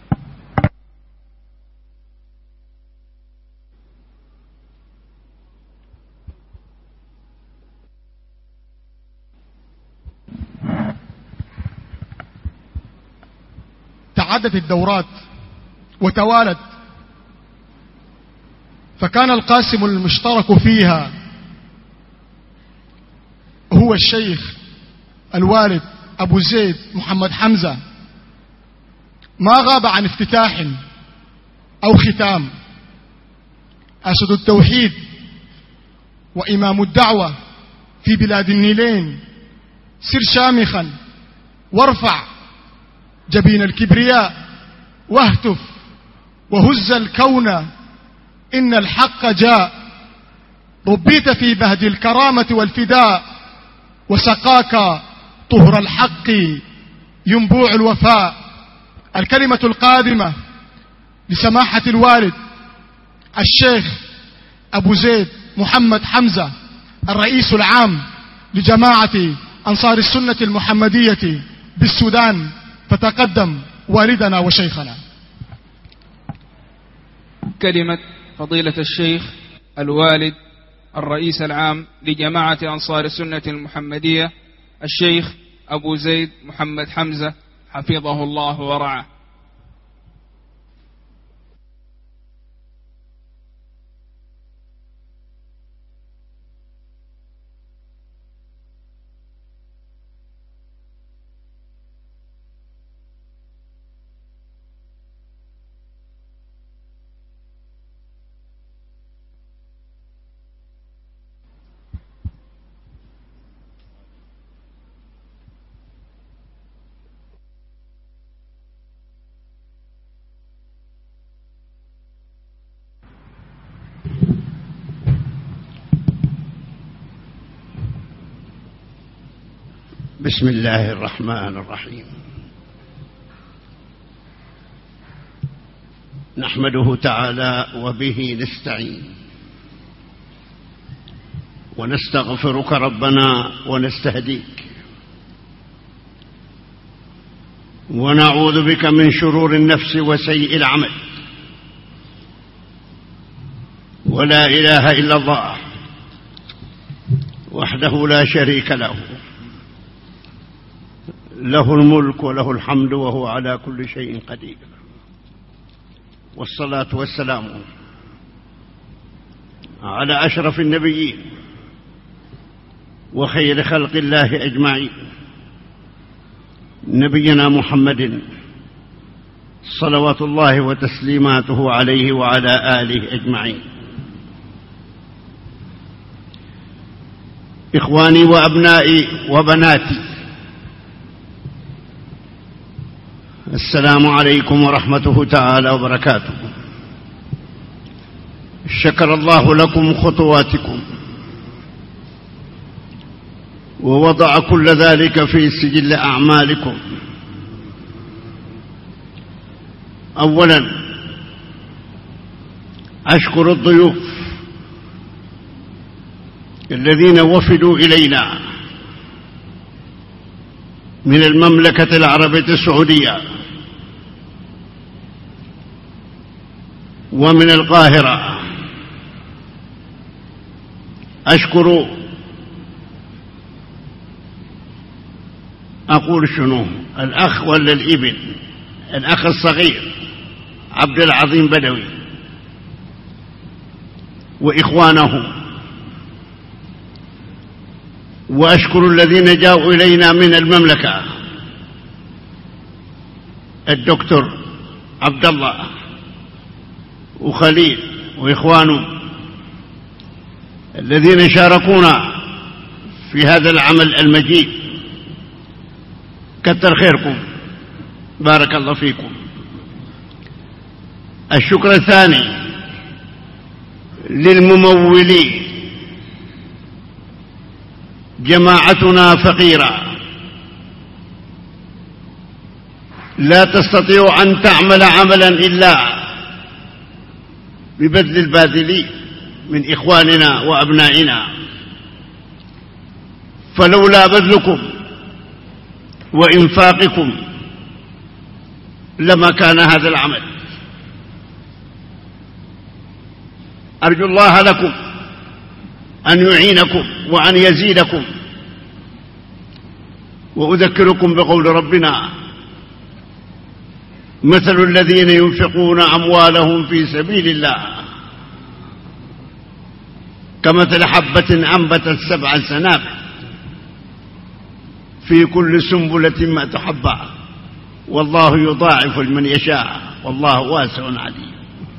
تعدت الدورات وتوالت، فكان القاسم المشترك فيها هو الشيخ الوالد أبو زيد محمد حمزة، ما غاب عن افتتاح أو ختام. أسد التوحيد وإمام الدعوة في بلاد النيلين، سر شامخا وارفع جبين الكبرياء واهتف وهز الكون إن الحق جاء. ربيت في بهج الكرامة والفداء وسقاك طهر الحق ينبوع الوفاء. الكلمة القادمة لسماحة الوالد الشيخ أبو زيد محمد حمزة الرئيس العام لجماعة أنصار السنة المحمدية بالسودان. فتقدم والدنا وشيخنا. كلمة فضيلة الشيخ الوالد الرئيس العام لجماعة أنصار السنة المحمدية الشيخ أبو زيد محمد حمزة حفظه الله ورعاه. بسم الله الرحمن الرحيم. نحمده تعالى وبه نستعين ونستغفرك ربنا ونستهديك ونعوذ بك من شرور النفس وسيء العمل. ولا إله إلا الله وحده لا شريك له، له الملك وله الحمد وهو على كل شيء قدير. والصلاة والسلام على أشرف النبيين وخير خلق الله أجمعين، نبينا محمد صلوات الله وتسليماته عليه وعلى آله أجمعين. إخواني وأبنائي وبناتي، السلام عليكم ورحمته تعالى وبركاته. شكر الله لكم خطواتكم ووضع كل ذلك في سجل أعمالكم. أولا أشكر الضيوف الذين وفدوا إلينا من المملكة العربية السعودية ومن القاهرة. أشكر أقول شنو الأخ ولا الابن، الأخ الصغير عبد العظيم بدوي وإخوانه، وأشكر الذين جاءوا إلينا من المملكة، الدكتور عبد الله وخليل وإخوانه الذين شاركونا في هذا العمل المجيد. كتر خيركم، بارك الله فيكم. الشكر الثاني للممولين. جماعتنا فقيرة لا تستطيع أن تعمل عملا إلا ببذل الباذلين من إخواننا وأبنائنا، فلولا بذلكم وإنفاقكم لما كان هذا العمل. أرجو الله لكم أن يعينكم وأن يزيدكم. وأذكركم بقول ربنا: مثل الذين ينفقون أموالهم في سبيل الله كمثل حبة أنبتت 7 سنابل في كل سنبلة 100 حبة والله يضاعف لمن يشاء والله واسع عليم.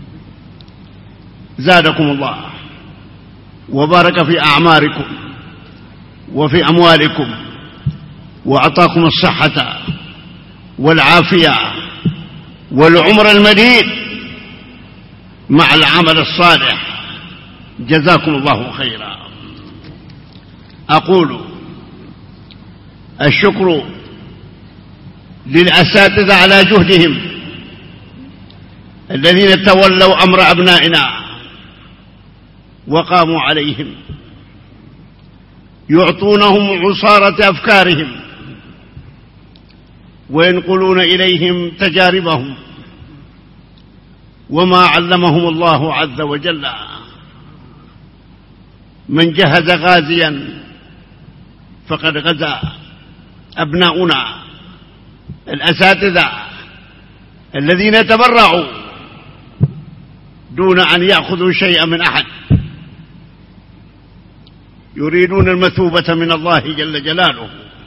زادكم الله وبارك في أعماركم وفي أموالكم وأعطاكم الصحة والعافية والعمر المديد مع العمل الصالح. جزاكم الله خيرا. أقول الشكر للأساتذة على جهدهم الذين تولوا أمر أبنائنا وقاموا عليهم، يعطونهم عصارة أفكارهم وينقلون إليهم تجاربهم وما علمهم الله عز وجل. من جهز غازيا فقد غزا. أبناؤنا الأساتذة الذين تبرعوا دون أن يأخذوا شيئا من أحد يريدون المثوبة من الله جل جلاله،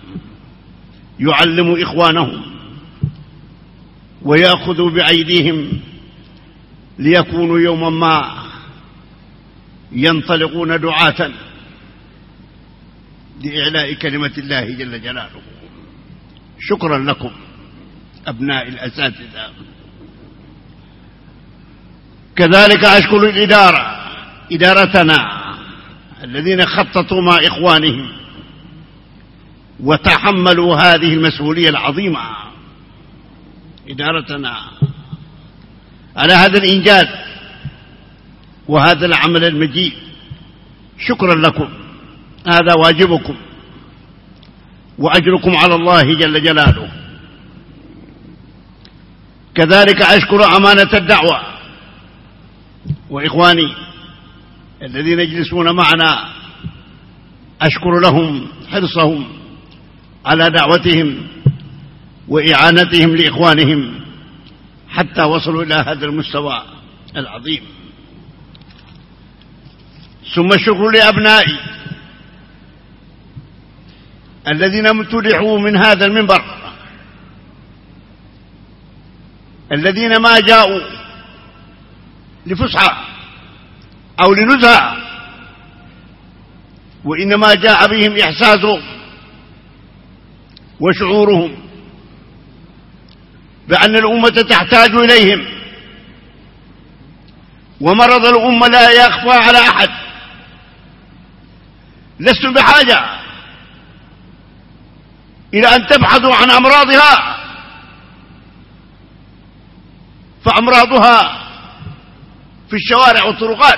يعلم إخوانهم ويأخذوا بأيديهم ليكونوا يوما ما ينطلقون دعاة لإعلاء كلمة الله جل جلاله. شكرا لكم أبناء الأساتذة. كذلك أشكر الإدارة، إدارتنا الذين خططوا مع إخوانهم وتحملوا هذه المسؤولية العظيمة. إدارتنا على هذا الإنجاز وهذا العمل المجيد. شكرا لكم، هذا واجبكم وأجركم على الله جل جلاله. كذلك أشكر أمانة الدعوة وإخواني الذين يجلسون معنا، أشكر لهم حرصهم على دعوتهم وإعانتهم لإخوانهم حتى وصلوا إلى هذا المستوى العظيم. ثم الشكر لأبنائي الذين امتدحوا من هذا المنبر، الذين ما جاءوا لفسحة أو لنزهة، وإنما جاء بهم إحساسهم وشعورهم بأن الأمة تحتاج إليهم، ومرض الأمة لا يخفى على أحد. لستم بحاجة إلى أن تبحثوا عن أمراضها، فأمراضها في الشوارع والطرقات،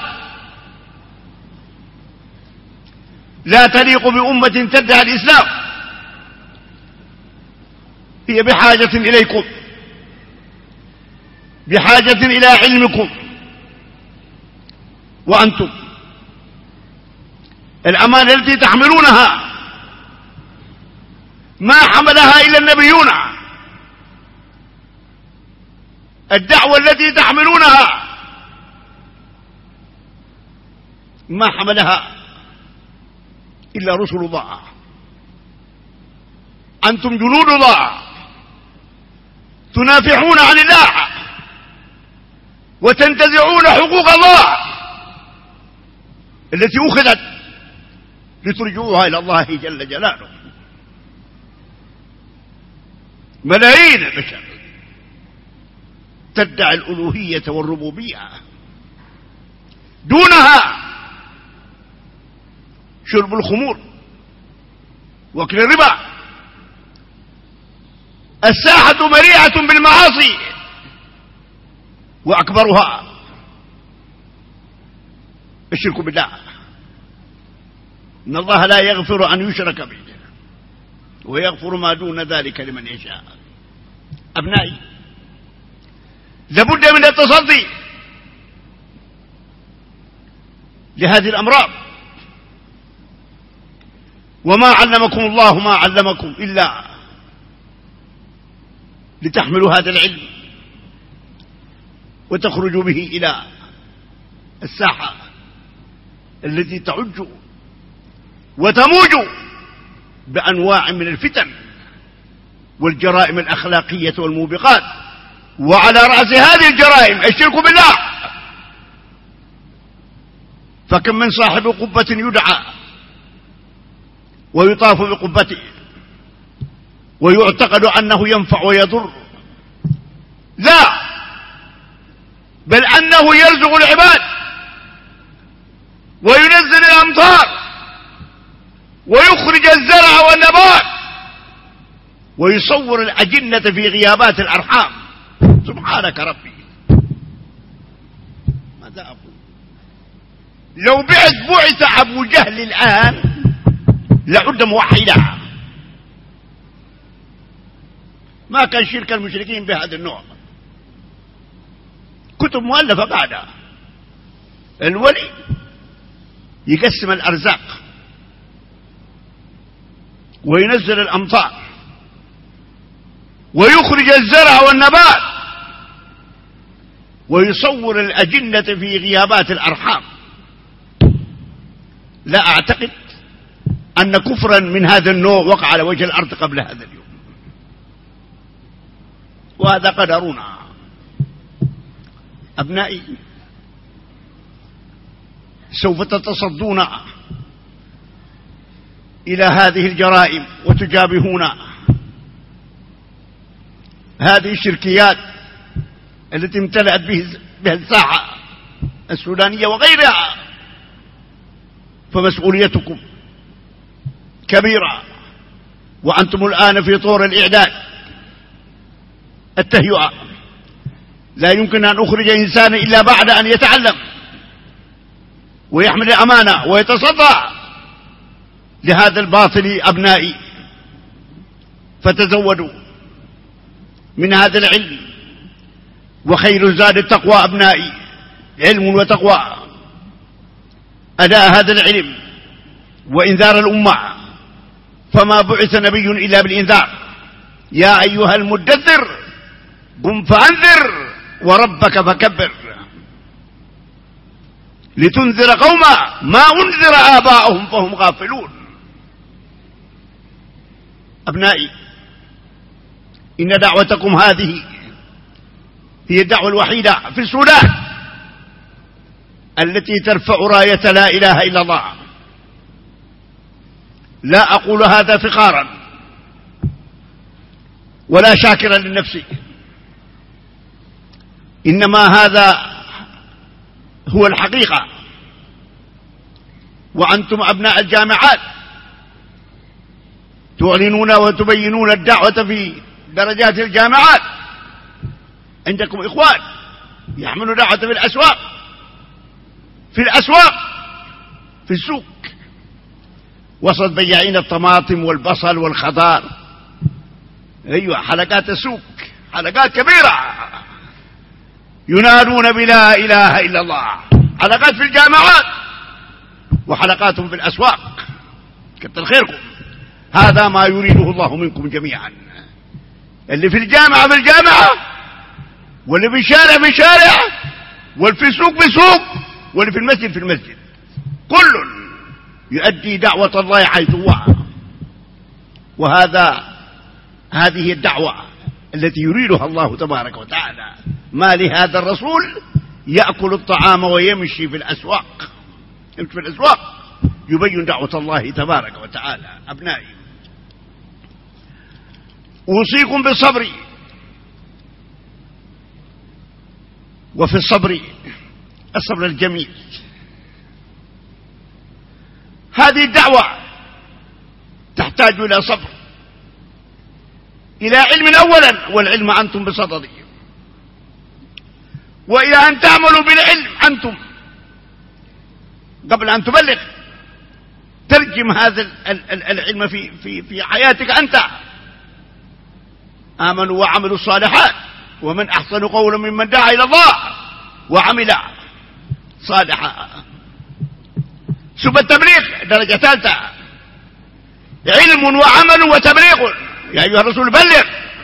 لا تليق بأمة تدعي الإسلام. هي بحاجة إليكم، بحاجة إلى علمكم، وأنتم الأمانة التي تحملونها ما حملها إلا النبيون، الدعوة التي تحملونها ما حملها إلا رسل الله. أنتم جنود الله تنافحون عن الله وتنتزعون حقوق الله التي أخذت لترجعوها إلى الله جل جلاله. ملايين البشر تدعي الألوهية والربوبية، دونها شرب الخمور واكل الربا. الساحة مليئة بالمعاصي، وأكبرها الشرك بالله. إن الله لا يغفر أن يشرك به ويغفر ما دون ذلك لمن يشاء. أبنائي، لابد من التصدي لهذه الأمراض، وما علمكم الله ما علمكم إلا لتحملوا هذا العلم وتخرجوا به إلى الساحة التي تعج وتموج بأنواع من الفتن والجرائم الأخلاقية والموبقات، وعلى رأس هذه الجرائم الشرك بالله. فكم من صاحب قبة يدعى ويطاف بقبته ويعتقد أنه ينفع ويضر، لا، بل أنه يرزق العباد وينزل الأمطار ويخرج الزرع والنبات ويصور الأجنة في غيابات الأرحام. سبحانك ربي، ماذا أقول؟ لو بعث أبو جهل الآن لعد موحدا، ما كان شرك المشركين بهذا النوع. كتب مؤلفة بعدها. الولي يقسم الأرزاق وينزل الأمطار ويخرج الزرع والنبات ويصور الأجنة في غيابات الأرحام. لا أعتقد أن كفرا من هذا النوع وقع على وجه الأرض قبل هذا اليوم، وهذا قدرنا. أبنائي، سوف تتصدون إلى هذه الجرائم وتجابهون هذه الشركيات التي امتلأت بها الساحة السودانية وغيرها. فمسؤوليتكم كبيرة، وأنتم الآن في طور الإعداد التهيئة. لا يمكن أن أخرج إنسانا إلا بعد أن يتعلم ويحمل الأمانة ويتصدى لهذا الباطل. أبنائي، فتزودوا من هذا العلم، وخير الزاد التقوى. أبنائي، علم وتقوى. أداء هذا العلم وإنذار الأمة، فما بعث نبي إلا بالإنذار. يا أيها المدثر قم فأنذر وربك فكبر لتنذر قوما ما أنذر آباؤهم فهم غافلون. أبنائي، إن دعوتكم هذه هي الدعوة الوحيدة في السودان التي ترفع راية لا إله إلا الله. لا أقول هذا فخارا ولا شاكرا لنفسي، إنما هذا هو الحقيقة. وأنتم أبناء الجامعات تعلنون وتبينون الدعوة في درجات الجامعات. عندكم إخوان يحملوا دعوة في الأسواق، في السوق، وسط بياعين الطماطم والبصل والخضار. أيوة، حلقات السوق، حلقات كبيرة ينادون بلا إله إلا الله. حلقات في الجامعات وحلقات في الأسواق. كتر خيركم. هذا ما يريده الله منكم جميعا. اللي في الجامعة في الجامعة، واللي في الشارع في الشارع، واللي في السوق في السوق، واللي في المسجد في المسجد. كل يؤدي دعوة الله حيث هو. هذه الدعوة التي يريدها الله تبارك وتعالى. ما لهذا الرسول يأكل الطعام ويمشي في الأسواق، يبين دعوة الله تبارك وتعالى. أبنائي، أوصيكم بالصبر، وفي الصبر الجميل. هذه الدعوة تحتاج إلى صبر، إلى علم أولا، والعلم أنتم بصدده، وإلى أن تعملوا بالعلم أنتم قبل أن تبلغ. ترجم هذا العلم في حياتك أنت. آمنوا وعملوا الصالحات، ومن أحسن قولا ممن دعا إلى الله وعمل صالحا. ثم التبليغ درجة ثالثة، علم وعمل وتبليغ. يا أيها الرسول بلغ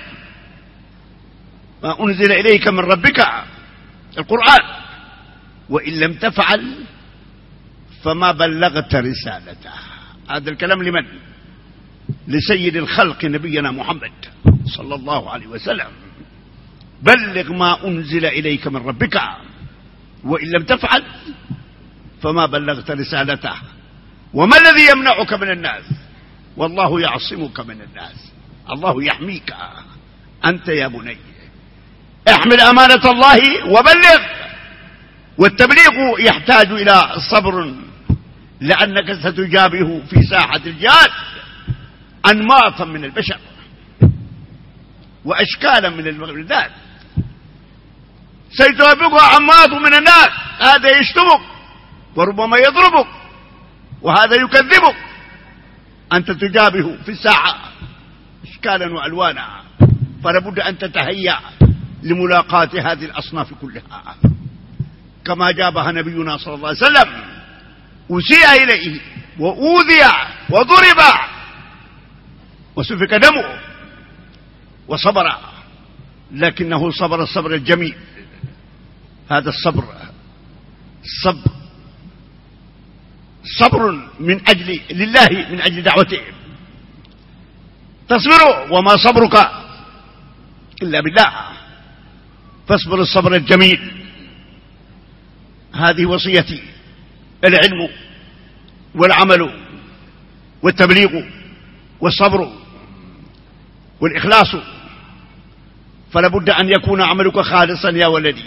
ما أنزل إليك من ربك القرآن، وإن لم تفعل فما بلغت رسالته. هذا الكلام لمن؟ لسيد الخلق نبينا محمد صلى الله عليه وسلم. بلغ ما أنزل إليك من ربك، وإن لم تفعل فما بلغت رسالته. وما الذي يمنعك من الناس؟ والله يعصمك من الناس. الله يحميك أنت يا بني. احمل أمانة الله وبلغ. والتبليغ يحتاج إلى صبر، لأنك ستجابه في ساحة الجهاد أنماطا من البشر وأشكالا من البلدان. سيتوافقها أنماط من الناس، هذا يشتمك وربما يضربك، وهذا يكذبك. أنت تجابه في الساحة أشكالا وألوانا. فلابد أن تتهيأ لملاقاة هذه الأصناف كلها، كما جابها نبينا صلى الله عليه وسلم. أسيء إليه وأوذي وضرب وسفك دمه وصبر، لكنه صبر الصبر الجميل. هذا الصبر صبر من أجل لله، من أجل دعوته. تصبر وما صبرك إلا بالله، فاصبر الصبر الجميل. هذه وصيتي: العلم والعمل والتبليغ والصبر والإخلاص. فلابد أن يكون عملك خالصا يا ولدي،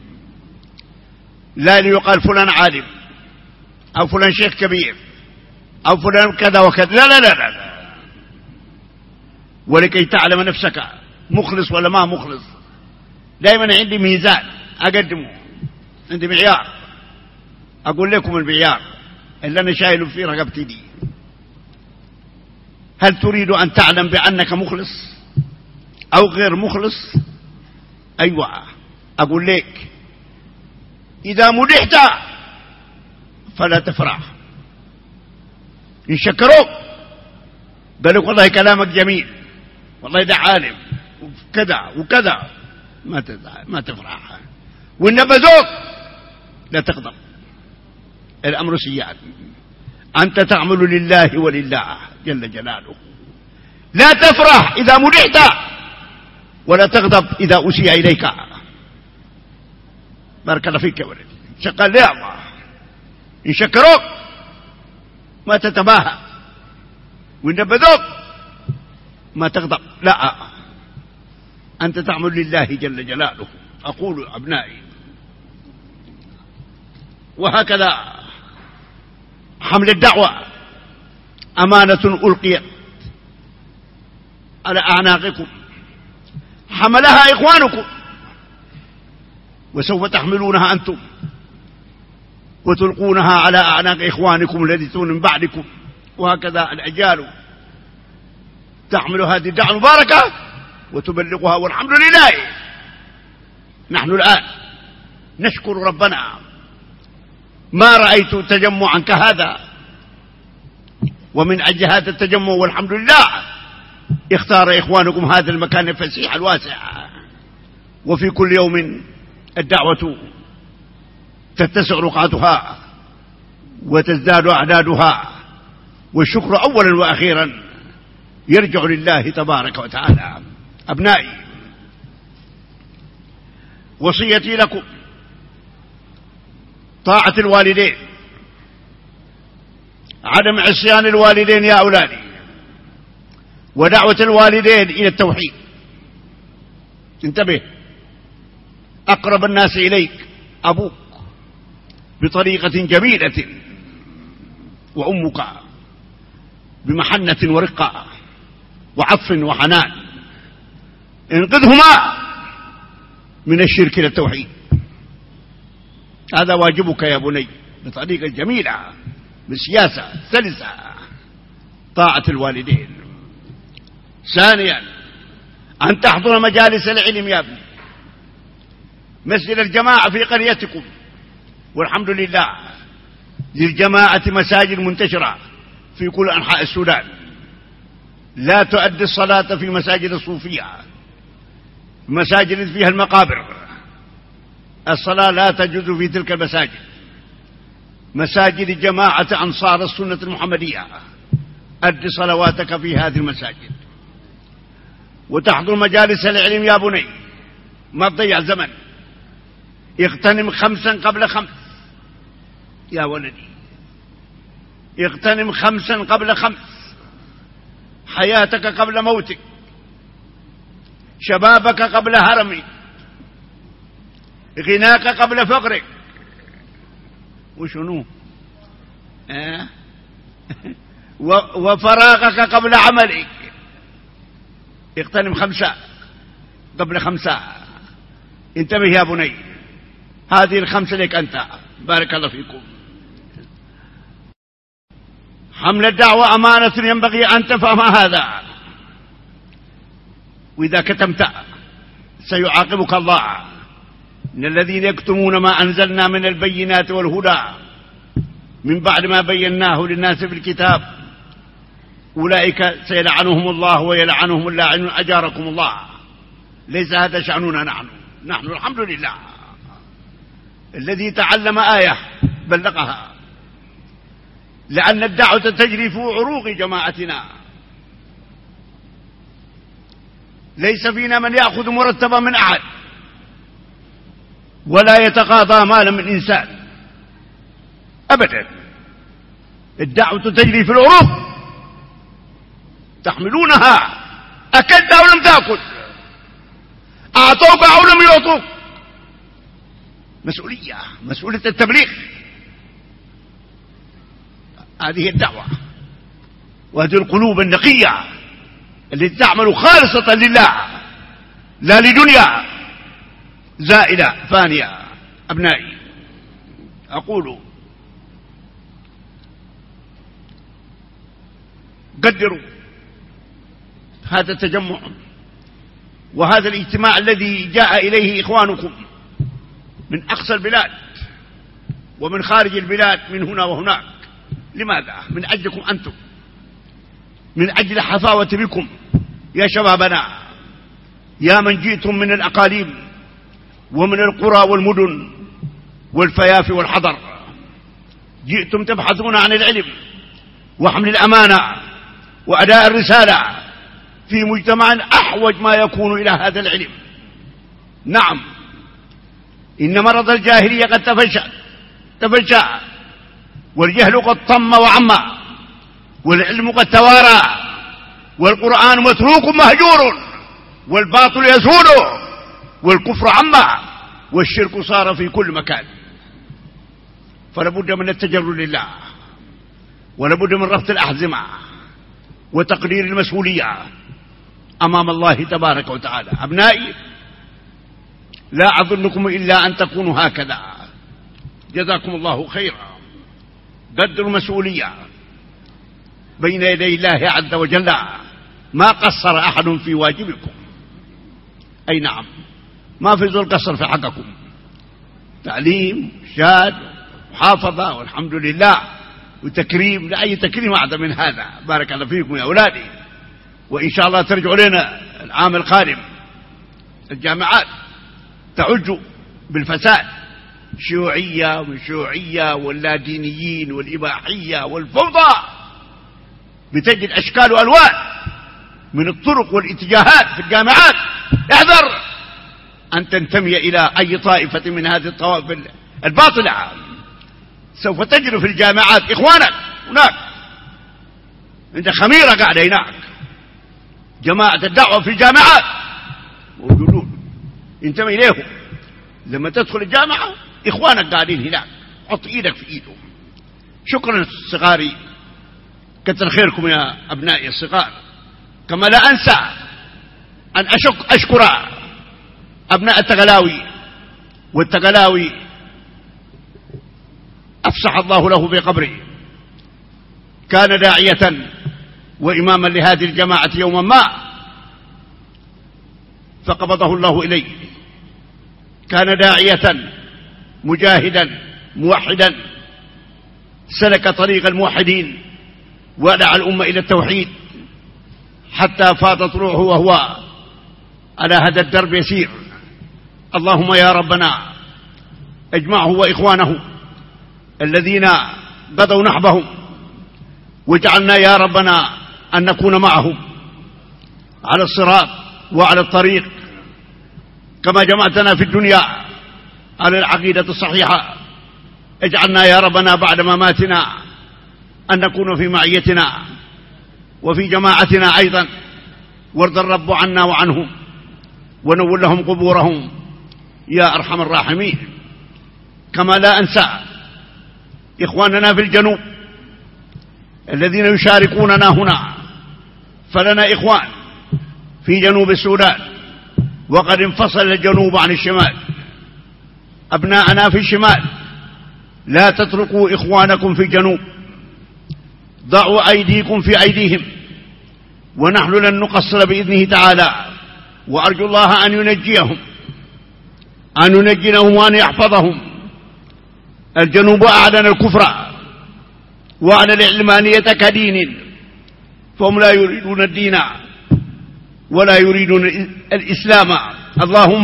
لا ليقال فلان عالم أو فلان شيخ كبير أو فلان كذا وكذا. لا لا لا لا. ولكي تعلم نفسك مخلص ولا ما مخلص. دائما عندي ميزان أقدمه، عندي معيار أقول لكم المعيار اللي أنا شايله في رقبتي دي. هل تريد أن تعلم بأنك مخلص أو غير مخلص؟ أيوة، أقول لك إذا مدحت فلا تفرح. إن شكروك قالوا والله كلامك جميل، والله ده عالم وكذا وكذا، ما تفرح. وإن نبذوك لا تغضب. الأمر سيئا. أنت تعمل لله ولله جل جلاله. لا تفرح إذا مدحت، ولا تغضب إذا أسيء إليك. بارك الله فيك يا ولدي. شكر لي الله. إن شكروك ما تتباهى، وإن نبذوك ما تغضب. لا، أنت تعمل لله جل جلاله. أقول أبنائي، وهكذا حمل الدعوة أمانة ألقيت على أعناقكم، حملها إخوانكم وسوف تحملونها أنتم وتلقونها على أعناق إخوانكم الذين من بعدكم، وهكذا الأجيال تحمل هذه الدعوة المباركة وتبلغها، والحمد لله. نحن الآن نشكر ربنا، ما رأيت تجمعا كهذا، ومن أجل هذا التجمع والحمد لله اختار إخوانكم هذا المكان الفسيح الواسع، وفي كل يوم الدعوة تتسع رقعتها وتزداد أعدادها، والشكر أولا وأخيرا يرجع لله تبارك وتعالى. أبنائي، وصيتي لكم طاعة الوالدين، عدم عصيان الوالدين يا أولادي، ودعوة الوالدين إلى التوحيد. انتبه، أقرب الناس إليك أبوك بطريقة جميلة، وأمك بمحنة ورقة وعطف وحنان، انقذهما من الشرك إلى التوحيد. هذا واجبك يا بني، بطريقة جميلة، بسياسة سلسة، طاعة الوالدين. ثانيا، أن تحضر مجالس العلم يا ابني، مسجد الجماعة في قريتكم، والحمد لله للجماعة مساجد منتشرة في كل أنحاء السودان. لا تؤدي الصلاة في مساجد الصوفية، مساجد فيها المقابر، الصلاة لا تجوز في تلك المساجد. مساجد جماعة أنصار السنة المحمدية، أد صلواتك في هذه المساجد، وتحضر مجالس العلم يا بني، ما تضيع زمن. اغتنم 5 قبل 5 يا ولدي، اغتنم 5 قبل 5، حياتك قبل موتك، شبابك قبل هرمك، غناك قبل فقرك، وشنو وفراغك قبل عملك. اغتنم 5 قبل 5. انتبه يا بني، هذه ال5 لك أنت، بارك الله فيكم. حمل الدعوة أمانة ينبغي أن تفهم هذا، وإذا كتمت سيعاقبك الله. إن الذين يكتمون ما أنزلنا من البينات والهدى من بعد ما بيناه للناس في الكتاب أولئك سيلعنهم الله ويلعنهم اللاعنون أجاركم الله. ليس هذا شأننا نحن الحمد لله الذي تعلم آية بلغها، لأن الدعوة تجري في عروق جماعتنا. ليس فينا من يأخذ مرتبا من أحد، ولا يتقاضى مالا من إنسان أبدا. الدعوة تجري في العروق، تحملونها، أكلت أو لم تأكل، أعطوك أو لم يعطوك، مسؤولية التبليغ. هذه الدعوة، وهذه القلوب النقية التي تعمل خالصة لله لا لدنيا زائلة فانية. أبنائي، أقول قدروا هذا التجمع وهذا الاجتماع الذي جاء إليه إخوانكم من أقصى البلاد ومن خارج البلاد، من هنا وهناك. لماذا؟ من أجلكم أنتم، من أجل حفاوة بكم يا شبابنا، يا من جئتم من الأقاليم ومن القرى والمدن والفيافي والحضر. جئتم تبحثون عن العلم وحمل الأمانة وأداء الرسالة في مجتمع أحوج ما يكون إلى هذا العلم. نعم، إن مرض الجاهلية قد تفشى، والجهل قد طم وعم، والعلم قد توارى، والقرآن متروك مهجور، والباطل يسود، والكفر عم. والشرك صار في كل مكان. فلا بد من التجرد لله، ولا بد من ربط الأحزمة وتقرير المسؤولية أمام الله تبارك وتعالى. أبنائي، لا أظنكم إلا أن تكونوا هكذا. جزاكم الله خيرا. قدروا المسؤولية بين يدي الله عز وجل، ما قصر أحد في واجبكم. أي نعم، ما في ذو القصر في حقكم. تعليم، شاد، محافظة، والحمد لله، وتكريم. لا أي تكريم أعظم من هذا. بارك الله فيكم يا أولادي، وإن شاء الله ترجعوا لنا العام القادم. الجامعات تعج بالفساد، شيوعية وشيوعية واللادينيين والإباحية والفوضى، بتجد أشكال وألوان من الطرق والاتجاهات في الجامعات. احذر أن تنتمي إلى أي طائفة من هذه الطوائف الباطلة. سوف تجد في الجامعات إخوانك هناك، عند خميرة قاعدة هناك، جماعة الدعوة في الجامعات موجودون، انتمي إليهم. لما تدخل الجامعة إخوانك قاعدين هناك، حط إيدك في إيدهم. شكرا صغاري، كتر خيركم يا أبنائي الصغار. كما لا أنسى أن أشكر أبناء التغلاوي، والتغلاوي أفسح الله له في قبره، كان داعية وإماما لهذه الجماعة يوما ما، فقبضه الله إليه. كان داعية مجاهدا موحدا، سلك طريق الموحدين ودعا الأمة إلى التوحيد حتى فاضت روحه وهو على هذا الدرب يسير. اللهم يا ربنا اجمعه وإخوانه الذين قضوا نحبهم، واجعلنا يا ربنا أن نكون معهم على الصراط وعلى الطريق، كما جمعتنا في الدنيا على العقيدة الصحيحة. اجعلنا يا ربنا بعد مماتنا أن نكون في معيتنا وفي جماعتنا أيضا، وارض الرب عنا وعنهم، ونور لهم قبورهم يا أرحم الراحمين. كما لا أنسى إخواننا في الجنوب الذين يشاركوننا هنا، فلنا إخوان في جنوب السودان، وقد انفصل الجنوب عن الشمال. أبناءنا في الشمال، لا تتركوا إخوانكم في الجنوب، ضعوا أيديكم في أيديهم، ونحن لن نقصر بإذنه تعالى. وأرجو الله أن ينجيهم، أن ينجيهم وأن يحفظهم. الجنوب أعلن الكفر وأعلن العلمانية كدين، فهم لا يريدون الدين ولا يريدون الإسلام. اللهم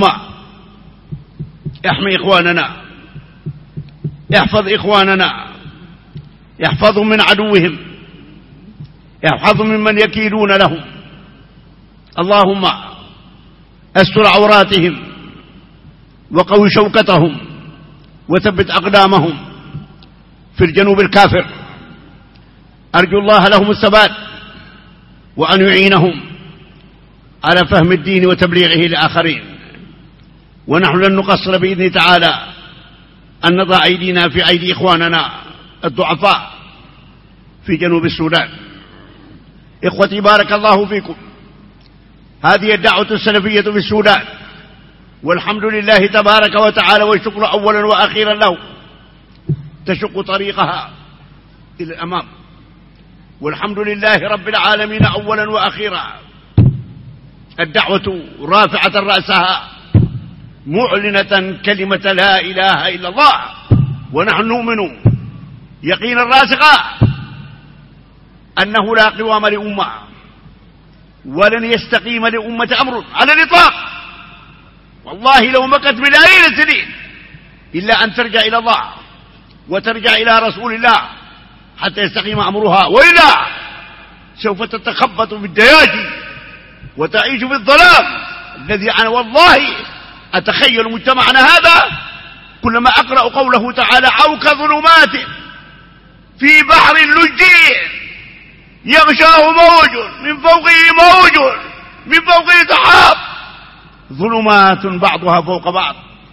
احمي إخواننا، احفظ إخواننا، احفظهم من عدوهم، احفظهم ممن يكيدون لهم. اللهم استر عوراتهم وقوي شوكتهم وثبت أقدامهم في الجنوب الكافر. أرجو الله لهم الثبات، وأن يعينهم على فهم الدين وتبليغه لآخرين. ونحن لن نقصر بإذن تعالى أن نضع أيدينا في أيدي إخواننا الضعفاء في جنوب السودان. إخوتي بارك الله فيكم، هذه الدعوة السلفية في السودان، والحمد لله تبارك وتعالى، والشكر أولا وأخيرا له، تشق طريقها إلى الأمام، والحمد لله رب العالمين أولا وأخيرا. الدعوة رافعة رأسها معلنة كلمة لا إله إلا الله، ونحن نؤمن يقينا راسخا أنه لا قوام لأمة ولن يستقيم لأمة أمر على الإطلاق، والله لو مكت ملايين السنين إلا أن ترجع إلى الله وترجع إلى رسول الله حتى يستقيم أمرها، وإلا سوف تتخبط بالدياجي وتعيش في الظلام الذي أنا والله أتخيل مجتمعنا هذا كلما أقرأ قوله تعالى أو كظلمات في بحر لجي يغشاه موج من فوقه موج من فوقه سحاب، ظلمات بعضها فوق بعض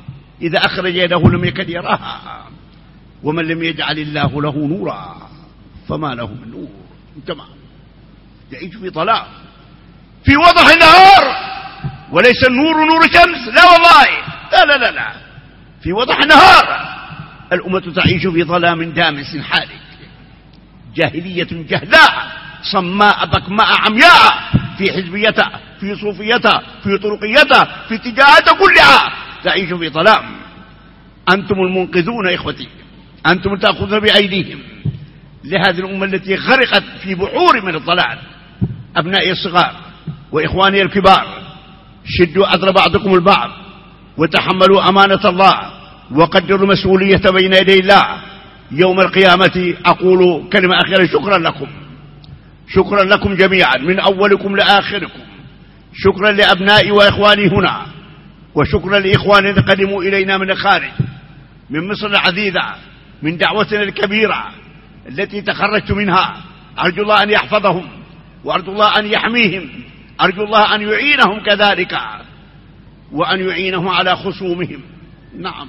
إذا أخرج يده لم يكد يراها. ومن لم يجعل الله له نورا فما له من نور. تمام، يعيش في ظلام في وضح النهار، وليس النور نور شمس، لا والله، لا لا لا لا، في وضح النهار. الأمة تعيش في ظلام دامس حالك، جاهلية جهلاء صماء بكماء عمياء، في حزبيتها، في صوفيتها، في طرقيتها، في اتجاهاتها كلها تعيش في ظلام. أنتم المنقذون إخوتي، أنتم تأخذون بأيديهم لهذه الأمة التي غرقت في بحور من الضلال. أبنائي الصغار وإخواني الكبار، شدوا أذر بعضكم البعض، وتحملوا أمانة الله، وقدروا المسؤولية بين يدي الله يوم القيامة. أقول كلمة أخيرة، شكرا لكم، شكرا لكم جميعا من أولكم لآخركم. شكرا لأبنائي وإخواني هنا، وشكرا لإخواني الذين قدموا إلينا من الخارج، من مصر العزيزة، من دعوتنا الكبيرة التي تخرجت منها. أرجو الله أن يحفظهم، وأرجو الله أن يحميهم، أرجو الله أن يعينهم كذلك، وأن يعينهم على خصومهم. نعم،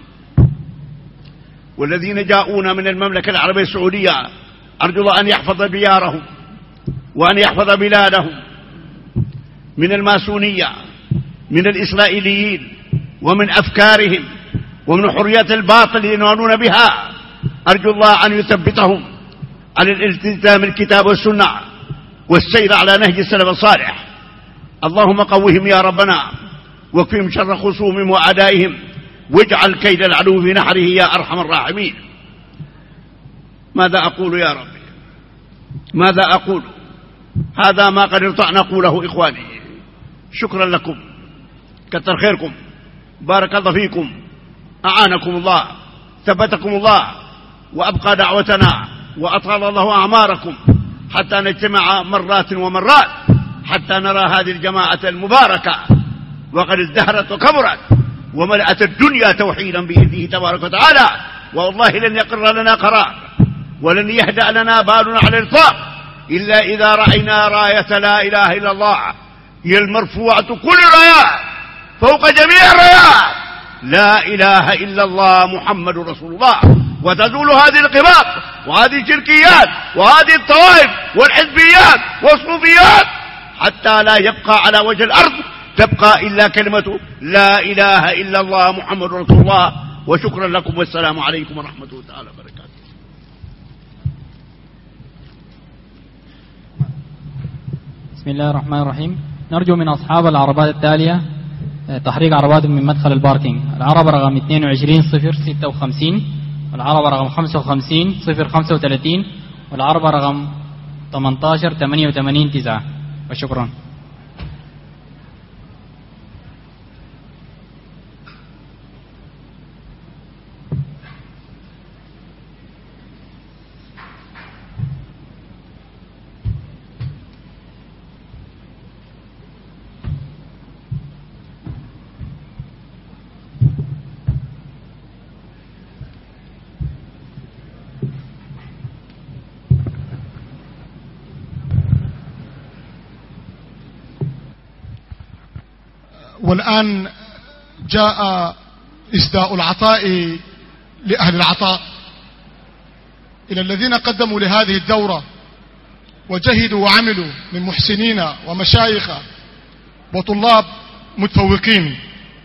والذين جاءونا من المملكة العربية السعودية أرجو الله أن يحفظ ديارهم وأن يحفظ بلادهم من الماسونية، من الإسرائيليين، ومن أفكارهم، ومن حريات الباطل ينالون بها. أرجو الله أن يثبتهم على الالتزام الكتاب والسنة والسير على نهج السلف الصالح. اللهم قوهم يا ربنا، وكفهم شر خصومهم وأعدائهم، واجعل كيد العدو في نحره يا أرحم الراحمين. ماذا أقول يا ربي؟ ماذا أقول؟ هذا ما قدرت أن أقوله إخواني. شكرا لكم، كتر خيركم، بارك الله فيكم، أعانكم الله، ثبتكم الله، وأبقى دعوتنا، وأطال الله أعماركم حتى نجتمع مرات ومرات، حتى نرى هذه الجماعة المباركة وقد ازدهرت وكبرت وملأت الدنيا توحيدا بإذنه تبارك وتعالى. والله لن يقر لنا قرار، ولن يهدأ لنا بالنا على الإطلاق إلا إذا رأينا راية لا إله إلا الله، هي المرفوعة كل الرايات فوق جميع الرايات، لا إله إلا الله محمد رسول الله. وتزول هذه القباب وهذه الشركيات وهذه الطوائف والحزبيات والصوفيات حتى لا يبقى على وجه الأرض تبقى إلا كلمة لا إله إلا الله محمد رسول الله. وشكرا لكم، والسلام عليكم ورحمة الله تعالى وبركاته. بسم الله الرحمن الرحيم. نرجو من أصحاب العربات التالية تحريك عرباتهم من مدخل الباركينج. العربة رقم 22-056، والعربة رقم 55-035، والعربة رقم 18-88-9. وشكرا. والآن جاء إسداء العطاء لأهل العطاء إلى الذين قدموا لهذه الدورة وجهدوا وعملوا من محسنين ومشايخ وطلاب متفوقين.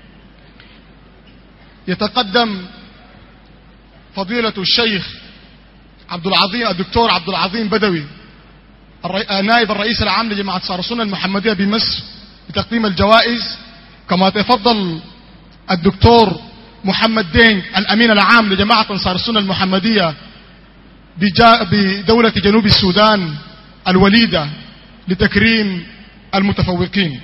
يتقدم فضيلة الشيخ الدكتور عبد العظيم بدوي نائب الرئيس العام لجماعة أنصار السنة المحمدية بمصر بتقديم الجوائز، كما تفضل الدكتور محمد دينج الأمين العام لجماعة أنصار السنة المحمدية بدولة جنوب السودان الوليدة لتكريم المتفوقين.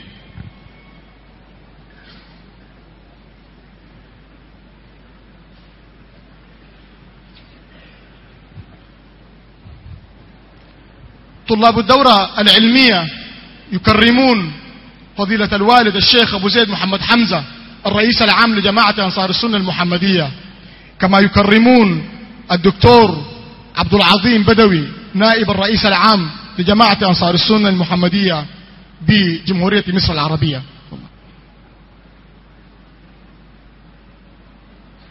طلاب الدورة العلمية يكرمون فضيلة الوالد الشيخ أبو زيد محمد حمزة الرئيس العام لجماعة أنصار السنة المحمدية، كما يكرمون الدكتور عبد العظيم بدوي نائب الرئيس العام لجماعة أنصار السنة المحمدية بجمهورية مصر العربية.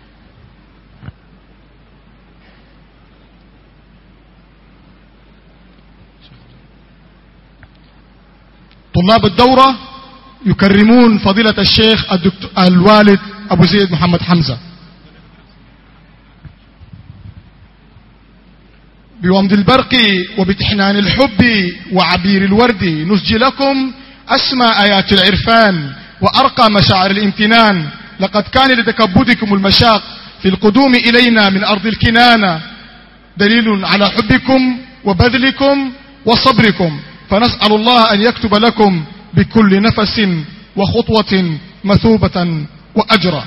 طلاب الدورة يكرمون فضيلة الشيخ الوالد أبو زيد محمد حمزة. بومض البرق وبتحنان الحب وعبير الورد نسجي لكم أسمى آيات العرفان وأرقى مشاعر الامتنان. لقد كان لتكبدكم المشاق في القدوم إلينا من أرض الكنانة دليل على حبكم وبذلكم وصبركم، فنسأل الله أن يكتب لكم بكل نفس وخطوة مثوبة وأجرا.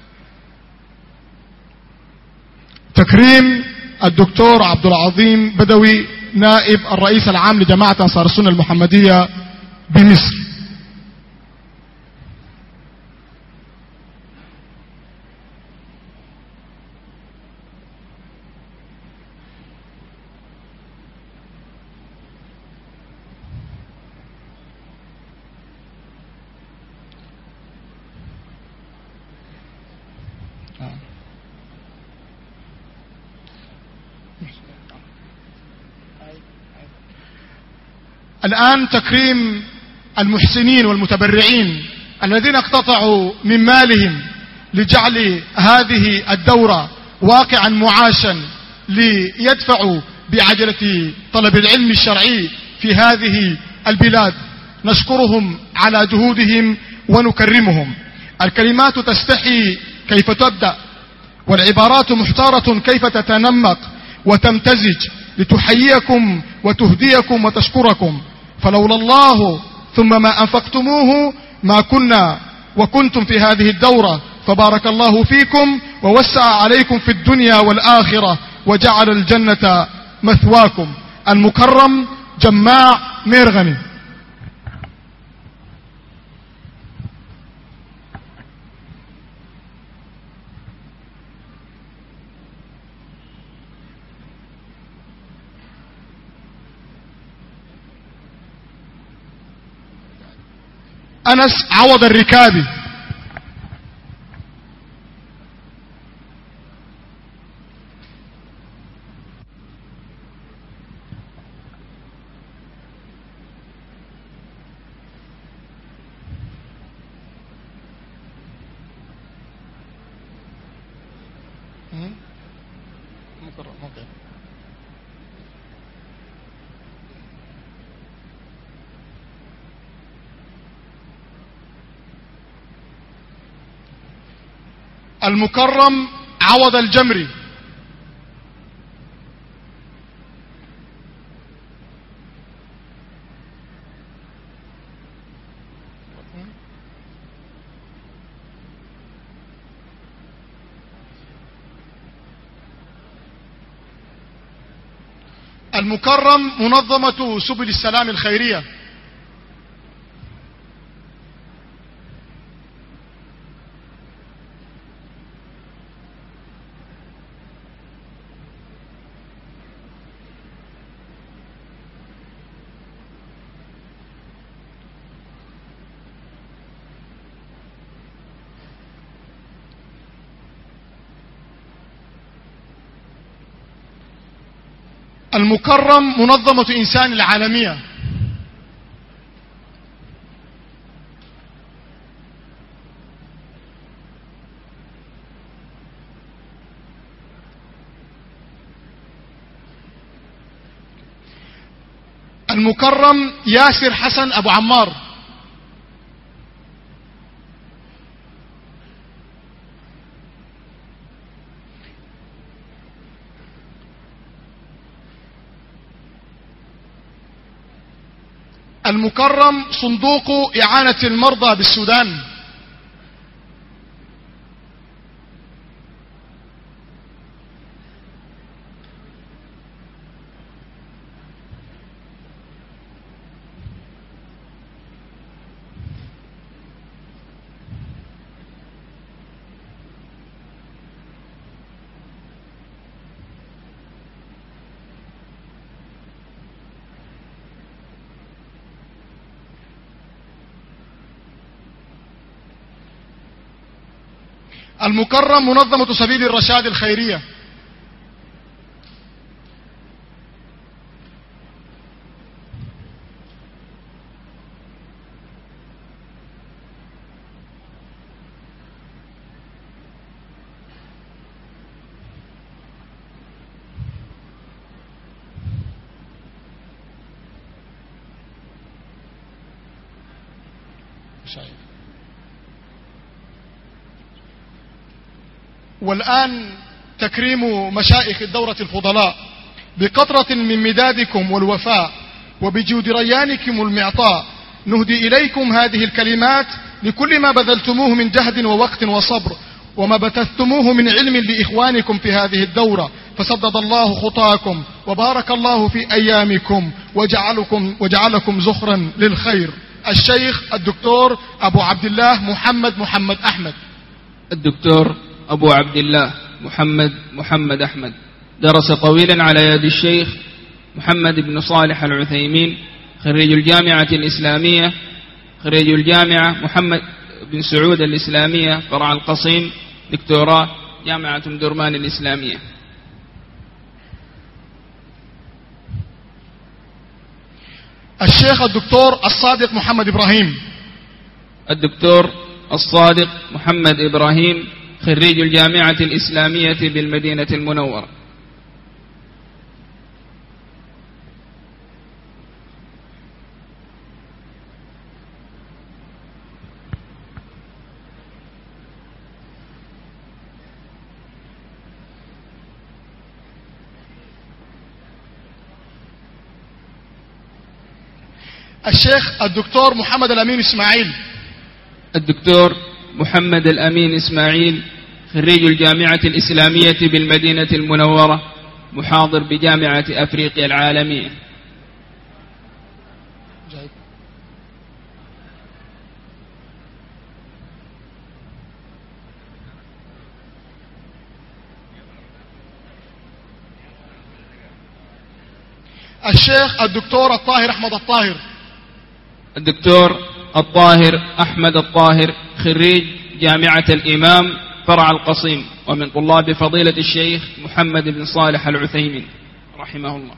تكريم الدكتور عبد العظيم بدوي نائب الرئيس العام لجماعة أنصار السنة المحمدية بمصر. الآن تكريم المحسنين والمتبرعين الذين اقتطعوا من مالهم لجعل هذه الدورة واقعا معاشا ليدفعوا بعجلة طلب العلم الشرعي في هذه البلاد. نشكرهم على جهودهم ونكرمهم. الكلمات تستحي كيف تبدأ، والعبارات محتارة كيف تتنمق وتمتزج لتحييكم وتهديكم وتشكركم. فلولا الله ثم ما أنفقتموه ما كنا وكنتم في هذه الدورة، فبارك الله فيكم ووسع عليكم في الدنيا والآخرة وجعل الجنة مثواكم. المكرم جماع ميرغني. أنس عوض الركابي. المكرم عوض الجمري. المكرم منظمة سبل السلام الخيرية. المكرم منظمة إنسان العالمية. المكرم ياسر حسن أبو عمار. المكرم صندوق إعانة المرضى بالسودان. المكرم منظمة سبيل الرشاد الخيرية. والآن تكريم مشايخ الدورة الفضلاء بقطرة من مدادكم والوفاء وبجود ريانكم المعطاء نهدي إليكم هذه الكلمات لكل ما بذلتموه من جهد ووقت وصبر وما بثثتموه من علم لإخوانكم في هذه الدورة، فسدد الله خطاكم وبارك الله في أيامكم وجعلكم زخرا للخير. الشيخ الدكتور أبو عبد الله محمد أحمد. الدكتور أبو عبد الله محمد أحمد درس طويلا على يد الشيخ محمد بن صالح العثيمين خريج الجامعة الإسلامية، خريج الجامعة محمد بن سعود الإسلامية فرع القصيم، دكتوراه جامعة درمان الإسلامية. الشيخ الدكتور الصادق محمد إبراهيم. الدكتور الصادق محمد إبراهيم خريج الجامعة الإسلامية بالمدينة المنورة. الشيخ الدكتور محمد الأمين إسماعيل. الدكتور محمد الأمين إسماعيل خريج الجامعة الإسلامية بالمدينة المنورة، محاضر بجامعة أفريقيا العالمية. الشيخ الدكتور الطاهر أحمد الطاهر. الدكتور الطاهر أحمد الطاهر خريج جامعة الإمام فرع القصيم، ومن طلاب فضيلة الشيخ محمد بن صالح العثيمين رحمه الله.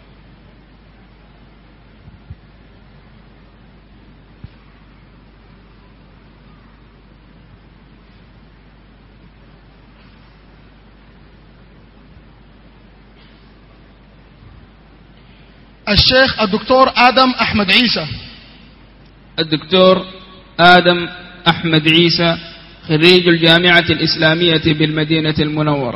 الشيخ الدكتور آدم أحمد عيسى. الدكتور آدم أحمد عيسى خريج الجامعة الإسلامية بالمدينة المنورة.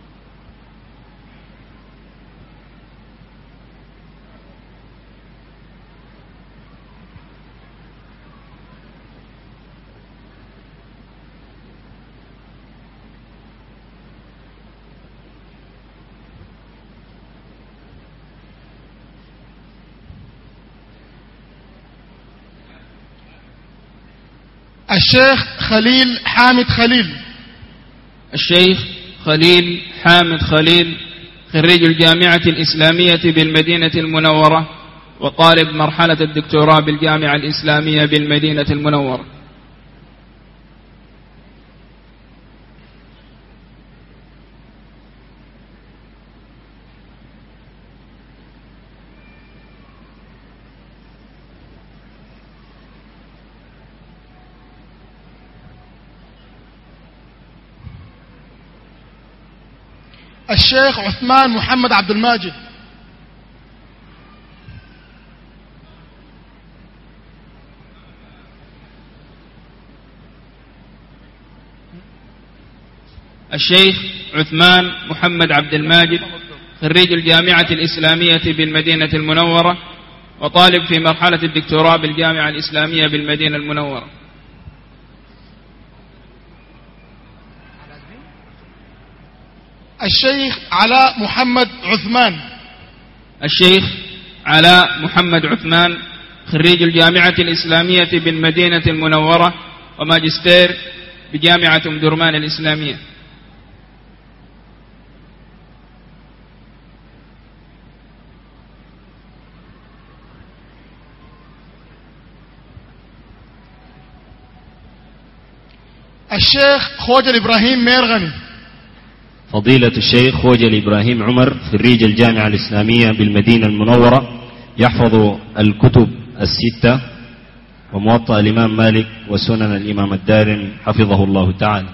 الشيخ خليل حامد خليل. الشيخ خليل حامد خليل خريج الجامعة الإسلامية بالمدينة المنورة، وطالب مرحلة الدكتوراه بالجامعة الإسلامية بالمدينة المنورة. الشيخ عثمان محمد عبد الماجد. الشيخ عثمان محمد عبد الماجد خريج الجامعة الإسلامية بالمدينة المنورة، وطالب في مرحلة الدكتوراه بالجامعة الإسلامية بالمدينة المنورة. الشيخ علاء محمد عثمان. الشيخ علاء محمد عثمان خريج الجامعة الإسلامية بالمدينة المنورة، وماجستير بجامعة درمان الإسلامية. الشيخ خوجل إبراهيم ميرغني. فضيلة الشيخ خوجل إبراهيم عمر خريج الجامعة الإسلامية بالمدينة المنورة، يحفظ الكتب الستة وموطأ الإمام مالك وسنن الإمام الدارمي حفظه الله تعالى.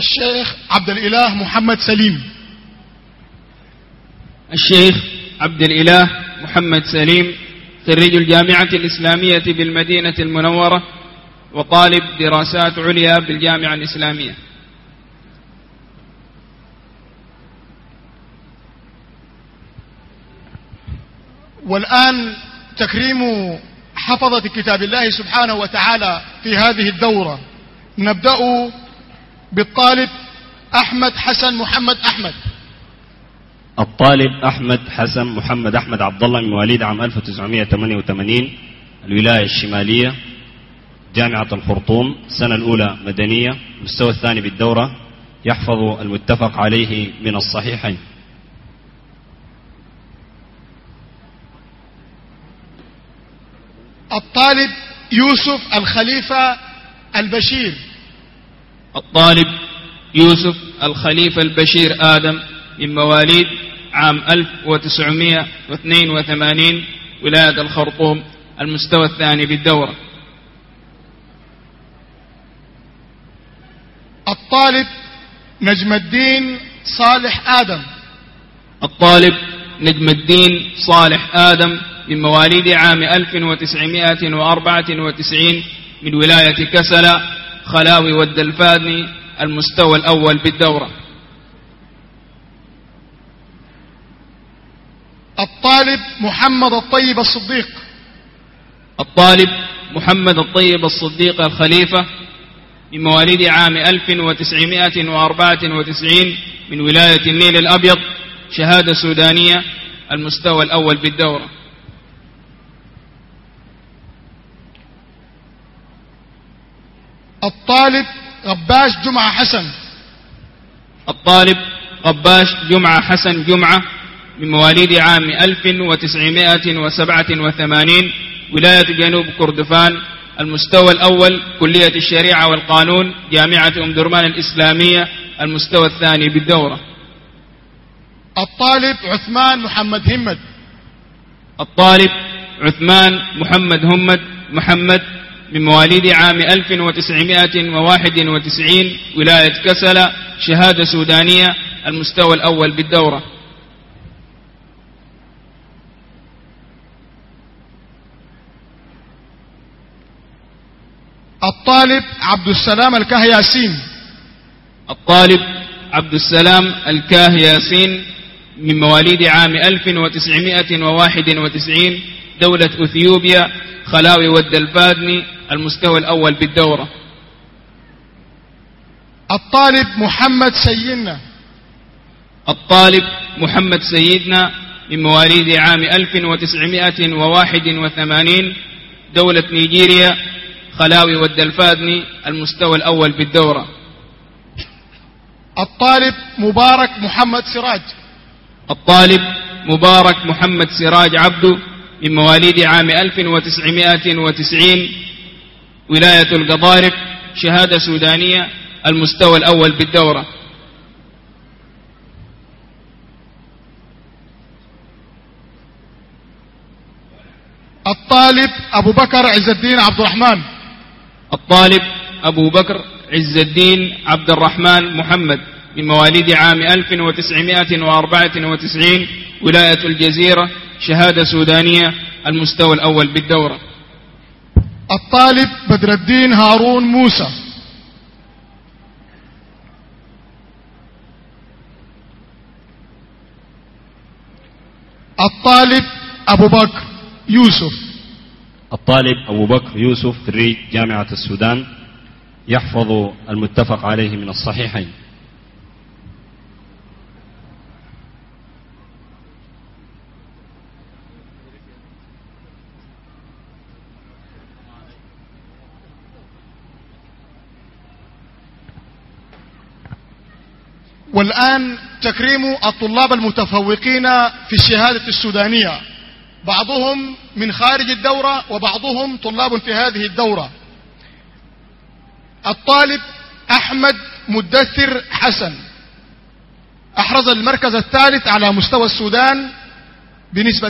الشيخ عبد الإله محمد سليم. الشيخ عبد الإله محمد سليم خريج الجامعة الإسلامية بالمدينة المنورة وطالب دراسات عليا بالجامعة الإسلامية. والآن تكريم حفظة كتاب الله سبحانه وتعالى في هذه الدورة. نبدأ بالطالب أحمد حسن محمد أحمد. الطالب أحمد حسن محمد أحمد عبد الله من مواليد عام 1988 الولاية الشمالية جامعة الخرطوم، السنة الأولى مدنية، المستوى الثاني بالدورة، يحفظ المتفق عليه من الصحيحين. الطالب يوسف الخليفة البشير. الطالب يوسف الخليفة البشير آدم من مواليد عام 1982 ولاية الخرطوم، المستوى الثاني بالدورة. الطالب نجم الدين صالح آدم. الطالب نجم الدين صالح آدم من مواليد عام 1994 من ولاية كسلة خلاوي والدلفادني، المستوى الأول بالدورة. الطالب محمد الطيب الصديق. الطالب محمد الطيب الصديق الخليفة من مواليد عام 1994 من ولاية النيل الأبيض، شهادة سودانية، المستوى الأول بالدورة. الطالب غباش جمعة حسن. الطالب غباش جمعة حسن جمعة من مواليد عام 1987 ولاية جنوب كردفان، المستوى الأول كلية الشريعة والقانون، جامعة أم درمان الإسلامية، المستوى الثاني بالدورة. الطالب عثمان محمد همد. الطالب عثمان محمد محمد من مواليد عام 1991 ولاية كسلة، شهادة سودانية، المستوى الأول بالدورة. الطالب عبد السلام الكاه ياسين. الطالب عبد السلام الكاه ياسين من مواليد عام 1991 دولة أثيوبيا، خلاوي والدلفادني، المستوى الأول بالدورة. الطالب محمد سيدنا. الطالب محمد سيدنا من مواليد عام 1981 دولة نيجيريا، خلاوي والدلفادني، المستوى الأول بالدورة. الطالب مبارك محمد سراج. الطالب مبارك محمد سراج عبده من مواليد عام 1990 ولاية القضارف، شهادة سودانية، المستوى الأول بالدورة. الطالب أبو بكر عز الدين عبد الرحمن. الطالب أبو بكر عز الدين عبد الرحمن محمد من مواليد عام 1994 ولاية الجزيرة، شهادة سودانية، المستوى الأول بالدورة. الطالب بدر الدين هارون موسى. الطالب أبو بكر يوسف. الطالب أبو بكر يوسف خريج جامعة السودان، يحفظ المتفق عليه من الصحيحين. والآن تكريم الطلاب المتفوقين في الشهادة السودانية، بعضهم من خارج الدورة وبعضهم طلاب في هذه الدورة. الطالب أحمد مدثر حسن أحرز المركز الثالث على مستوى السودان بنسبة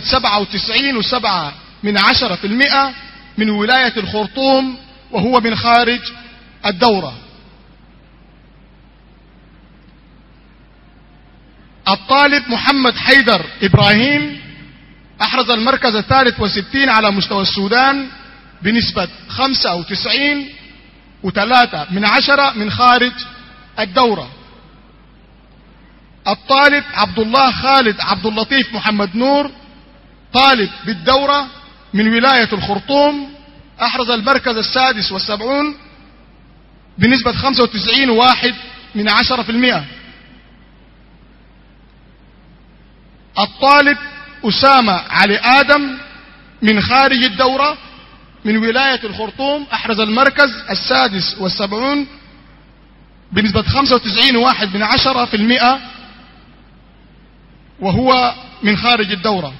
97.7% من ولاية الخرطوم، وهو من خارج الدورة. الطالب محمد حيدر إبراهيم أحرز المركز 63 على مستوى السودان بنسبة 95.3% من خارج الدورة. الطالب عبد الله خالد عبد اللطيف محمد نور طالب بالدورة من ولاية الخرطوم أحرز المركز 76 بنسبة 95.1%. الطالب أسامة علي آدم من خارج الدورة من ولاية الخرطوم أحرز المركز 76 بنسبة 95.1%، وهو من خارج الدورة.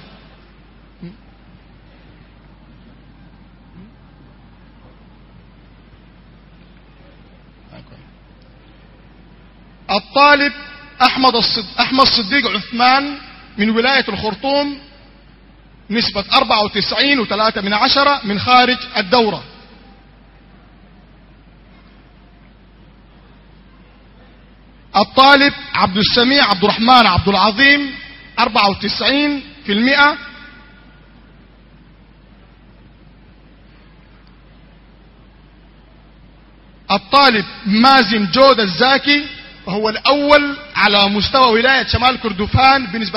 الطالب أحمد صديق عثمان من ولاية الخرطوم نسبة 94.3% من خارج الدورة. الطالب عبد السميع عبد الرحمن عبد العظيم 94%. الطالب مازن جود الزاكي وهو الأول على مستوى ولاية شمال كردفان بنسبة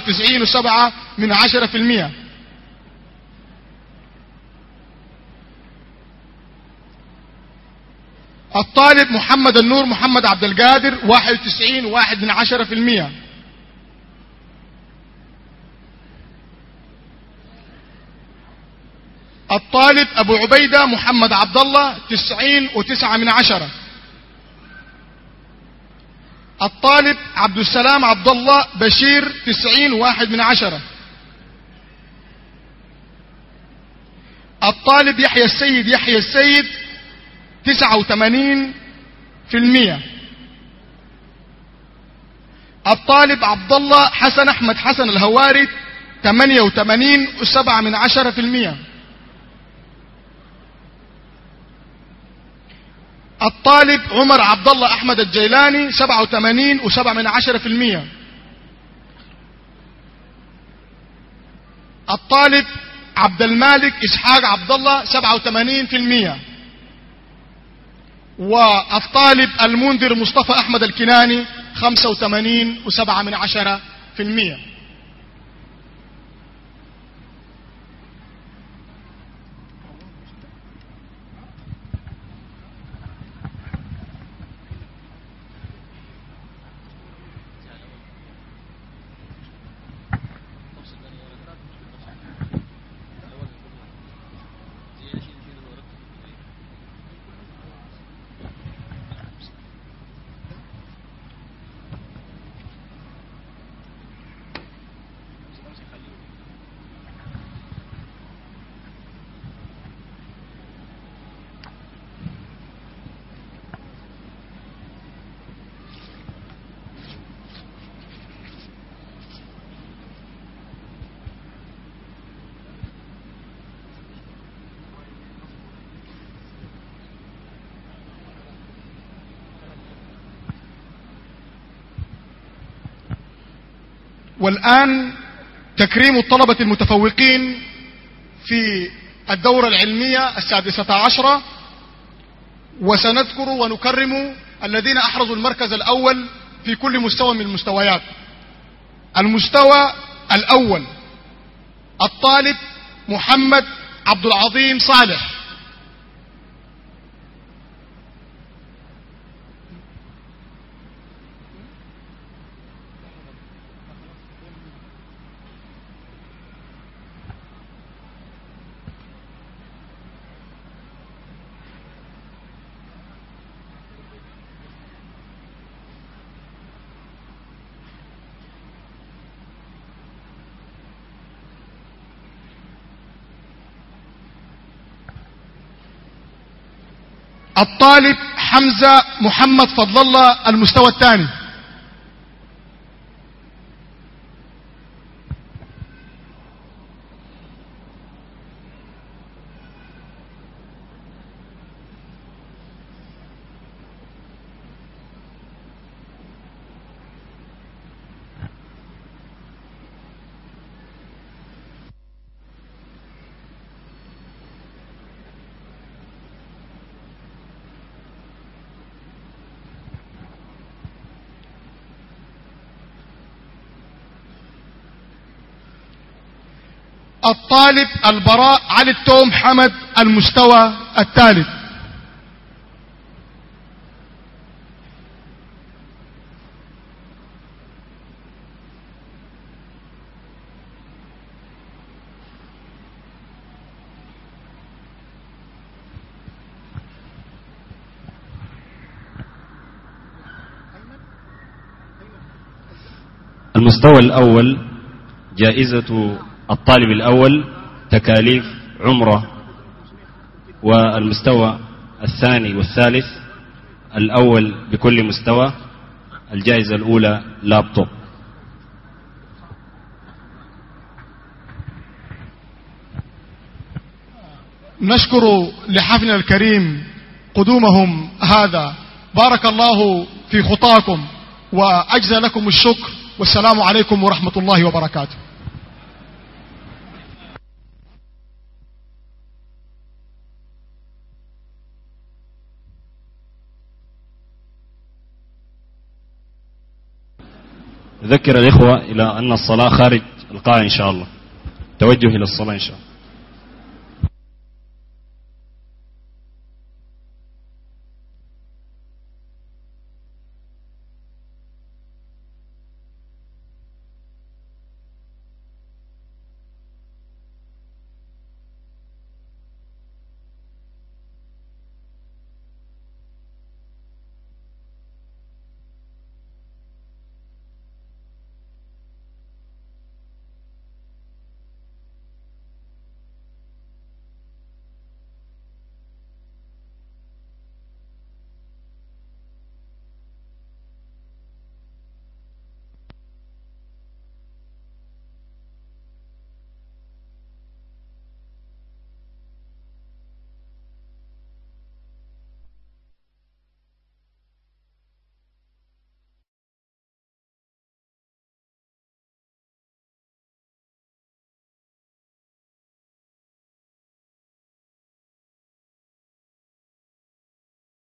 93.7%. الطالب محمد النور محمد عبد القادر 91.1%. الطالب أبو عبيدة محمد عبد الله 90.9%. الطالب عبد السلام عبد الله بشير 90.1%. الطالب يحيى السيد 89%. الطالب عبد الله حسن أحمد حسن الهواري 88.7%. الطالب عمر عبد الله أحمد الجيلاني 87.7%. الطالب عبد المالك إسحاق عبد الله 87%. والطالب المنذر مصطفى أحمد الكناني 85.7%. والآن تكريم الطلبة المتفوقين في الدورة العلمية 16، وسنذكر ونكرم الذين أحرزوا المركز الأول في كل مستوى من المستويات. المستوى الأول الطالب محمد عبد العظيم صالح الطالب حمزة محمد فضل الله المستوى الثاني. الطالب البراء علي التوم حمد المستوى الثالث. المستوى الأول جائزة الطالب الأول تكاليف عمرة، والمستوى الثاني والثالث الأول بكل مستوى الجائزة الأولى لابتوب. نشكر لحفلنا الكريم قدومهم هذا، بارك الله في خطاكم وأجزى لكم الشكر، والسلام عليكم ورحمة الله وبركاته. أذكر الإخوة إلى أن الصلاة خارج القاعة إن شاء الله، توجه إلى الصلاة إن شاء الله.